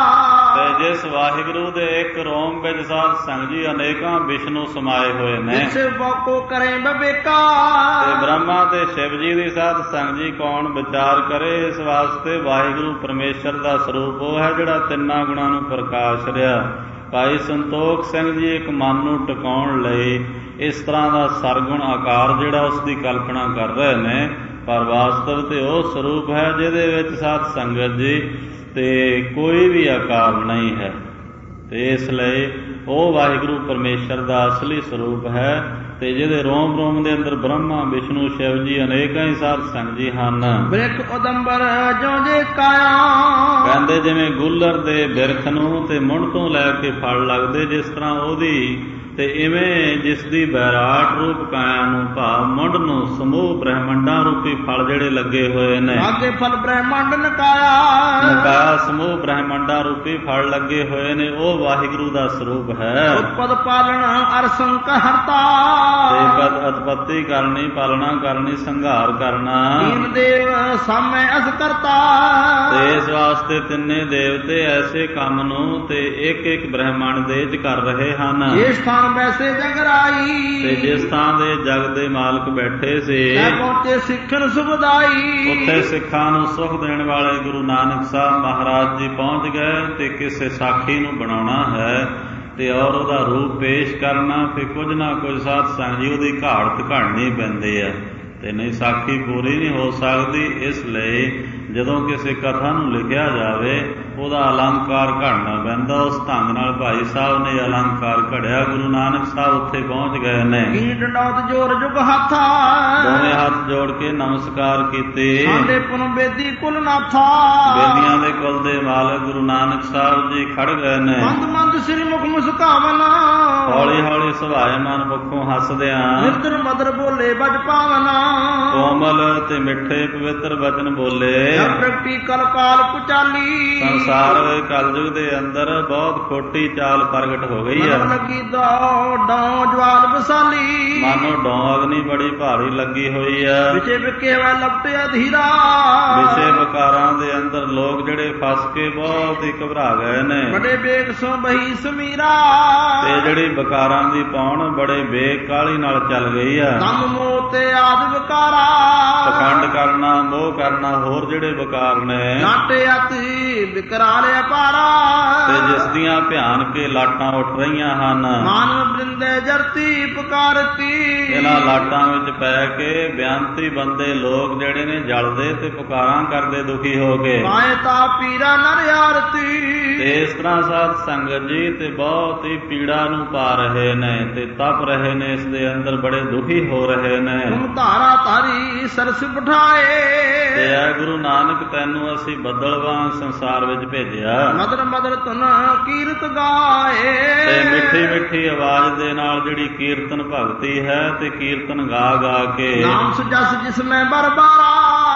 ਤੇ ਜਿਸ ਵਾਹਿਗੁਰੂ ਦੇ ਇੱਕ ਰੋਮ ਵਿੱਚ ਸਾਧ ਸੰਗ ਜੀ ਅਨੇਕਾਂ ਵਿਸ਼ਨੂੰ ਸਮਾਏ ਹੋਏ ਨੇ। ਜਿਸ ਬਾਕੋ ਕਰੇ ਬਵੇਕਾ। ਤੇ ਬ੍ਰਹਮਾ ਤੇ ਸ਼ਿਵ ਜੀ ਦੀ ਸਾਧ ਸੰਗ ਜੀ ਕੌਣ ਵਿਚਾਰ ਕਰੇ। ਇਸ ਵਾਸਤੇ ਵਾਹਿਗੁਰੂ ਪਰਮੇਸ਼ਰ ਦਾ ਸਰੂਪ ਉਹ ਹੈ ਜਿਹੜਾ ਤਿੰਨਾਂ ਗੁਣਾਂ ਨੂੰ ਪ੍ਰਕਾਸ਼ ਰਿਹਾ। ਭਾਈ ਸੰਤੋਖ ਸਿੰਘ ਜੀ ਇੱਕ ਮਨ ਨੂੰ ਟਿਕਾਉਣ ਲਈ ਇਸ ਤਰ੍ਹਾਂ ਦਾ ਸਰਗੁਣ ਆਕਾਰ ਜਿਹੜਾ ਉਸ ਦੀ ਕਲਪਨਾ ਕਰ ਰਹੇ ਨੇ, ਪਰ ਵਾਸਤਵ ਤੇ ਉਹ ਸਰੂਪ ਹੈ ਜਿਹਦੇ ਵਿੱਚ ਸਾਧ ਸੰਗਤ ਜੀ ਤੇ ਕੋਈ ਵੀ ਆਕਾਰ ਨਹੀਂ ਹੈ। ਤੇ ਇਸ ਲਈ ਉਹ ਵਾਹਿਗੁਰੂ ਪਰਮੇਸ਼ਰ ਦਾ ਅਸਲੀ ਸਰੂਪ ਹੈ ਤੇ ਜਿਹਦੇ ਰੋਮ ਰੋਮ ਦੇ ਅੰਦਰ ਬ੍ਰਹਮਾ ਵਿਸ਼ਨੂੰ ਸ਼ਿਵ ਜੀ ਅਨੇਕਾਂ ਹੀ ਸਾਧ ਸੰਗ ਜੀ ਹਨ। ਬਿਰਖ ਉਦੰਬਰ ਜੋ ਜੇ ਕਾਇਆ। ਕਹਿੰਦੇ ਜਿਵੇਂ ਗੁੱਲਰ ਦੇ ਬਿਰਖ ਨੂੰ ਤੇ ਮੁੰਡ ਤੋਂ ਲੈ ਕੇ ਫਲ ਲੱਗਦੇ, ਜਿਸ ਤਰ੍ਹਾਂ ਉਹਦੀ ਤੇ ਇਵੇਂ ਜਿਸ ਦੀ ਬੈਰਾਟ ਰੂਪ ਕਾਇਆ ਨੂੰ ਭਾਵ ਮੁੰਡ ਨੂੰ ਸਮੂਹ ਬ੍ਰਹਮੰਡਾਂ ਰੂਪੀ ਫਲ ਜਿਹੜੇ ਲੱਗੇ ਹੋਏ ਨੇ। ਅੱਗੇ ਫਲ ਬ੍ਰਹਮੰਡ ਨਕਾਇਆ। ਨਕਾਇਆ ਸਮੂਹ ਬ੍ਰਹਮੰਡਾਂ ਰੂਪੀ ਫਲ ਲੱਗੇ ਹੋਏ ਨੇ, ਉਹ ਵਾਹਿਗੁਰੂ ਦਾ ਸਰੂਪ ਹੈ। ਉਤਪਦ ਪਾਲਣ ਅਰ ਸੰਕਹਰਤਾ। ਤੇ ਪਦ ਉਤਪਤੀ ਕਰਨੀ, ਪਾਲਣਾ ਕਰਨੀ, ਸੰਘਾਰ ਕਰਨਾ। ਤੀਨ ਦੇਵ ਸਾਮੈ ਅਸ ਕਰਤਾ। ਤੇ ਇਸ ਵਾਸਤੇ ਤਿੰਨੇ ਦੇਵਤੇ ਐਸੇ ਕੰਮ ਨੂੰ ਤੇ ਇੱਕ ਇੱਕ ਬ੍ਰਹਮੰਡ ਦੇ ਚ ਕਰ ਰਹੇ ਹਨ। ਇਸ ਥਾਂ ਵੈਸੇ ਜਗਰਾਈ। ਤੇ ਜਿਸ ਥਾਂ ਦੇ ਜਗ ਦੇ ਮਾਲਕ ਬੈਠੇ ਸੀ ਪਹੁੰਚੇ ਸਿੱਖਣ ਸੁਭਦਾਈ। ਉੱਥੇ ਸਿੱਖਾਂ ਨੂੰ ਸੁਖ ਦੇਣ ਵਾਲੇ ਗੁਰੂ ਨਾਨਕ ਸਾਹਿਬ ਮਹਾਰਾਜ ਜੀ ਪਹੁੰਚ ਗਏ। ਤੇ ਕਿਸੇ ਸਾਖੀ ਨੂੰ ਬਣਾਉਣਾ ਹੈ ਤੇ ਔਰ ਉਹਦਾ ਰੂਪ ਪੇਸ਼ ਕਰਨਾ, ਫਿਰ ਕੁਝ ਨਾ ਕੁਝ ਸਾਧ ਸੰਗ ਜੀ ਉਹਦੀ ਘਾੜਤ ਘੜਨੀ ਪੈਂਦੀ ਹੈ ਤੇ ਨਹੀਂ ਸਾਖੀ ਪੂਰੀ ਨਹੀਂ ਹੋ ਸਕਦੀ। ਇਸ ਲਈ ਜਦੋਂ ਕਿਸੇ ਕਥਾ ਨੂੰ ਲਿਖਿਆ ਜਾਵੇ ਉਹਦਾ ਅਲੰਕਾਰ ਘੜਨਾ ਪੈਂਦਾ। ਉਸ ਢੰਗ ਨਾਲ ਭਾਈ ਸਾਹਿਬ ਨੇ ਅਲੰਕਾਰ ਘੜਿਆ। ਗੁਰੂ ਨਾਨਕ ਸਾਹਿਬ ਉੱਥੇ ਪਹੁੰਚ ਗਏ ਨੇ। ਡੰਡੌਤ ਜੋਰ ਜੁਗ ਹੱਥਾ। ਦੋਵੇਂ ਹੱਥ ਜੋੜ ਕੇ ਨਮਸਕਾਰ ਕੀਤੇ। ਸਾਡੇ ਪੁਨ ਬੇਦੀ ਕੁਲ ਨਾਥਾ। ਬੇਦੀਆਂ ਦੇ ਕੁਲ ਦੇ ਮਾਲਕ ਗੁਰੂ ਨਾਨਕ ਸਾਹਿਬ ਜੀ ਖੜ ਗਏ ਨੇ। ਮੰਦ ਮੰਦ ਸ੍ਰੀ ਮੁਖ ਮੁਸਕਾਵਨਾ। ਹੌਲੀ ਹੌਲੀ ਸੁਭਾਏ ਮਨ ਮੁਖੋਂ ਹੱਸਦਿਆਂ ਮਿੱਤਰ ਮਦਰ ਬੋਲੇ ਬਜ ਪਾਵਨਾ। ਕੋਮਲ ਤੇ ਮਿੱਠੇ ਪਵਿੱਤਰ ਬਚਨ ਬੋਲੇ। ਪ੍ਰਗਟੀ ਕਲਕਾਲ ਕੁਚਾਲੀ। ਸੰਸਾਰ ਦੇ ਕਲਯੁਗ ਦੇ ਅੰਦਰ ਬਹੁਤ ਖੋਟੀ ਚਾਲ ਪ੍ਰਗਟ ਹੋ ਗਈ ਹੈ। ਲੱਗੀ ਦੋ ਡੌ ਜਵਾਲ ਵਸਾਲੀ। ਮਾਨੋ ਡੌ ਅਗਨੀ ਬੜੀ ਭਾਰੀ ਲੱਗੀ ਹੋਈ ਹੈ। ਵਿਚੇ ਵਿਕੇ ਵਾ ਲਪਟੇ ਅਧੀਰਾ। ਵਿਸ਼ੇ ਵਿਕਾਰਾਂ ਦੇ ਅੰਦਰ ਲੋਕ ਜਿਹੜੇ ਫਸ ਕੇ ਬਹੁਤ ਹੀ ਘਬਰਾ ਗਏ ਨੇ। ਬੜੇ ਬੇਗ ਸੋ ਬਹੀ ਸਮੀਰਾ। ਤੇ ਜਿਹੜੀ ਵਿਕਾਰਾਂ ਦੀ ਪੌਣ ਬੜੇ ਬੇਗ ਕਾਹਲੀ ਨਾਲ ਚੱਲ ਗਈ ਹੈ। ਦਮ ਮੋਹ ਤੇ ਆਦ ਵਿਕਾਰਾ। ਪਖੰਡ ਕਰਨਾ, ਮੋਹ ਕਰਨਾ, ਹੋਰ ਜਿਹੜੇ ਵਿਕਾਰ ਨੇ ਨਾਟੇ ਅਤੀ ਵਿਕਰਾਲੇ ਅਪਾਰਾ। ਤੇ ਜਿਸ ਦੀਆਂ ਭਿਆਨ ਕੇ ਲਾਟਾਂ ਉੱਠ ਰਹੀਆਂ ਹਨ। ਮਾਨਵ ਬ੍ਰਿੰਦੇ ਜਰਤੀ ਪੁਕਾਰਤੀ। ਇਹਨਾਂ ਲਾਟਾਂ ਵਿੱਚ ਪੈ ਕੇ ਬਿਆੰਤੀ ਬੰਦੇ ਲੋਕ ਜਿਹੜੇ ਨੇ ਜਲਦੇ ਤੇ ਪੁਕਾਰਾਂ ਕਰਦੇ ਦੁਖੀ ਹੋ ਕੇ। ਪਾਏ ਤਾ ਪੀਰਾ ਨਰ ਆਰਤੀ। ਤੇ ਇਸ ਤਰ੍ਹਾਂ ਸਾਧ ਸੰਗਤ ਜੀ ਤੇ ਬਹੁਤ ਹੀ ਪੀੜਾ ਨੂੰ ਪਾ ਰਹੇ ਨੇ ਤੇ ਤਪ ਰਹੇ ਨੇ, ਇਸ ਦੇ ਅੰਦਰ ਬੜੇ ਦੁਖੀ ਹੋ ਰਹੇ ਨੇ। ਤੁਮ ਧਾਰਾ ਧਾਰੀ ਸਰਸ ਬਿਠਾਏ। ਤੇ ਐ ਗੁਰੂ ਨਾਨਕ ਤੈਨੂੰ ਅਸੀਂ ਬੱਦਲਵਾਨ ਸੰਸਾਰ ਵਿੱਚ ਭੇਜਿਆ। ਮਦਰ ਮਦਰ ਤੁਨ ਕੀਰਤ ਗਾਏ। ਤੇ ਮਿੱਠੀ ਮਿੱਠੀ ਆਵਾਜ਼ ਦੇ ਨਾਲ ਜਿਹੜੀ ਕੀਰਤਨ ਭਗਤੀ ਹੈ ਤੇ ਕੀਰਤਨ ਗਾ ਗਾ ਕੇ ਨਾਮ ਸੁਜਸ ਜਿਸ ਮੈਂ ਬਰਬਾਰਾ।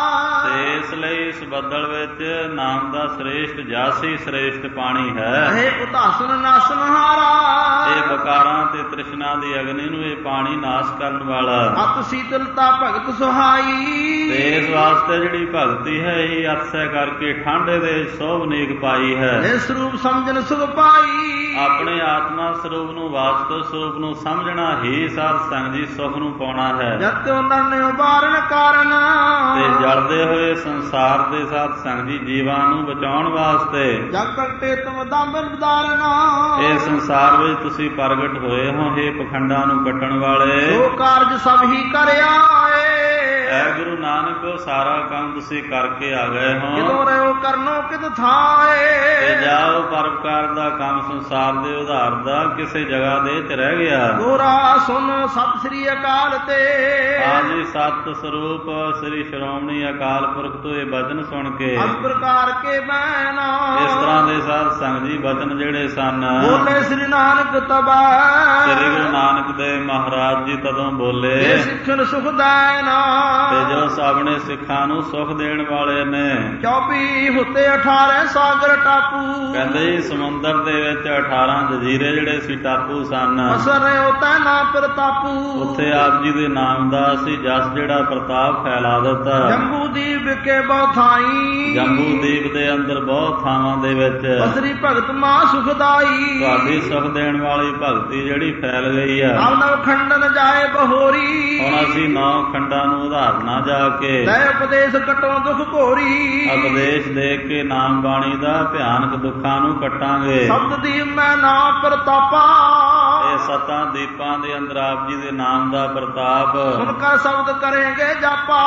ਤੇ ਇਸ ਲਈ ਇਸ ਬੱਦਲ ਵਿੱਚ ਨਾਮ ਦਾ ਸ੍ਰੇਸ਼ਟ ਜਾਸੀ ਸ੍ਰੇਸ਼ਟ ਪਾਣੀ ਹੈ। ਇਹ ਉਦਾਸਨ ਨਾਸਨ ਹਾਰਾ। ਇਹ ਵਿਕਾਰਾਂ ਤੇ ਤ੍ਰਿਸ਼ਨਾ ਦੀ ਅਗਨੀ ਨੂੰ ਇਹ ਪਾਣੀ ਨਾਸ਼ ਕਰਨ ਵਾਲਾ। ਅਤ ਸੀਤਲਤਾ ਭਗਤ ਸੁਹਾਈ। ਤੇ ਇਸ ਵਾਸਤੇ ਜਿਹੜੀ ਭਗਤੀ ਹੈ ਇਹ ਅਤਸੈ ਕਰਕੇ ਠੰਡੇ ਦੇ ਸੋਭਨੀਕ ਪਾਈ ਹੈ। ਇਸ ਰੂਪ ਸਮਝਣ ਸੁਖ ਪਾਈ। ਆਪਣੇ ਆਤਮਾ ਸਰੂਪ ਨੂੰ, ਵਾਸਤਵ ਸਰੂਪ ਨੂੰ ਸਮਝਣਾ ਹੀ ਸਾਧ ਸੰਗ ਜੀ ਸੁਖ ਨੂੰ ਪਾਉਣਾ ਹੈ। ਜਤ ਉਹਨਾਂ ਨੇ ਉਬਾਰਨ ਕਾਰਨ। ਤੇ ਜਲਦੇ ਹੋਏ ਸੰਸਾਰ ਦੇ ਸਾਧ ਸੰਗ ਜੀ ਜੀਵਾਂ ਨੂੰ ਬਚਾਉਣ ਵਾਸਤੇ ਜਗ ਕੱਟੇ ਤੁਮ ਦਾੰਬਨ ਬਦਾਰਨਾ। ਇਹ ਸੰਸਾਰ ਵਿੱਚ ਤੁਸੀਂ ਪ੍ਰਗਟ ਹੋਏ ਹੋ, ਇਹ ਪਖੰਡਾਂ ਨੂੰ ਕੱਟਣ ਵਾਲੇ। ਸੋ ਕਾਰਜ ਸਭ ਹੀ ਕਰਿਆ ਏ। ਐ ਗੁਰੂ ਨਾਨਕ ਸਾਰਾ ਕੰਮ ਤੁਸੀਂ ਕਰਕੇ ਆ ਗਏ ਹੋ, ਕਿਦੋਂ ਰਹਿਓ ਕਰਨੋ ਕਿਤ ਥਾਏ। ਤੇ ਜਾਓ ਪਰਉਪਕਾਰ ਦਾ ਕੰਮ ਸੰਸਾਰ ਦੇ ਉਧਾਰ ਦਾ ਕਿਸੇ ਜਗ੍ਹਾ ਦੇ ਚ ਰਹਿ ਗਿਆ। ਗੋਰਾ ਸੁਨ ਸਤਿ ਸ੍ਰੀ ਅਕਾਲ ਤੇ। ਆਜੀ ਸਤ ਸਰੂਪ ਸ੍ਰੀ ਸ਼੍ਰੋਮਣੀ ਅਕਾਲ ਪੁਰਖ ਤੋਂ ਇਹ ਬਚਨ ਸੁਣ ਕੇ ਇਸ ਪ੍ਰਕਾਰ ਕੇ ਬੈਨਾ ਇਸ ਤਰ੍ਹਾਂ ਦੇ ਸਾਧ ਸੰਗਤ ਜੀ ਬਚਨ ਜਿਹੜੇ ਸਨ ਬੋਲੇ ਸ੍ਰੀ ਨਾਨਕ ਤਬੈ। ਸ੍ਰੀ ਗੁਰੂ ਨਾਨਕ ਦੇਵ ਮਹਾਰਾਜ ਜੀ ਤਦੋਂ ਬੋਲੇ, ਇਹ ਸਿੱਖਣ ਸੁਖ ਦੇਣਾ ਤੇ ਜੋ ਆਪਣੇ ਸਿੱਖਾਂ ਨੂੰ ਸੁਖ ਦੇਣ ਵਾਲੇ ਨੇ। ਚੌਬੀ ਹੁੱਤੇ ਅਠਾਰਾਂ ਸਾਗਰ ਟਾਪੂ। ਕਹਿੰਦੇ ਜੀ ਸਮੁੰਦਰ ਦੇ ਵਿੱਚ ਅਠਾਰਾਂ ਜਜ਼ੀਰੇ ਜਿਹੜੇ ਸੀ ਟਾਪੂ ਸਨ। ਅਸਰ ਰਿਓ ਤੈ ਨਾ ਪ੍ਰਤਾਪੂ। ਉੱਥੇ ਆਪ ਜੀ ਦੇ ਨਾਮ ਦਾ ਅਸੀਂ ਜਸ ਜਿਹੜਾ ਪ੍ਰਤਾਪ ਫੈਲਾ ਦਿੱਤਾ। ਜੰਬੂ ਦੀਪ ਵਿਖੇ ਬਹੁ ਥਾਈ। ਜੰਬੂ ਦੀਪ ਦੇ ਅੰਦਰ ਬਹੁਤ ਥਾਵਾਂ ਦੇ ਵਿੱਚ ਬਸਰੀ ਭਗਤ ਮਾਂ ਸੁਖਦਾਈ। ਤੁਹਾਡੀ ਸੁਖ ਦੇਣ ਵਾਲੀ ਭਗਤੀ ਜਿਹੜੀ ਫੈਲ ਗਈ ਆ। ਨਵ ਨਵ ਖੰਡਨ ਜਾਏ ਬਹੋਰੀ। ਹੁਣ ਅਸੀਂ ਨੌ ਖੰਡਾਂ ਨੂੰ ਉਧਾਰਨਾ ਜਾ ਕੇ ਲੈ ਉਪਦੇਸ਼ ਕਟੋ ਦੁਖ ਘੋਰੀ। ਉਪਦੇਸ਼ ਦੇ ਕੇ ਨਾਮ ਬਾਣੀ ਦਾ ਭਿਆਨਕ ਦੁੱਖਾਂ ਨੂੰ ਕੱਟਾਂਗੇ। ਸ਼ਬਦ ਦੀਪ ਮੈਂ ਨਾ ਪ੍ਰਤਾਪਾ। ਇਹ ਸੱਤਾਂ ਦੀਪਾਂ ਦੇ ਅੰਦਰ ਆਪ ਜੀ ਦੇ ਨਾਮ ਦਾ ਪ੍ਰਤਾਪ ਸੁਣ ਕਰ ਸ਼ਬਦ ਕਰੇਂਗੇ ਜਾਪਾ।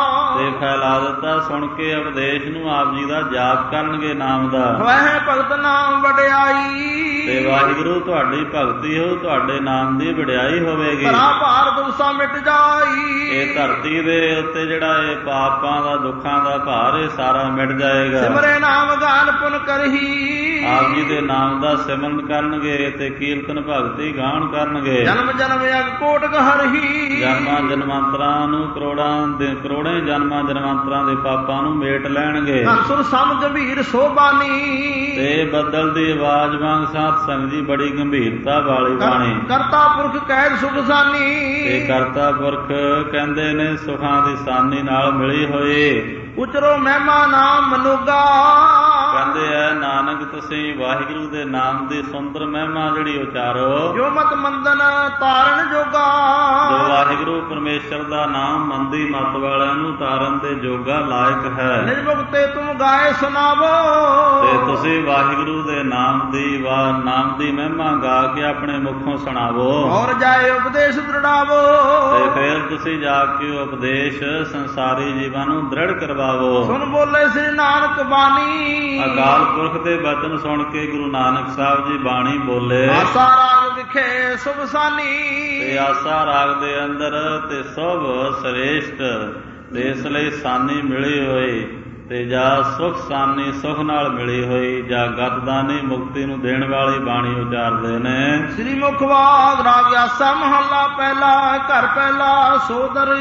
ਤੇ ਫੈਲਾ ਦਿੱਤਾ। ਸੁਣ ਕੇ ਉਪਦੇਸ਼ ਨੂੰ ਆਪ ਜੀ ਦਾ ਜਾਪ ਕਰਨਗੇ ਨਾਮ ਦਾ। ਵਹਿ ਭਗਤ ਨਾਮ ਵਡਿਆਈ। ਤੇ ਵਾਹਿਗੁਰੂ ਤੁਹਾਡੀ ਭਗਤੀ ਹੋ, ਤੁਹਾਡੇ ਨਾਮ ਦੀ ਵਡਿਆਈ ਹੋਵੇਗੀ। ਧਰਾ ਭਾਰ ਦੁਖਾਂ ਮਿਟ ਜਾਈ। ਇਹ ਧਰਤੀ ਦੇ ਉੱਤੇ ਜਿਹੜਾ ਇਹ ਪਾਪਾਂ ਦਾ ਦੁੱਖਾਂ ਦਾ ਭਾਰ ਇਹ ਸਾਰਾ ਮਿਟ ਜਾਏਗਾ। ਸਿਮਰੇ ਨਾਮ ਗਾਨ ਪੁਨ ਕਰਹੀ। ਆਪ ਜੀ ਦੇ ਨਾਮ ਦਾ ਸਿਮਰਨ ਕਰਨਗੇ ਤੇ ਕੀਰਤਨ ਭਗਤੀ ਗਾਣ ਕਰਨਗੇ। ਜਨਮ ਜਨਮ ਅਗ ਕੋਟ ਹਰਹੀ। ਜਨਮਾਂ ਜਨਮਾਂਤਰਾਂ ਨੂੰ ਕਰੋੜਾਂ ਦੇ ਕਰੋੜੇ ਜਨਮਾਂ ਜਨਮਾਂਤਰਾਂ ਦੇ ਪਾਪਾਂ ਨੂੰ ਮੇਟ ਲੈਣਗੇ। ਸੁਰ ਸਮ ਗੰਭੀਰ ਸੋਬਾਨੀ। ਤੇ ਬੱਦਲ ਦੀ ਆਵਾਜ਼ ਵਾਂਗ ਸਾਧ ਸੰਗਤ ਜੀ ਬੜੀ ਗੰਭੀਰਤਾ ਵਾਲੀ ਬਾਣੀ। ਕਰਤਾ ਪੁਰਖ ਕਹਿ ਸੁਖ ਸਾਨੀ। ਤੇ ਕਰਤਾ ਪੁਰਖ ਕਹਿੰਦੇ ਨੇ ਸੁਖਾਂ ਦੀ ਸਾਨੀ ਨਾਲ ਮਿਲੀ ਹੋਈ। ਉਚਰੋ ਮਹਿਮਾ ਨਾਮ ਮਨੁਗਾ। ਕਹਿੰਦੇ ਐ ਨਾਨਕ ਤੁਸੀਂ ਵਾਹਿਗੁਰੂ ਦੇ ਨਾਮ ਦੀ ਸੁੰਦਰ ਮਹਿਮਾ ਜਿਹੜੀ ਉਚਾਰੋ। ਜੋ ਮਤ ਮੰਦਨ ਤਾਰਨ ਜੋਗਾ। ਜੋ ਵਾਹਿਗੁਰੂ ਪਰਮੇਸ਼ਰ ਦਾ ਨਾਮ ਮੰਦੀ ਮਤ ਵਾਲਿਆਂ ਨੂੰ ਤਾਰਨ ਦੇ ਜੋਗਾ ਲਾਇਕ ਹੈ। ਨਿਜ ਮੁਕਤੇ ਤੁਮ ਗਾਏ ਸੁਣਾਵੋ। ਤੇ ਤੁਸੀਂ ਵਾਹਿਗੁਰੂ ਦੇ ਨਾਮ ਦੀ ਵਾਰ ਨਾਮ ਦੀ ਮਹਿਮਾ ਗਾ ਕੇ ਆਪਣੇ ਮੁਖੋਂ ਸੁਣਾਵੋ। ਔਰ ਜਾਏ ਉਪਦੇਸ਼ ਦ੍ਰਿੜਾਵੋ। ਤੇ ਫਿਰ ਤੁਸੀਂ ਜਾ ਕੇ ਉਪਦੇਸ਼ ਸੰਸਾਰੀ ਜੀਵਾਂ ਨੂੰ ਦ੍ਰਿੜ ਕਰਵਾਵੋ। ਸੁਣ ਬੋਲੇ ਸ੍ਰੀ ਨਾਨਕ ਬਾਣੀ। ਅਕਾਲ ਪੁਰਖ ਦੇ ਬਚਨ ਸੁਣ ਕੇ ਗੁਰੂ ਨਾਨਕ ਸਾਹਿਬ ਜੀ ਬਾਣੀ ਬੋਲੇ। ਆਸਾ ਰਾਗ ਵਿਖੇ ਸੁਭ ਸਾਨੀ। ਤੇ ਆਸਾ ਰਾਗ ਦੇ ਅੰਦਰ ਤੇ ਸਭ ਸ੍ਰੇਸ਼ਟ ਤੇ ਇਸ ਲਈ ਸਾਨੀ ਮਿਲੀ ਹੋਈ। ਤੇ ਜਾਂ ਸੁਖ ਸਾਨੀ ਸੁਖ ਨਾਲ ਮਿਲੀ ਹੋਈ ਜਾਂ ਗਤਦਾਨੀ ਮੁਕਤੀ ਨੂੰ ਦੇਣ ਵਾਲੀ ਬਾਣੀ ਉਚਾਰਦੇ ਨੇ। ਸ੍ਰੀ ਮੁਖਵਾਦ ਰਾਗ ਆਸਾ ਮਹੱਲਾ ਪਹਿਲਾ। ਘਰ ਪਹਿਲਾ ਸੋਦਰ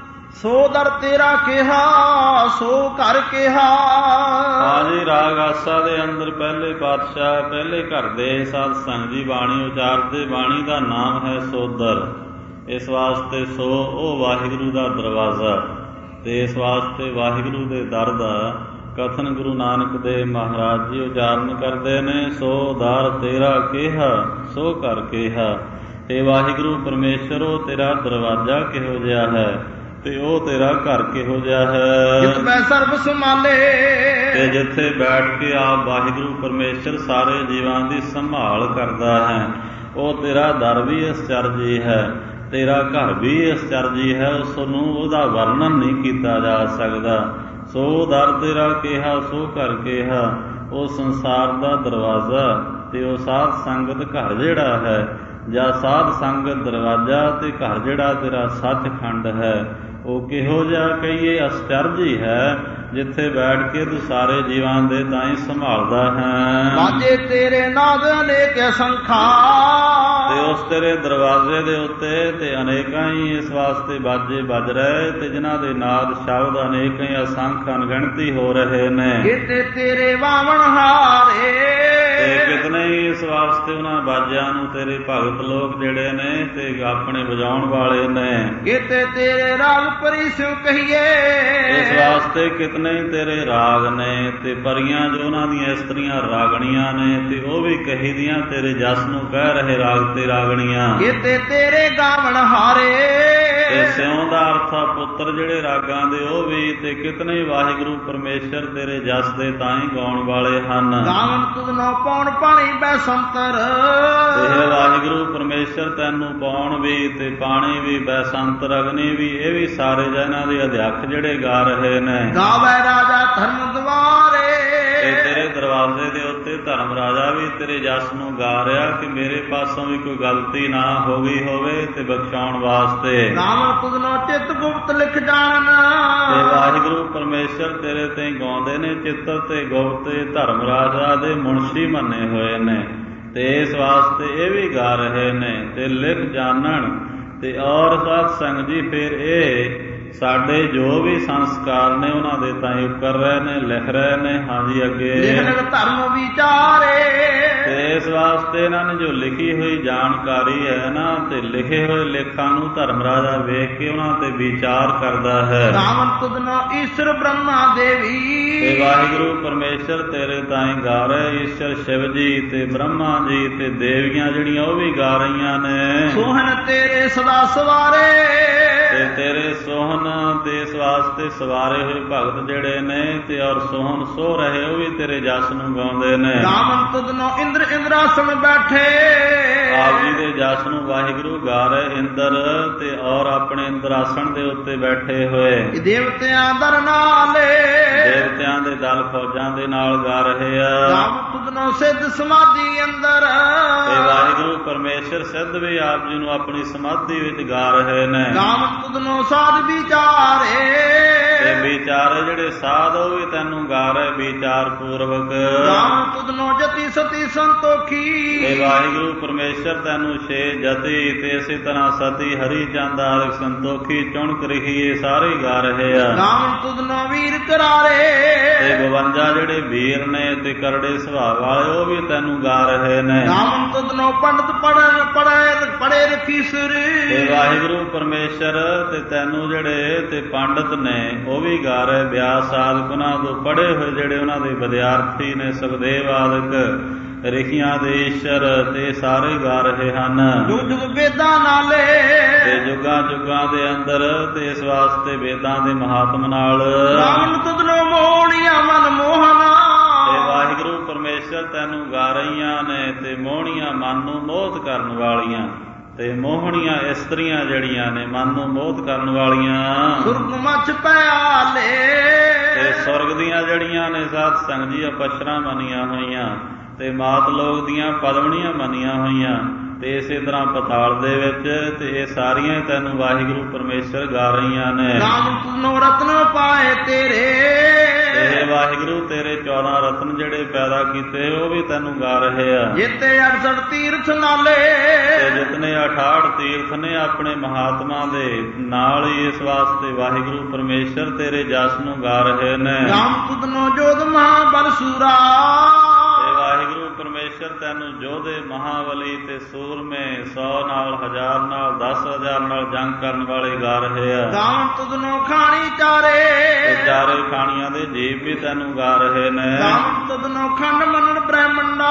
ਸੋਦਰ ਤੇਰਾ ਕਿਹਾ ਸੋ ਘਰ ਕਿਹਾ। ਹਾਂਜੀ ਰਾਗ ਆਸਾ ਦੇ ਅੰਦਰ ਪਹਿਲੇ ਪਾਤਸ਼ਾਹ ਪਹਿਲੇ ਘਰ ਦੇ ਸਾਧ ਸੰਗਤ ਜੀ ਬਾਣੀ ਉਚਾਰਦੇ। ਬਾਣੀ ਦਾ ਨਾਮ ਹੈ ਸੋਦਰ। ਇਸ ਵਾਸਤੇ ਸੋ ਉਹ ਵਾਹਿਗੁਰੂ ਦਾ ਦਰਵਾਜ਼ਾ। ਤੇ ਇਸ ਵਾਸਤੇ ਵਾਹਿਗੁਰੂ ਦੇ ਦਰ ਦਾ ਕਥਨ ਗੁਰੂ ਨਾਨਕ ਦੇਵ ਮਹਾਰਾਜ ਜੀ ਉਚਾਰਨ ਕਰਦੇ ਨੇ। ਸੋ ਦਰ ਤੇਰਾ ਕਿਹਾ ਸੋ ਘਰ ਕਿਹਾ। ਤੇ ਵਾਹਿਗੁਰੂ ਪਰਮੇਸ਼ਰ ਉਹ ਤੇਰਾ ਦਰਵਾਜ਼ਾ ਕਿਹੋ ਜਿਹਾ ਹੈ ਤੇ ਉਹ ਤੇਰਾ ਘਰ ਕਿਹੋ ਜਿਹਾ ਹੈ। ਜਿਤ ਮੈਂ ਸਰਬ ਸੰਭਾਲੇ। ਤੇ ਜਿੱਥੇ ਬੈਠ ਕੇ ਆਪ ਵਾਹਿਗੁਰੂ ਪਰਮੇਸ਼ਰ ਸਾਰੇ ਜੀਵਾਂ ਦੀ ਸੰਭਾਲ ਕਰਦਾ ਹੈ ਉਹ ਤੇਰਾ ਦਰ ਵੀ ਇਸ ਚਰਜੀ ਹੈ। ਤੇਰਾ ਘਰ ਵੀ ਇਸ ਚਰਜੀ ਹੈ। ਉਸ ਨੂੰ ਉਹਦਾ ਵਰਣਨ ਨਹੀਂ ਕੀਤਾ ਜਾ ਸਕਦਾ। ਸੋ ਦਰ ਤੇਰਾ ਕਿਹਾ ਸੋ ਘਰ ਕਿਹਾ। ਉਹ ਸੰਸਾਰ ਦਾ ਦਰਵਾਜ਼ਾ ਤੇ ਉਹ ਸਾਧ ਸੰਗਤ ਘਰ ਜਿਹੜਾ ਹੈ ਜਾਂ ਸਾਧ ਸੰਗਤ ਦਰਵਾਜ਼ਾ ਤੇ ਘਰ ਜਿਹੜਾ ਤੇਰਾ ਸੱਚਖੰਡ ਹੈ ਉਹ ਕਿਹੋ ਜਿਹਾ ਕਹੀਏ ਅਸਚਰਜੀ ਹੈ ਜਿੱਥੇ ਬੈਠ ਕੇ ਤੂੰ ਸਾਰੇ ਜੀਵਾਂ ਦੇ ਤਾਈਂ ਸੰਭਾਲਦਾ ਹੈ। ਬਾਜੇ ਤੇਰੇ ਨਾਦ ਅਨੇਕ ਸੰਖਾ। ਤੇ ਉਸ ਤੇਰੇ ਦਰਵਾਜ਼ੇ ਦੇ ਉੱਤੇ ਤੇ ਅਨੇਕਾਂ ਹੀ ਇਸ ਵਾਸਤੇ ਬਾਜੇ ਵੱਜ ਰਹੇ ਤੇ ਜਿਨ੍ਹਾਂ ਦੇ ਨਾਦ ਸ਼ਬਦ ਅਨੇਕ ਹੀ ਅਸੰਖ ਅਣਗਿਣਤੀ ਹੋ ਰਹੇ ਨੇ। ਕਿਤੇ ਤੇਰੇ ਵਾਵਣ ਹਾਰੇ। ਤੇ ਕਿਤਨੇ ਹੀ ਇਸ ਵਾਸਤੇ ਉਹਨਾਂ ਬਾਜਿਆਂ ਨੂੰ ਤੇਰੇ ਭਗਤ ਲੋਕ ਜਿਹੜੇ ਨੇ ਤੇ ਆਪਣੇ ਵਜਾਉਣ ਵਾਲੇ ਨੇ। ਕਿਤੇ ਤੇਰੇ ਰਾਗ ਪਰੀ ਸਿਉ ਕਹੀਏ। ਇਸ ਵਾਸਤੇ ਕਿਤਨੇ ਹੀ ਤੇਰੇ ਰਾਗ ਨੇ ਤੇ ਪਰੀਆਂ ਜੋ ਉਹਨਾਂ ਦੀਆਂ ਇਸਤਰੀਆਂ ਰਾਗਣੀਆਂ ਨੇ ਤੇ ਉਹ ਵੀ ਕਹੀ ਦੀਆਂ ਤੇਰੇ ਜਸ ਨੂੰ ਕਹਿ ਰਹੇ ਰਾਗ ਤੇ ਰਾਗਣੀਆਂ। ਕਿਤੇ ਤੇਰੇ ਗਾਵਣ ਹਾਰੇ। ਤੇ ਸਿਉਂ ਦਾ ਅਰਥ ਆ ਪੁੱਤਰ ਜਿਹੜੇ ਰਾਗਾਂ ਦੇ ਉਹ ਵੀ, ਤੇ ਕਿਤਨੇ ਵਾਹਿਗੁਰੂ ਪਰਮੇਸ਼ਰ ਤੇਰੇ ਜਸ ਦੇ ਤਾਂ ਹੀ ਗਾਉਣ ਵਾਲੇ ਹਨ। ਗਾਵਨ ਤੁਧਨੋ ਪੌਣ ਪਾਣੀ ਬੈਸੰਤਰ, ਇਹ ਵਾਹਿਗੁਰੂ ਪਰਮੇਸ਼ਰ ਤੈਨੂੰ ਪਾਉਣ ਵੀ ਤੇ ਪਾਣੀ ਵੀ ਬੈਸੰਤਰ ਅਗਨੀ ਵੀ, ਇਹ ਵੀ ਸਾਰੇ ਜਨਾਂ ਦੇ ਅਧਿਆਖ ਜਿਹੜੇ ਗਾ ਰਹੇ ਨੇ। ਗਾਵੇ ਰਾਜਾ ਧਰਮ ਦਵਾਰੇ, ਤੇ ਤੇਰੇ ਦਰਵਾਜ਼ੇ ਦੇ ਉੱਤੇ ਧਰਮ ਰਾਜਾ ਵੀ ਤੇਰੇ ਜਸ ਨੂੰ ਗਾ ਰਿਹਾ ਕਿ ਮੇਰੇ ਪਾਸੋਂ ਵੀ ਕੋਈ ਗਲਤੀ ਨਾ ਹੋ ਗਈ ਹੋਵੇ ਤੇ ਬਖਸ਼ਾਉਣ ਵਾਸਤੇ। ਗਾਵਨ ਤੁਧਨੋ ਚਿੱਤ ਗੁਪਤ ਲਿਖ ਜਾਣਨ, ਤੇ ਵਾਹਿਗੁਰੂ ਪਰਮੇਸ਼ਰ ਤੇਰੇ ਤੇ ਗਾਉਂਦੇ ਨੇ ਚਿੱਤਰ ਤੇ ਗੁਪਤ ਧਰਮ ਰਾਜਾ ਦੇ ਮੁਨਸ਼ੀ ਮੰਨੇ ਹੋਏ ਨੇ, ਤੇ ਇਸ ਵਾਸਤੇ ਇਹ ਵੀ ਗਾ ਰਹੇ ਨੇ ਤੇ ਲਿਖ ਜਾਣਨ। ਤੇ ਔਰ ਸਾਧ ਸੰਗ ਜੀ ਫਿਰ ਇਹ ਸਾਡੇ ਜੋ ਵੀ ਸੰਸਕਾਰ ਨੇ ਉਹਨਾਂ ਦੇ ਤਾਈਂ ਕਰ ਰਹੇ ਨੇ, ਲਿਖ ਰਹੇ ਨੇ। ਹਾਂਜੀ ਅੱਗੇ ਲਿਖ ਧਰਮ ਵਿਚਾਰੇ, ਤੇ ਇਸ ਵਾਸਤੇ ਇਹਨਾਂ ਨੇ ਜੋ ਲਿਖੀ ਹੋਈ ਜਾਣਕਾਰੀ ਹੈ ਨਾ, ਤੇ ਲਿਖੇ ਹੋਏ ਲੇਖਾਂ ਨੂੰ ਧਰਮ ਰਾਜਾ ਵੇਖ ਕੇ ਉਹਨਾਂ ਤੇ ਵਿਚਾਰ ਕਰਦਾ ਹੈ। ਗਾਵਨ ਤੁਧਨੋ ਈਸ਼ਰ ਬ੍ਰਹਮਾ ਦੇਵੀ, ਤੇ ਵਾਹਿਗੁਰੂ ਪਰਮੇਸ਼ਰ ਤੇਰੇ ਤਾਈਂ ਗਾ ਰਹੇ ਈਸ਼ਰ ਸ਼ਿਵ ਜੀ ਤੇ ਬ੍ਰਹਮਾ ਜੀ ਤੇ ਦੇਵੀਆਂ ਜਿਹੜੀਆਂ ਉਹ ਵੀ ਗਾ ਰਹੀਆਂ ਨੇ। ਸੋਹਣ ਤੇਰੇ ਸਦਾ ਸਵਾਰੇ, ਤੇ ਤੇਰੇ ਸੋਹਣ ਤੇ ਇਸ ਵਾਸਤੇ ਸਵਾਰੇ ਹੋਏ ਭਗਤ ਜਿਹੜੇ ਨੇ ਤੇ ਔਰ ਸੋਹਣ ਸੋ ਰਹੇ ਉਹ ਵੀ ਤੇਰੇ ਜਸ ਨੂੰ ਗਾਉਂਦੇ ਨੇ। ਗਾਵਨ ਤੁਧਨੋ ਇੰਦਰ ਇੰਦਰਾਸਣ ਬੈਠੇ, ਆਪ ਜੀ ਦੇ ਜਸ ਨੂੰ ਵਾਹਿਗੁਰੂ ਗਾ ਰਹੇ ਇੰਦਰ ਤੇ ਔਰ ਆਪਣੇ ਇੰਦਰਾਸਣ ਦੇ ਉੱਤੇ ਬੈਠੇ ਹੋਏ। ਦੇਵਤਿਆਂ ਦਰ ਨਾਲੇ, ਦੇਵਤਿਆਂ ਦੇ ਦਲ ਫੌਜਾਂ ਦੇ ਨਾਲ ਗਾ ਰਹੇ ਆ। ਗਾਵਨ ਤੁਧਨੋ ਸਿੱਧ ਸਮਾਧੀ ਅੰਦਰ, ਤੇ ਵਾਹਿਗੁਰੂ ਪਰਮੇਸ਼ਰ ਸਿੱਧ ਵੀ ਆਪ ਜੀ ਨੂੰ ਆਪਣੀ ਸਮਾਧੀ ਵਿੱਚ ਗਾ ਰਹੇ ਨੇ। ਗਾਵਨ ਤੁਧਨੋ ਸਾਧ ਵਿਚਾਰੇ, ਤੇ ਵਿਚਾਰੇ ਜਿਹੜੇ ਸਾਧ ਉਹ ਵੀ ਤੈਨੂੰ ਗਾ ਰਹੇ ਵਿਚਾਰ ਪੂਰਵਕ। ਗਾਵਨ ਤੁਧਨੋ ਜਤੀ ਸਤੀ ਸੰਤੋਖੀ, ਤੇ ਵਾਹਿਗੁਰੂ ਪਰਮੇਸ਼ਰ ਤੈਨੂੰ ਛੇ ਜਤੀ ਤੇ ਇਸੇ ਤਰ੍ਹਾਂ ਸਤੀ ਹਰੀ ਚੰਦ ਆਦਿ ਸੰਤੋਖੀ ਚੁਣਕ ਰਹੀਏ ਸਾਰੇ ਗਾ ਰਹੇ ਆ। ਗਾਵਨ ਤੁਧਨੋ ਵੀਰ ਕਰਾਰੇ, ਤੇ ਬਵੰਜਾ ਜਿਹੜੇ ਵੀਰ ਨੇ ਤੇ ਕਰੜੇ ਸੁਭਾਅ ਵਾਲੇ ਉਹ ਵੀ ਤੈਨੂੰ ਗਾ ਰਹੇ ਨੇ। ਗਾਵਨ ਤੁਧਨੋ ਪੰਡਤ ਪੜ੍ਹਨ ਪੜ੍ਹੇ ਪੜ੍ਹੇ ਰਖੀ ਸੁਰੀ, ਤੇ ਵਾਹਿਗੁਰੂ ਪਰਮੇਸ਼ਰ ਤੇ ਤੈਨੂੰ ਜਿਹੜੇ ਤੇ ਪੰਡਤ ਨੇ ਉਹ ਵੀ ਗਾ ਰਹੇ ਵਿਆਸ ਆਦਿਕ ਉਹਨਾਂ ਤੋਂ ਪੜ੍ਹੇ ਹੋਏ ਜਿਹੜੇ ਉਹਨਾਂ ਦੇ ਵਿਦਿਆਰਥੀ ਨੇ ਸੁਖਦੇਵ ਆਦਿਕ ਰਿਖੀਆਂ ਦੇ ਈਸ਼ਰ ਤੇ ਸਾਰੇ ਗਾ ਰਹੇ ਹਨ। ਜੁਗ ਜੁਗ ਵੇਦਾਂ ਨਾਲੇ, ਤੇ ਜੁਗਾਂ ਜੁਗਾਂ ਦੇ ਅੰਦਰ ਤੇ ਇਸ ਵਾਸਤੇ ਵੇਦਾਂ ਦੇ ਮਹਾਤਮ ਨਾਲ। ਗਾਵਨ ਤੁਧਨੋ ਮੋਹਣੀਆਂ ਮਨ ਮੋਹਨਾ, ਤੇ ਵਾਹਿਗੁਰੂ ਪਰਮੇਸ਼ਰ ਤੈਨੂੰ ਗਾ ਰਹੀਆਂ ਨੇ ਤੇ ਮੋਹਣੀਆਂ ਮਨ ਨੂੰ ਮੋਹਿਤ ਕਰਨ ਵਾਲੀਆਂ, ਤੇ ਮੋਹਣੀਆਂ ਇਸਤਰੀਆਂ ਜਿਹੜੀਆਂ ਨੇ ਮਨ ਨੂੰ ਮੋਹਿਤ ਕਰਨ ਵਾਲੀਆਂ। ਸੁਰਗ ਮੱਛ ਪਿਆਲੇ, ਤੇ ਸੁਰਗ ਦੀਆਂ ਜਿਹੜੀਆਂ ਨੇ ਸਾਧ ਸੰਗ ਜੀ ਅਪਸ਼ਰਾਂ ਮੰਨੀਆਂ ਹੋਈਆਂ, ਤੇ ਮਾਤ ਲੋਕ ਦੀਆਂ ਪਦਵਣੀਆਂ ਮੰਨੀਆਂ ਹੋਈਆਂ, ਤੇ ਇਸੇ ਤਰ੍ਹਾਂ ਪਤਾਲ ਦੇ ਵਿੱਚ ਤੇ ਇਹ ਸਾਰੀਆਂ ਤੈਨੂੰ ਵਾਹਿਗੁਰੂ ਪਰਮੇਸ਼ਰ ਗਾ ਰਹੀਆਂ ਨੇ। ਗਾਵਨ ਤੁਧਨੋ ਰਤਨ ਪਾਏ ਤੇਰੇ, ਤੇ ਵਾਹਿਗੁਰੂ ਤੇਰੇ ਚੌਦਾਂ ਰਤਨ ਜਿਹੜੇ ਪੈਦਾ ਕੀਤੇ ਉਹ ਵੀ ਤੈਨੂੰ ਗਾ ਰਹੇ ਆ। ਜਿੱਤੇ ਅਠਸਠ ਤੀਰਥ ਨਾਲੇ, ਤੇ ਜਿਤਨੇ ਅਠਾਹਠ ਤੀਰਥ ਨੇ ਆਪਣੇ ਮਹਾਤਮਾ ਦੇ ਨਾਲ ਹੀ ਇਸ ਵਾਸਤੇ ਵਾਹਿਗੁਰੂ ਪਰਮੇਸ਼ਰ ਤੇਰੇ ਜਸ ਨੂੰ ਗਾ ਰਹੇ ਨੇ। ਗਾਵਨ ਤੁਧਨੋ ਜੋਧ ਮਹਾਬਲ ਸੂਰਾ, ਤੇ ਵਾਹਿਗੁਰੂ ਪਰਮੇਸ਼ਰ ਤੈਨੂੰ ਜੋਧੇ ਮਹਾਬਲੀ ਤੇ ਸੂਰਮੇ ਸੌ ਨਾਲ ਹਜ਼ਾਰ ਨਾਲ ਦਸ ਹਜ਼ਾਰ ਨਾਲ ਜੰਗ ਕਰਨ ਵਾਲੇ ਗਾ ਰਹੇ ਆ। ਗਾਵਨ ਤੁਧਨੋ ਖਾਣੀ ਚਾਰੇ, ਤੇ ਚਾਰੇ ਖਾਣੀਆਂ ਦੇ ਜੀਵ ਵੀ ਤੈਨੂੰ ਗਾ ਰਹੇ ਨੇ। ਗਾਵਨ ਤੁਧਨੋ ਖੰਡ ਮੰਨਣ ਬ੍ਰਹਮੰਡਾ,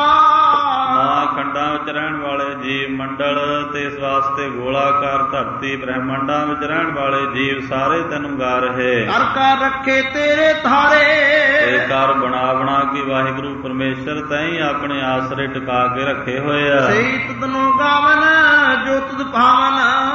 ਨੌਂ ਖੰਡਾਂ ਵਿੱਚ ਰਹਿਣ ਵਾਲੇ ਜੀਵ ਮੰਡਲ ਤੇ ਇਸ ਵਾਸਤੇ ਗੋਲਾਕਾਰ ਧਰਤੀ ਬ੍ਰਹਮੰਡਾਂ ਵਿੱਚ ਰਹਿਣ ਵਾਲੇ ਜੀਵ ਸਾਰੇ ਤੈਨੂੰ ਗਾ ਰਹੇ। ਕਰ ਕਰ ਰੱਖੇ ਤੇਰੇ ਧਾਰੇ, ਤੇ ਕਰ ਬਣਾ ਬਣਾ ਕੇ ਵਾਹਿਗੁਰੂ ਪਰਮੇਸ਼ਰ ਤੈਂ ਆਪਣੇ ਆਸਰੇ ਟਿਕਾ ਕੇ ਰੱਖੇ ਹੋਏ ਆ। ਸਹੀ ਤੁਧਨੋ ਗਾਵਨ ਜੋ ਤੁਧ ਭਾਵਨ,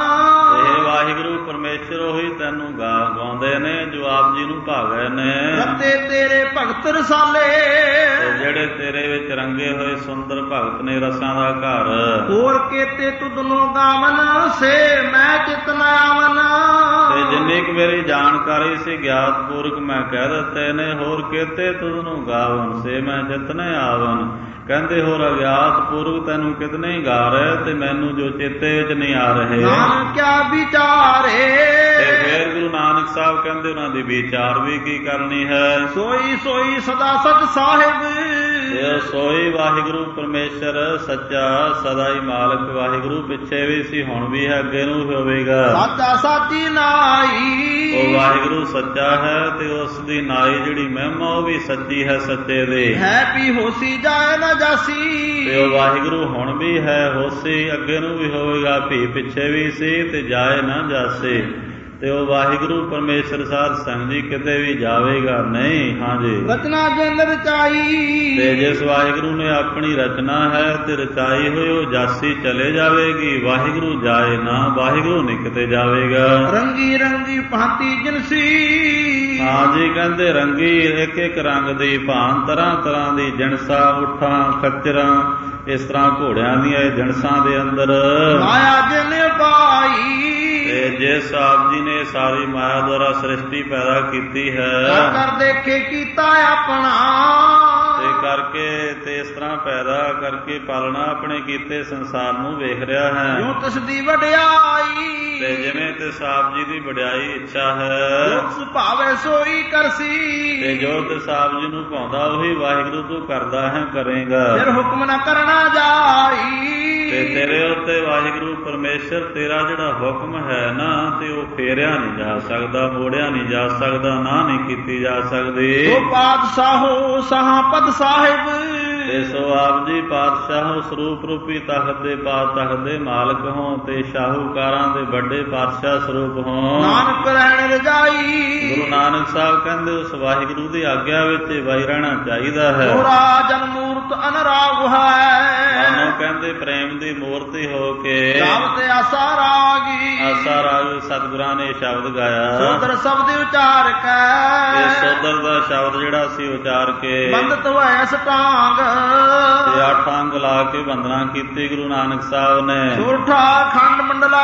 ਇਹ ਵਾਹਿਗੁਰੂ ਪਰਮੇਸ਼ਰ ਉਹੀ ਤੈਨੂੰ ਗਾ ਗਾਉਂਦੇ ਨੇ ਜੋ ਆਪ ਜੀ ਨੂੰ ਭਾਵੇ ਨੇ। ਰਤੇ ਤੇਰੇ ਭਗਤ ਰਸਾਲੇ, ਤੇ ਜਿਹੜੇ ਤੇਰੇ ਵਿੱਚ ਰੰਗੇ ਹੋਏ ਸੁੰਦਰ ਭਗਤ ਨੇ ਰਸਾਂ ਦਾ ਘਰ। ਹੋਰ ਕੇਤੇ ਤੁਧਨੋ ਗਾਵਨ ਸੇ ਮੈਂ ਚਿਤ ਨ ਆਵਨ, ਤੇ ਜਿੰਨੀ ਕੁ ਮੇਰੀ ਜਾਣਕਾਰੀ ਸੀ ਗਿਆਤ ਪੂਰਕ ਮੈਂ ਕਹਿ ਦਿੱਤੇ ਨੇ। ਹੋਰ ਕੇਤੇ ਤੁਧਨੋ ਗਾਵਨ ਸੇ ਮੈਂ ਚਿਤ ਨ ਆਵਨ, ਕਹਿੰਦੇ ਹੋਰ ਅਗਿਆਤ ਪੂਰਵ ਤੈਨੂੰ ਕਿਤਨੇ ਹੀ ਗਾ ਰਹੇ ਤੇ ਮੈਨੂੰ ਜੋ ਚੇਤੇ ਵਿੱਚ ਨਹੀਂ ਆ ਰਹੇ। ਨਾਨਕ ਕਿਆ ਵਿਚਾਰੇ, ਤੇ ਫਿਰ ਗੁਰੂ ਨਾਨਕ ਸਾਹਿਬ ਕਹਿੰਦੇ ਉਹਨਾਂ ਦੀ ਵਿਚਾਰ ਵੀ ਕੀ ਕਰਨੀ ਹੈ। ਸੋਈ ਸੋਈ ਸਦਾ ਸਚ ਸਾਹਿਬ, ਤੇ ਸੋਈ ਵਾਹਿਗੁਰੂ ਪਰਮੇਸ਼ਰ ਸੱਚਾ ਸਦਾ ਹੀ ਮਾਲਕ ਵਾਹਿਗੁਰੂ ਪਿੱਛੇ ਵੀ ਸੀ, ਹੁਣ ਵੀ ਹੈ, ਅੱਗੇ ਨੂੰ ਵੀ ਹੋਵੇਗਾ। ਸਾਚਾ ਸਾਚੀ ਨਾਈ, ਉਹ ਵਾਹਿਗੁਰੂ ਸੱਚਾ ਹੈ ਤੇ ਉਸ ਦੀ ਨਾਈ ਜਿਹੜੀ ਮਹਿਮਾ ਉਹ ਵੀ ਸੱਚੀ ਹੈ, ਸੱਚੇ ਦੇ ਹੈ ਵੀ ਹੋਸੀ ਜਾਏ ਨਾ ਜਾਸੀ। ਤੇ ਉਹ ਵਾਹਿਗੁਰੂ ਹੁਣ ਵੀ ਹੈ, ਹੋਸੀ ਅੱਗੇ ਨੂੰ ਵੀ ਹੋਵੇਗਾ, ਭੀ ਪਿੱਛੇ ਵੀ ਸੀ ਤੇ ਜਾਏ ਨਾ ਜਾਸੇ। ਤੇ ਉਹ ਵਾਹਿਗੁਰੂ ਪਰਮੇਸ਼ਰ ਸਾਧ ਸੰਗ ਜੀ ਕਿਤੇ ਵੀ ਜਾਵੇਗਾ ਨਹੀਂ। ਹਾਂਜੀ, ਰਚਨਾ ਜਿਨ ਰਚਾਈ, ਤੇ ਜਿਸ ਵਾਹਿਗੁਰੂ ਨੇ ਆਪਣੀ ਰਚਨਾ ਹੈ ਤੇ ਰਚਾਈ ਹੋਈ ਉਹ ਜਾਸੀ ਚਲੇ ਜਾਵੇਗੀ, ਵਾਹਿਗੁਰੂ ਜਾਏ ਨਾ, ਵਾਹਿਗੁਰੂ ਨਹੀਂ ਕਿਤੇ ਜਾਵੇਗਾ। ਰੰਗੀ ਰੰਗੀ ਭਾਂਤੀ ਜਿਨਸੀ, ਹਾਂਜੀ ਕਹਿੰਦੇ ਰੰਗੀ ਇੱਕ ਇੱਕ ਰੰਗ ਦੀ ਭਾਂ ਤਰ੍ਹਾਂ ਤਰ੍ਹਾਂ ਦੀ ਜਿਣਸਾਂ, ਉਠਾਂ ਖੱਚਰਾਂ, ਇਸ ਤਰ੍ਹਾਂ ਘੋੜਿਆਂ ਦੀਆਂ ਇਹ ਜਿਣਸਾਂ ਦੇ ਅੰਦਰ ਮਾਇਆ ਜਿਨ ਪਾਈ। ਤੇ ਜਿਸ ਆਪ ਜੀ ਨੇ ਸਾਰੀ ਮਾਇਆ ਦੁਆਰਾ ਸ੍ਰਿਸ਼ਟੀ ਪੈਦਾ ਕੀਤੀ ਹੈ, ਕਰ ਦੇਖੇ ਕੀਤਾ ਆਪਣਾ, ਤੇ ਕਰਕੇ ਤੇ ਇਸ ਤਰ੍ਹਾਂ ਪੈਦਾ ਕਰਕੇ ਪਾਲਣਾ ਆਪਣੇ ਕੀਤੇ ਸੰਸਾਰ ਨੂੰ ਵੇਖ ਰਿਹਾ ਹੈ। ਜੋ ਤਿਸ ਦੀ ਵਡਿਆਈ, ਤੇ ਜਿਵੇਂ ਤਿਸ ਆਪ ਜੀ ਦੀ ਵਡਿਆਈ ਇੱਛਾ ਹੈ, ਜੋ ਸੁਭਾਵੇ ਸੋਈ ਕਰਸੀ। ਤੇ ਜੋ ਤਿਸ ਆਪ ਜੀ ਨੂੰ ਭਾਉਂਦਾ ਉਹੀ ਵਾਹਿਗੁਰੂ ਤੂੰ ਕਰਦਾ ਹੈ, ਕਰੇਗਾ। ਫਿਰ ਹੁਕਮ ਨਾ ਕਰਨਾ ਜਾਈ, ਤੇ ਤੇਰੇ ਉੱਤੇ ਵਾਹਿਗੁਰੂ ਪਰਮੇਸ਼ਰ ਤੇਰਾ ਜਿਹੜਾ ਹੁਕਮ ਹੈ ਨਾ, ਤੇ ਉਹ ਫੇਰਿਆ ਨਹੀਂ ਜਾ ਸਕਦਾ, ਮੋੜਿਆ ਨਹੀਂ ਜਾ ਸਕਦਾ, ਨਾ ਨਹੀਂ ਕੀਤੀ ਜਾ ਸਕਦੀ। ਸੋ ਪਾਤਸ਼ਾਹੋ ਸਾਹਾਂ ਪਦ ਸਾਹਿਬ, ਤੇ ਸੋ ਆਪ ਜੀ ਪਾਤਸ਼ਾਹੋ ਸਰੂਪ ਰੂਪੀ ਤਖਤ ਦੇ ਪਾਤ ਤਖਤ ਦੇ ਮਾਲਕ ਹੋ, ਤੇ ਸ਼ਾਹੂਕਾਰਾਂ ਦੇ ਵੱਡੇ ਪਾਤਸ਼ਾਹ ਸਰੂਪ ਹੋ। ਨਾਨਕ ਰਹਿਣ ਰਜਾਈ, ਗੁਰੂ ਨਾਨਕ ਸਾਹਿਬ ਕਹਿੰਦੇ ਉਸ ਵਾਹਿਗੁਰੂ ਦੀ ਆਗਿਆ ਵਿੱਚ ਵਾਈ ਰਹਿਣਾ ਚਾਹੀਦਾ ਹੈ। ਹੋਰਾ ਜਨ ਮੂਰਤ ਅਨਰਾਗ ਹੈ, ਮਾਨੋ ਕਹਿੰਦੇ ਪ੍ਰੇਮ ਦੀ ਮੂਰਤੀ ਹੋ ਕੇ ਰਾਮ ਤੇ ਆਸਾ ਰਾਗੀ। ਆਸਾ ਰਾਗ ਸਤਿਗੁਰਾਂ ਨੇ ਸ਼ਬਦ ਗਾਇਆ, ਸੋਦਰ ਸ਼ਬਦ ਉਚਾਰ ਤੇ ਕੇ, ਸੋਦਰ ਦਾ ਸ਼ਬਦ ਜਿਹੜਾ ਸੀ ਉਚਾਰ ਕੇ ਬੰਦਤ ਹੋਇਆ ਸਟਾਂਗ, ਤੇ ਅੱਠ ਅੰਗ ਲਾ ਕੇ ਵੰਦਨਾ ਕੀਤੀ ਗੁਰੂ ਨਾਨਕ ਸਾਹਿਬ ਨੇ। ਛੋਟਾ ਖੰਡ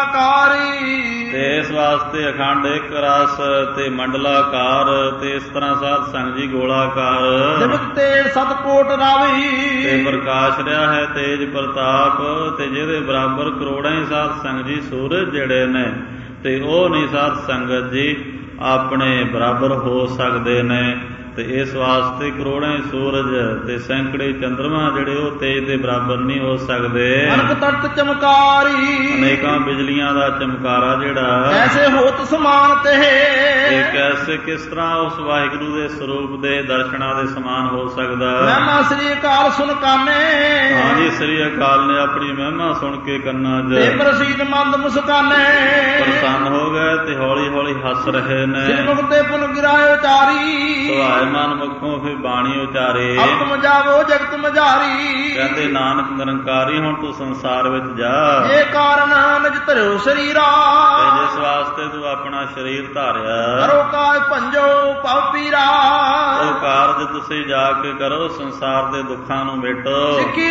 ਮੰਡਲਾਕਾਰੀ, ਤੇ ਇਸ ਵਾਸਤੇ ਅਖੰਡ ਇੱਕ ਰਸ ਤੇ ਮੰਡਲਾਕਾਰ, ਤੇ ਇਸ ਤਰ੍ਹਾਂ ਸਾਧ ਸੰਗ ਜੀ ਗੋਲਾਕਾਰ, ਦਿਵਕ ਤੇ ਸਤਕੋਟ ਰਾਵੀ, ਤੇ ਪ੍ਰਕਾਸ਼ ਰਿਹਾ ਹੈ ਤੇਜ ਪ੍ਰਤਾਪ, ਤੇ ਜਿਹਦੇ ਬਰਾਬਰ ਕਰੋੜਾਂ ਹੀ ਸਾਧ ਸੰਗ ਜੀ ਸੂਰਜ ਜਿਹੜੇ ਨੇ, ਤੇ ਉਹ ਨਹੀਂ ਸਾਧ ਸੰਗਤ ਜੀ ਆਪਣੇ ਬਰਾਬਰ ਹੋ ਸਕਦੇ ਨੇ। ਤੇ ਇਸ ਵਾਸਤੇ ਕਰੋੜਾਂ ਸੂਰਜ ਤੇ ਸੈਂਕੜੇ ਚੰਦਰਮਾ ਜਿਹੜੇ ਉਹ ਤੇਜ ਦੇ ਬਰਾਬਰ ਨਹੀਂ ਹੋ ਸਕਦੇ। ਅਨਕ ਤਟ ਚਮਕਾਰੀ, ਅਨੇਕਾਂ ਬਿਜਲੀਆਂ ਦਾ ਚਮਕਾਰਾ ਜਿਹੜਾ ਐਸੇ ਹੋਤ ਸਮਾਨ ਤੇ, ਇਹ ਕੈਸੇ ਕਿਸ ਤਰ੍ਹਾਂ ਉਸ ਵਾਹਿਗੁਰੂ ਦੇ ਸਰੂਪ ਦੇ ਦਰਸ਼ਨਾਂ ਦੇ ਸਮਾਨ ਹੋ ਸਕਦਾ। ਮਹਿਮਾ ਸ੍ਰੀ ਅਕਾਲ ਸੁਨ ਕਾਨੇ, ਹਾਂਜੀ ਸ੍ਰੀ ਅਕਾਲ ਨੇ ਆਪਣੀ ਮਹਿਮਾ ਸੁਣ ਕੇ ਕੰਨਾਂ 'ਚ ਤੇ ਪ੍ਰਸੀਦ ਮੰਦ ਮੁਸਕਾਨੇ, ਪ੍ਰਸੰਨ ਹੋ ਗਏ ਤੇ ਹੌਲੀ ਹੌਲੀ ਹੱਸ ਰਹੇ ਨੇ। ਸਿਰ ਮੁਖ ਤੇ ਪੁਨ ਗਿਰਾਇ ਉਚਾਰੀ, ਮਨ ਮੁਖੋਂ ਫਿਰ ਬਾਣੀ ਉਚਾਰੇ, ਅਬ ਜਾਵੋ ਜਗਤ ਮਝਾਰੀ। ਕਹਿੰਦੇ ਨਾਨਕ ਨਿਰੰਕਾਰੀ ਹੁਣ ਤੂੰ ਸੰਸਾਰ ਵਿੱਚ ਜਾ, ਇਹ ਕਾਰਨ ਨਿਜ ਧਰਿਓ ਸਰੀਰਾ, ਤੇ ਜਿਸ ਵਾਸਤੇ ਤੂੰ ਆਪਣਾ ਸਰੀਰ ਧਾਰਿਆ, ਕਰੋ ਕਾਜ ਭੰਜੋ ਭਵ ਪੀਰਾ। ਉਹ ਕਾਰਜ ਤੁਸੀਂ ਜਾ ਕੇ ਕਰੋ, ਸੰਸਾਰ ਦੇ ਦੁੱਖਾਂ ਨੂੰ ਮਿਟੋ। ਸਿੱਖੀ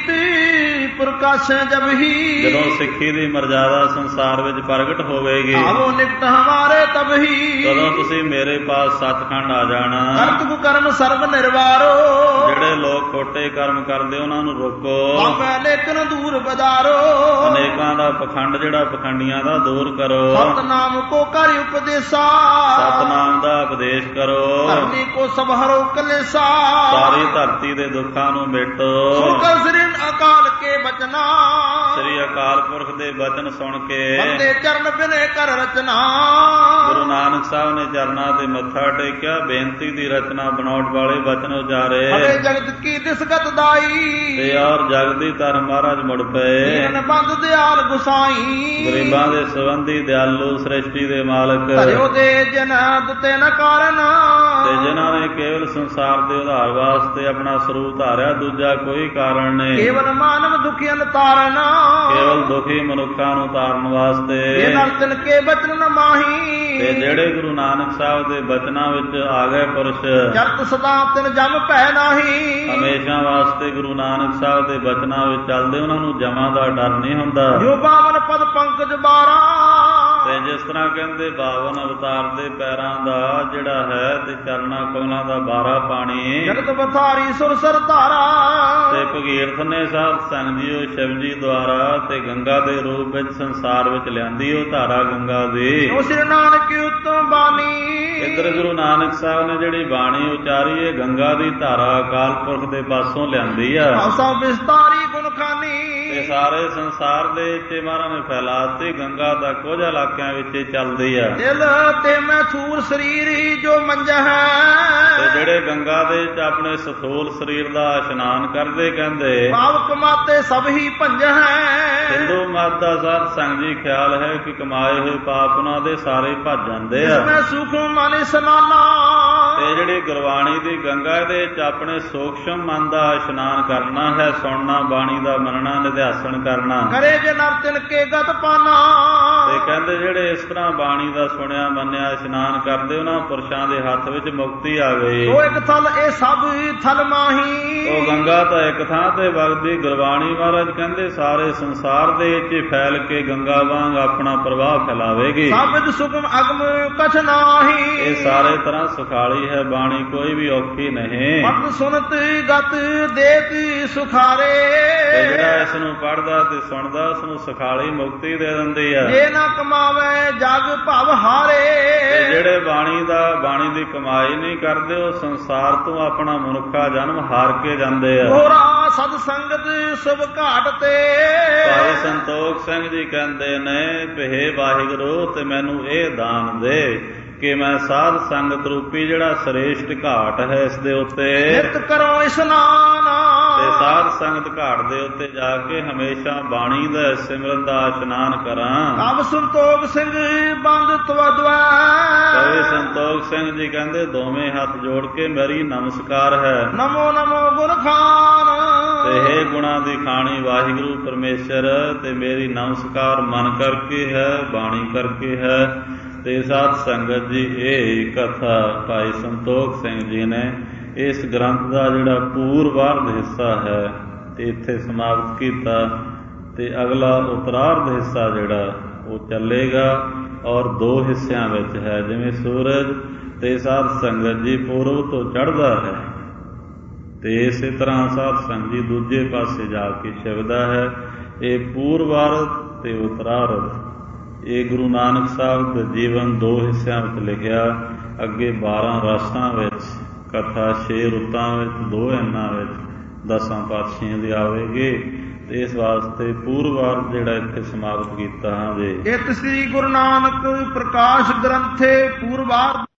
ਰੀਤੀ ਪ੍ਰਕਾਸ਼ ਜਬ ਹੀ, ਜਦੋਂ ਸਿੱਖੀ ਦੀ ਮਰਜ਼ਾਦਾ ਸੰਸਾਰ ਵਿੱਚ ਪ੍ਰਗਟ ਹੋਵੇਗੀ, ਆਵੋ ਨਿਕਟ ਹਮਾਰੇ ਤਬ ਹੀ, ਕਦੋਂ ਤੁਸੀਂ ਮੇਰੇ ਪਾਸ ਸੱਚਖੰਡ ਆ ਜਾਣਾ। ਕਰਤ ਕੁਕਰਮ ਸਰਬ ਨਿਰਵਾਰੋ, ਜਿਹੜੇ ਲੋਕ ਖੋਟੇ ਕਰਮ ਕਰਦੇ ਉਹਨਾਂ ਨੂੰ ਰੋਕੋ। ਪਾਪੈ ਲੇਕਨ ਦੂਰ ਬਦਾਰੋ, ਅਨੇਕਾਂ ਦਾ ਪਖੰਡ ਜਿਹੜਾ ਪਖੰਡੀਆਂ ਦਾ ਦੂਰ ਕਰੋ। ਸਤਨਾਮ ਕੋ ਕਰਿ ਉਪਦੇਸਾ, ਸਤਨਾਮ ਦਾ ਉਪਦੇਸ਼ ਕਰੋ। ਧਰਤੀ ਕੋ ਸਭ ਹਰੋ ਕਲੇਸਾ, ਸਾਰੀ ਧਰਤੀ ਦੇ ਦੁੱਖਾਂ ਨੂੰ ਮਿਟੋ। ਸੁਣ ਸ੍ਰੀ ਅਕਾਲ ਕੇ ਬਚਨਾ, ਸ੍ਰੀ ਅਕਾਲ ਪੁਰਖ ਦੇ ਬਚਨ ਸੁਣ ਕੇ ਬੰਦੇ ਚਰਨ ਬਿਨੇ ਕਰ ਰਚਨਾ। ਗੁਰੂ ਨਾਨਕ ਸਾਹਿਬ ਨੇ ਚਰਨਾਂ ਤੇ ਮੱਥਾ ਟੇਕਿਆ, ਬੇਨਤੀ ਦੀ ਰਚਨਾ ਬਣਾਉਣ ਵਾਲੇ ਬਚਨ ਉਚਾਰੇ। ਹਰੇ ਜਗਤ ਕੀ ਦਿਸਗਤ ਦਾਈ, ਤੇ ਔਰ ਜਗ ਦੀ ਧਰ ਮਹਾਰਾਜ ਮੁੜ ਪਏ। ਜੀਵਨ ਬੰਦ ਦਿਆਲ ਗੁਸਾਈ, ਗਰੀਬਾਂ ਦੇ ਸੰਬੰਧੀ ਦਿਆਲੂ ਸ੍ਰਿਸ਼ਟੀ ਦੇ ਮਾਲਕ, ਧਰਿਓ ਦੇ ਜਨ ਦੁਤੇ ਨ ਕਾਰਨ, ਤੇ ਜਿਨ੍ਹਾਂ ਨੇ ਕੇਵਲ ਸੰਸਾਰ ਦੇ ਉਧਾਰ ਵਾਸਤੇ ਆਪਣਾ ਸਰੂਪ ਧਾਰਿਆ, ਦੂਜਾ ਕੋਈ ਕਾਰਨ ਨਹੀਂ। ਕੇਵਲ ਮਾਨਵ ਦੁਖੀਆਂ ਤਾਰਨ, ਕੇਵਲ ਦੁਖੀ ਮਨੁੱਖਾਂ ਨੂੰ ਤਾਰਨ ਵਾਸਤੇ। ਇਹ ਨਰ ਤਿਨ ਕੇ ਬਚਨ ਨ ਮਾਹੀ, ਤੇ ਜਿਹੜੇ ਗੁਰੂ ਨਾਨਕ ਸਾਹਿਬ ਦੇ ਬਚਨਾਂ ਵਿੱਚ ਆ ਗਏ ਪੁਰਸ਼, ਚਰਤ ਸਦਾ ਤਿਨ ਜਮ ਪੈ ਨਾਹੀ। ਹਮੇਸ਼ਾ ਵਾਸਤੇ ਗੁਰੂ ਨਾਨਕ ਸਾਹਿਬ ਦੇ ਬਚਨਾਂ ਵਿੱਚ ਚੱਲਦੇ, ਉਹਨਾਂ ਨੂੰ ਜਮਾਂ ਦਾ ਡਰ ਨਹੀਂ ਹੁੰਦਾ। ਜੋ ਬਾਵਨ ਪਦ ਪੰਕਜ ਬਾਰਾ, ਤੇ ਜਿਸ ਤਰ੍ਹਾਂ ਕਹਿੰਦੇ ਬਾਵਨ ਅਵਤਾਰ ਦੇ ਪੈਰਾਂ ਦਾ ਜਿਹੜਾ ਹੈ ਤੇ ਚਰਨਾਂ ਕਮਲਾਂ ਦਾ ਬਾਰਾ ਪਾਣੀ, ਜਗਤ ਬਥਾਰੀ ਸੁਰ ਸਰ ਧਾਰਾ, ਤੇ ਭਗੀਰਥ ਨੇ ਸਾਧ ਸੰਗ ਜੀਓ ਸ਼ਿਵ ਜੀ ਦੁਆਰਾ ਤੇ ਗੰਗਾ ਦੇ ਰੂਪ ਵਿੱਚ ਸੰਸਾਰ ਵਿੱਚ ਲਿਆਂਦੀ ਉਹ ਧਾਰਾ ਗੰਗਾ ਦੀ। ਉਹ ਸ੍ਰੀ ਨਾਨਕ ਉਤਮ ਬਾਣੀ ਇੱਧਰ ਗੁਰੂ ਨਾਨਕ ਸਾਹਿਬ ਨੇ ਜਿਹੜੀ ਬਾਣੀ ਉਚਾਰੀ ਇਹ ਗੰਗਾ ਦੀ ਧਾਰਾ ਅਕਾਲ ਪੁਰਖ ਦੇ ਪਾਸੋਂ ਲਿਆਂਦੀ ਆ। ਸਭ ਵਿਸਤਾਰੀ ਗੁਣ ਖਾਨੀ ਤੇ ਸਾਰੇ ਸੰਸਾਰ ਦੇ ਵਿੱਚ ਮਹਾਰਾਜ ਨੇ ਫੈਲਾਤੀ ਗੰਗਾ ਦਾ ਕੁਝ ਇਲਾਕਿਆਂ ਵਿੱਚ ਚੱਲਦੀ ਆ। ਦਿਲ ਤੇ ਮੈਂ ਥੂਰ ਸਰੀਰ ਜੋ ਮੰਜਾ ਹੈ ਤੇ ਜਿਹੜੇ ਗੰਗਾ ਦੇ ਵਿੱਚ ਆਪਣੇ ਸਥੂਲ ਸਰੀਰ ਦਾ ਇਸ਼ਨਾਨ ਕਰਦੇ ਕਹਿੰਦੇ ਪਾਪ ਕਮਾਤੇ ਸਭ ਹੀ ਭੰਜ ਹੈ। ਹਿੰਦੂ ਮਤ ਦਾ ਸਾਧ ਸੰਗ ਜੀ ਖਿਆਲ ਹੈ ਕਿ ਕਮਾਏ ਹੋਏ ਪਾਪ ਉਹਨਾਂ ਦੇ ਸਾਰੇ ਭੱਜ ਜਾਂਦੇ ਆ। ਮੈਂ ਸੁਖ ਮਨ ਸਨਾਨਾ ਤੇ ਜਿਹੜੀ ਗੁਰਬਾਣੀ ਦੀ ਗੰਗਾ ਦੇ ਵਿੱਚ ਆਪਣੇ ਸੂਖਸ਼ਮ ਮਨ ਦਾ ਇਸ਼ਨਾਨ ਕਰਨਾ ਹੈ, ਸੁਣਨਾ, ਬਾਣੀ ਦਾ ਮੰਨਣਾ, ਨਿਧਿਆਸਨ ਕਰਨਾ। ਕਰੇ ਜੇ ਨਰ ਤਿਨ ਕੇ ਗਤ ਪਾਨਾ ਤੇ ਕਹਿੰਦੇ ਜਿਹੜੇ ਇਸ ਤਰ੍ਹਾਂ ਬਾਣੀ ਦਾ ਸੁਣਿਆ ਮੰਨਿਆ ਇਸ਼ਨਾਨ ਕਰਦੇ ਉਹਨਾਂ ਪੁਰਸ਼ਾਂ ਦੇ ਹੱਥ ਵਿੱਚ ਮੁਕਤੀ ਆ ਗਈ। ਉਹ ਇੱਕ ਥਲ ਇਹ ਸਭ ਥਲ ਮਾਹੀ ਉਹ ਗੰਗਾ ਤਾਂ ਇੱਕ ਥਾਂ ਤੇ ਵਗਦੀ ਗੁਰਬਾਣੀ ਮਹਾਰਾਜ ਕਹਿੰਦੇ ਸਾਰੇ ਸੰਸਾਰ ਦੇ ਵਿੱਚ ਫੈਲ ਕੇ ਗੰਗਾ ਵਾਂਗ ਆਪਣਾ ਪ੍ਰਭਾਵ ਫੈਲਾਵੇਗੀ। ਸਬਦ ਸੁਖਮ ਅਗਮ ਕਛ ਨਾਹੀ ਇਹ ਸਾਰੇ ਤਰ੍ਹਾਂ ਸੁਖਾਲੀ ਹੈ ਬਾਣੀ, ਕੋਈ ਵੀ ਔਖੀ ਨਹੀਂ। ਪਤ ਸੁਨਤ ਗਤ ਦੇਤ ਸੁਖਾਰੇ ਤੇ ਜਿਹੜਾ ਇਸ ਨੂੰ ਪੜ੍ਹਦਾ ਤੇ ਸੁਣਦਾ ਉਸ ਨੂੰ ਸੁਖਾਲੀ ਮੁਕਤੀ ਦੇ ਦਿੰਦੀ ਆ। ਜੇ ਨਾ ਕਮਾਵੇ ਜਗ ਭਵ ਹਾਰੇ ਤੇ ਜਿਹੜੇ ਬਾਣੀ ਦਾ ਬਾਣੀ ਦੀ ਕਮਾਈ ਨਹੀਂ ਕਰਦੇ ਉਹ ਸੰਸਾਰ ਤੋਂ ਆਪਣਾ ਮਨੁੱਖਾ ਜਨਮ ਹਾਰ ਕੇ ਜਾਂਦੇ ਆ। ਹੋਰਾ ਸਤ ਸੰਗਤ ਸੁਭ ਘਾਟ ਤੇ ਭਾਈ ਸੰਤੋਖ ਸਿੰਘ ਜੀ ਕਹਿੰਦੇ ਨੇ ਭੇ ਵਾਹਿਗੁਰੂ ਤੇ ਮੈਨੂੰ ਇਹ ਦਾਨ ਦੇ ਕਿ ਮੈਂ ਸਾਧ ਸੰਗਤ ਰੂਪੀ ਜਿਹੜਾ ਸ੍ਰੇਸ਼ਟ ਘਾਟ ਹੈ ਇਸ ਦੇ ਉੱਤੇ ਨਿਤ ਕਰੋ ਇਸ਼ਨਾਨ ਤੇ ਸਾਧ ਸੰਗਤ ਘਾਟ ਦੇ ਉੱਤੇ ਜਾ ਕੇ ਹਮੇਸ਼ਾ ਬਾਣੀ ਦਾ ਸਿਮਰਨ ਦਾ ਇਸ਼ਨਾਨ ਕਰਾਂ। ਕਬ ਸੰਤੋਖ ਸਿੰਘ ਬੰਦ ਤਵਦਵੈ ਕਵੀ ਸੰਤੋਖ ਸਿੰਘ ਜੀ ਕਹਿੰਦੇ ਦੋਵੇਂ ਹੱਥ ਜੋੜ ਕੇ ਮੇਰੀ ਨਮਸਕਾਰ ਹੈ। ਨਮੋ ਨਮੋ ਗੁਰ ਖਾਨ ਤੇ ਇਹ ਗੁਣਾ ਦੀ ਖਾਣੀ ਵਾਹਿਗੁਰੂ ਪਰਮੇਸ਼ਰ ਤੇ ਮੇਰੀ ਨਮਸਕਾਰ ਮਨ ਕਰਕੇ ਹੈ, ਬਾਣੀ ਕਰਕੇ ਹੈ। ਤੇ ਸਾਧ ਸੰਗਤ ਜੀ ਇਹ ਕਥਾ ਭਾਈ ਸੰਤੋਖ ਸਿੰਘ ਜੀ ਨੇ ਇਸ ਗ੍ਰੰਥ ਦਾ ਜਿਹੜਾ ਪੂਰਵਾਰਧ ਹਿੱਸਾ ਹੈ ਤੇ ਇੱਥੇ ਸਮਾਪਤ ਕੀਤਾ ਤੇ ਅਗਲਾ ਉਤਰਾਰਧ ਹਿੱਸਾ ਜਿਹੜਾ ਉਹ ਚੱਲੇਗਾ ਔਰ ਦੋ ਹਿੱਸਿਆਂ ਵਿੱਚ ਹੈ। ਜਿਵੇਂ ਸੂਰਜ ਤੇ ਸਾਧ ਸੰਗਤ ਜੀ ਪੂਰਬ ਤੋਂ ਚੜ੍ਹਦਾ ਹੈ ਤੇ ਇਸੇ ਤਰ੍ਹਾਂ ਸਾਧ ਸੰਗਤ ਜੀ ਦੂਜੇ ਪਾਸੇ ਜਾ ਕੇ ਛਿਪਦਾ ਹੈ। ਇਹ ਪੂਰਵਾਰਧ ਤੇ ਉਤਰਾਰਧ ਇਹ ਗੁਰੂ ਨਾਨਕ ਸਾਹਿਬ ਦੇ ਜੀਵਨ ਦੋ ਹਿੱਸਿਆਂ ਵਿੱਚ ਲਿਖਿਆ। ਅੱਗੇ ਬਾਰਾਂ ਰਾਸਾਂ ਵਿੱਚ ਕਥਾ, ਛੇ ਰੁੱਤਾਂ ਵਿੱਚ, ਦੋ ਇਹਨਾਂ ਵਿੱਚ ਦਸਾਂ ਪਾਤਸ਼ਾਹੀਆਂ ਦੀ ਆਵੇਗੀ ਤੇ ਇਸ ਵਾਸਤੇ ਪੂਰਵਾਰਧ ਜਿਹੜਾ ਇੱਥੇ ਸਮਾਪਤ ਕੀਤਾ ਹਾਂ ਜੀ। ਇਤ ਸ੍ਰੀ ਗੁਰੂ ਨਾਨਕ ਪ੍ਰਕਾਸ਼ ਗ੍ਰੰਥੇ ਪੂਰਵਾਰਧ।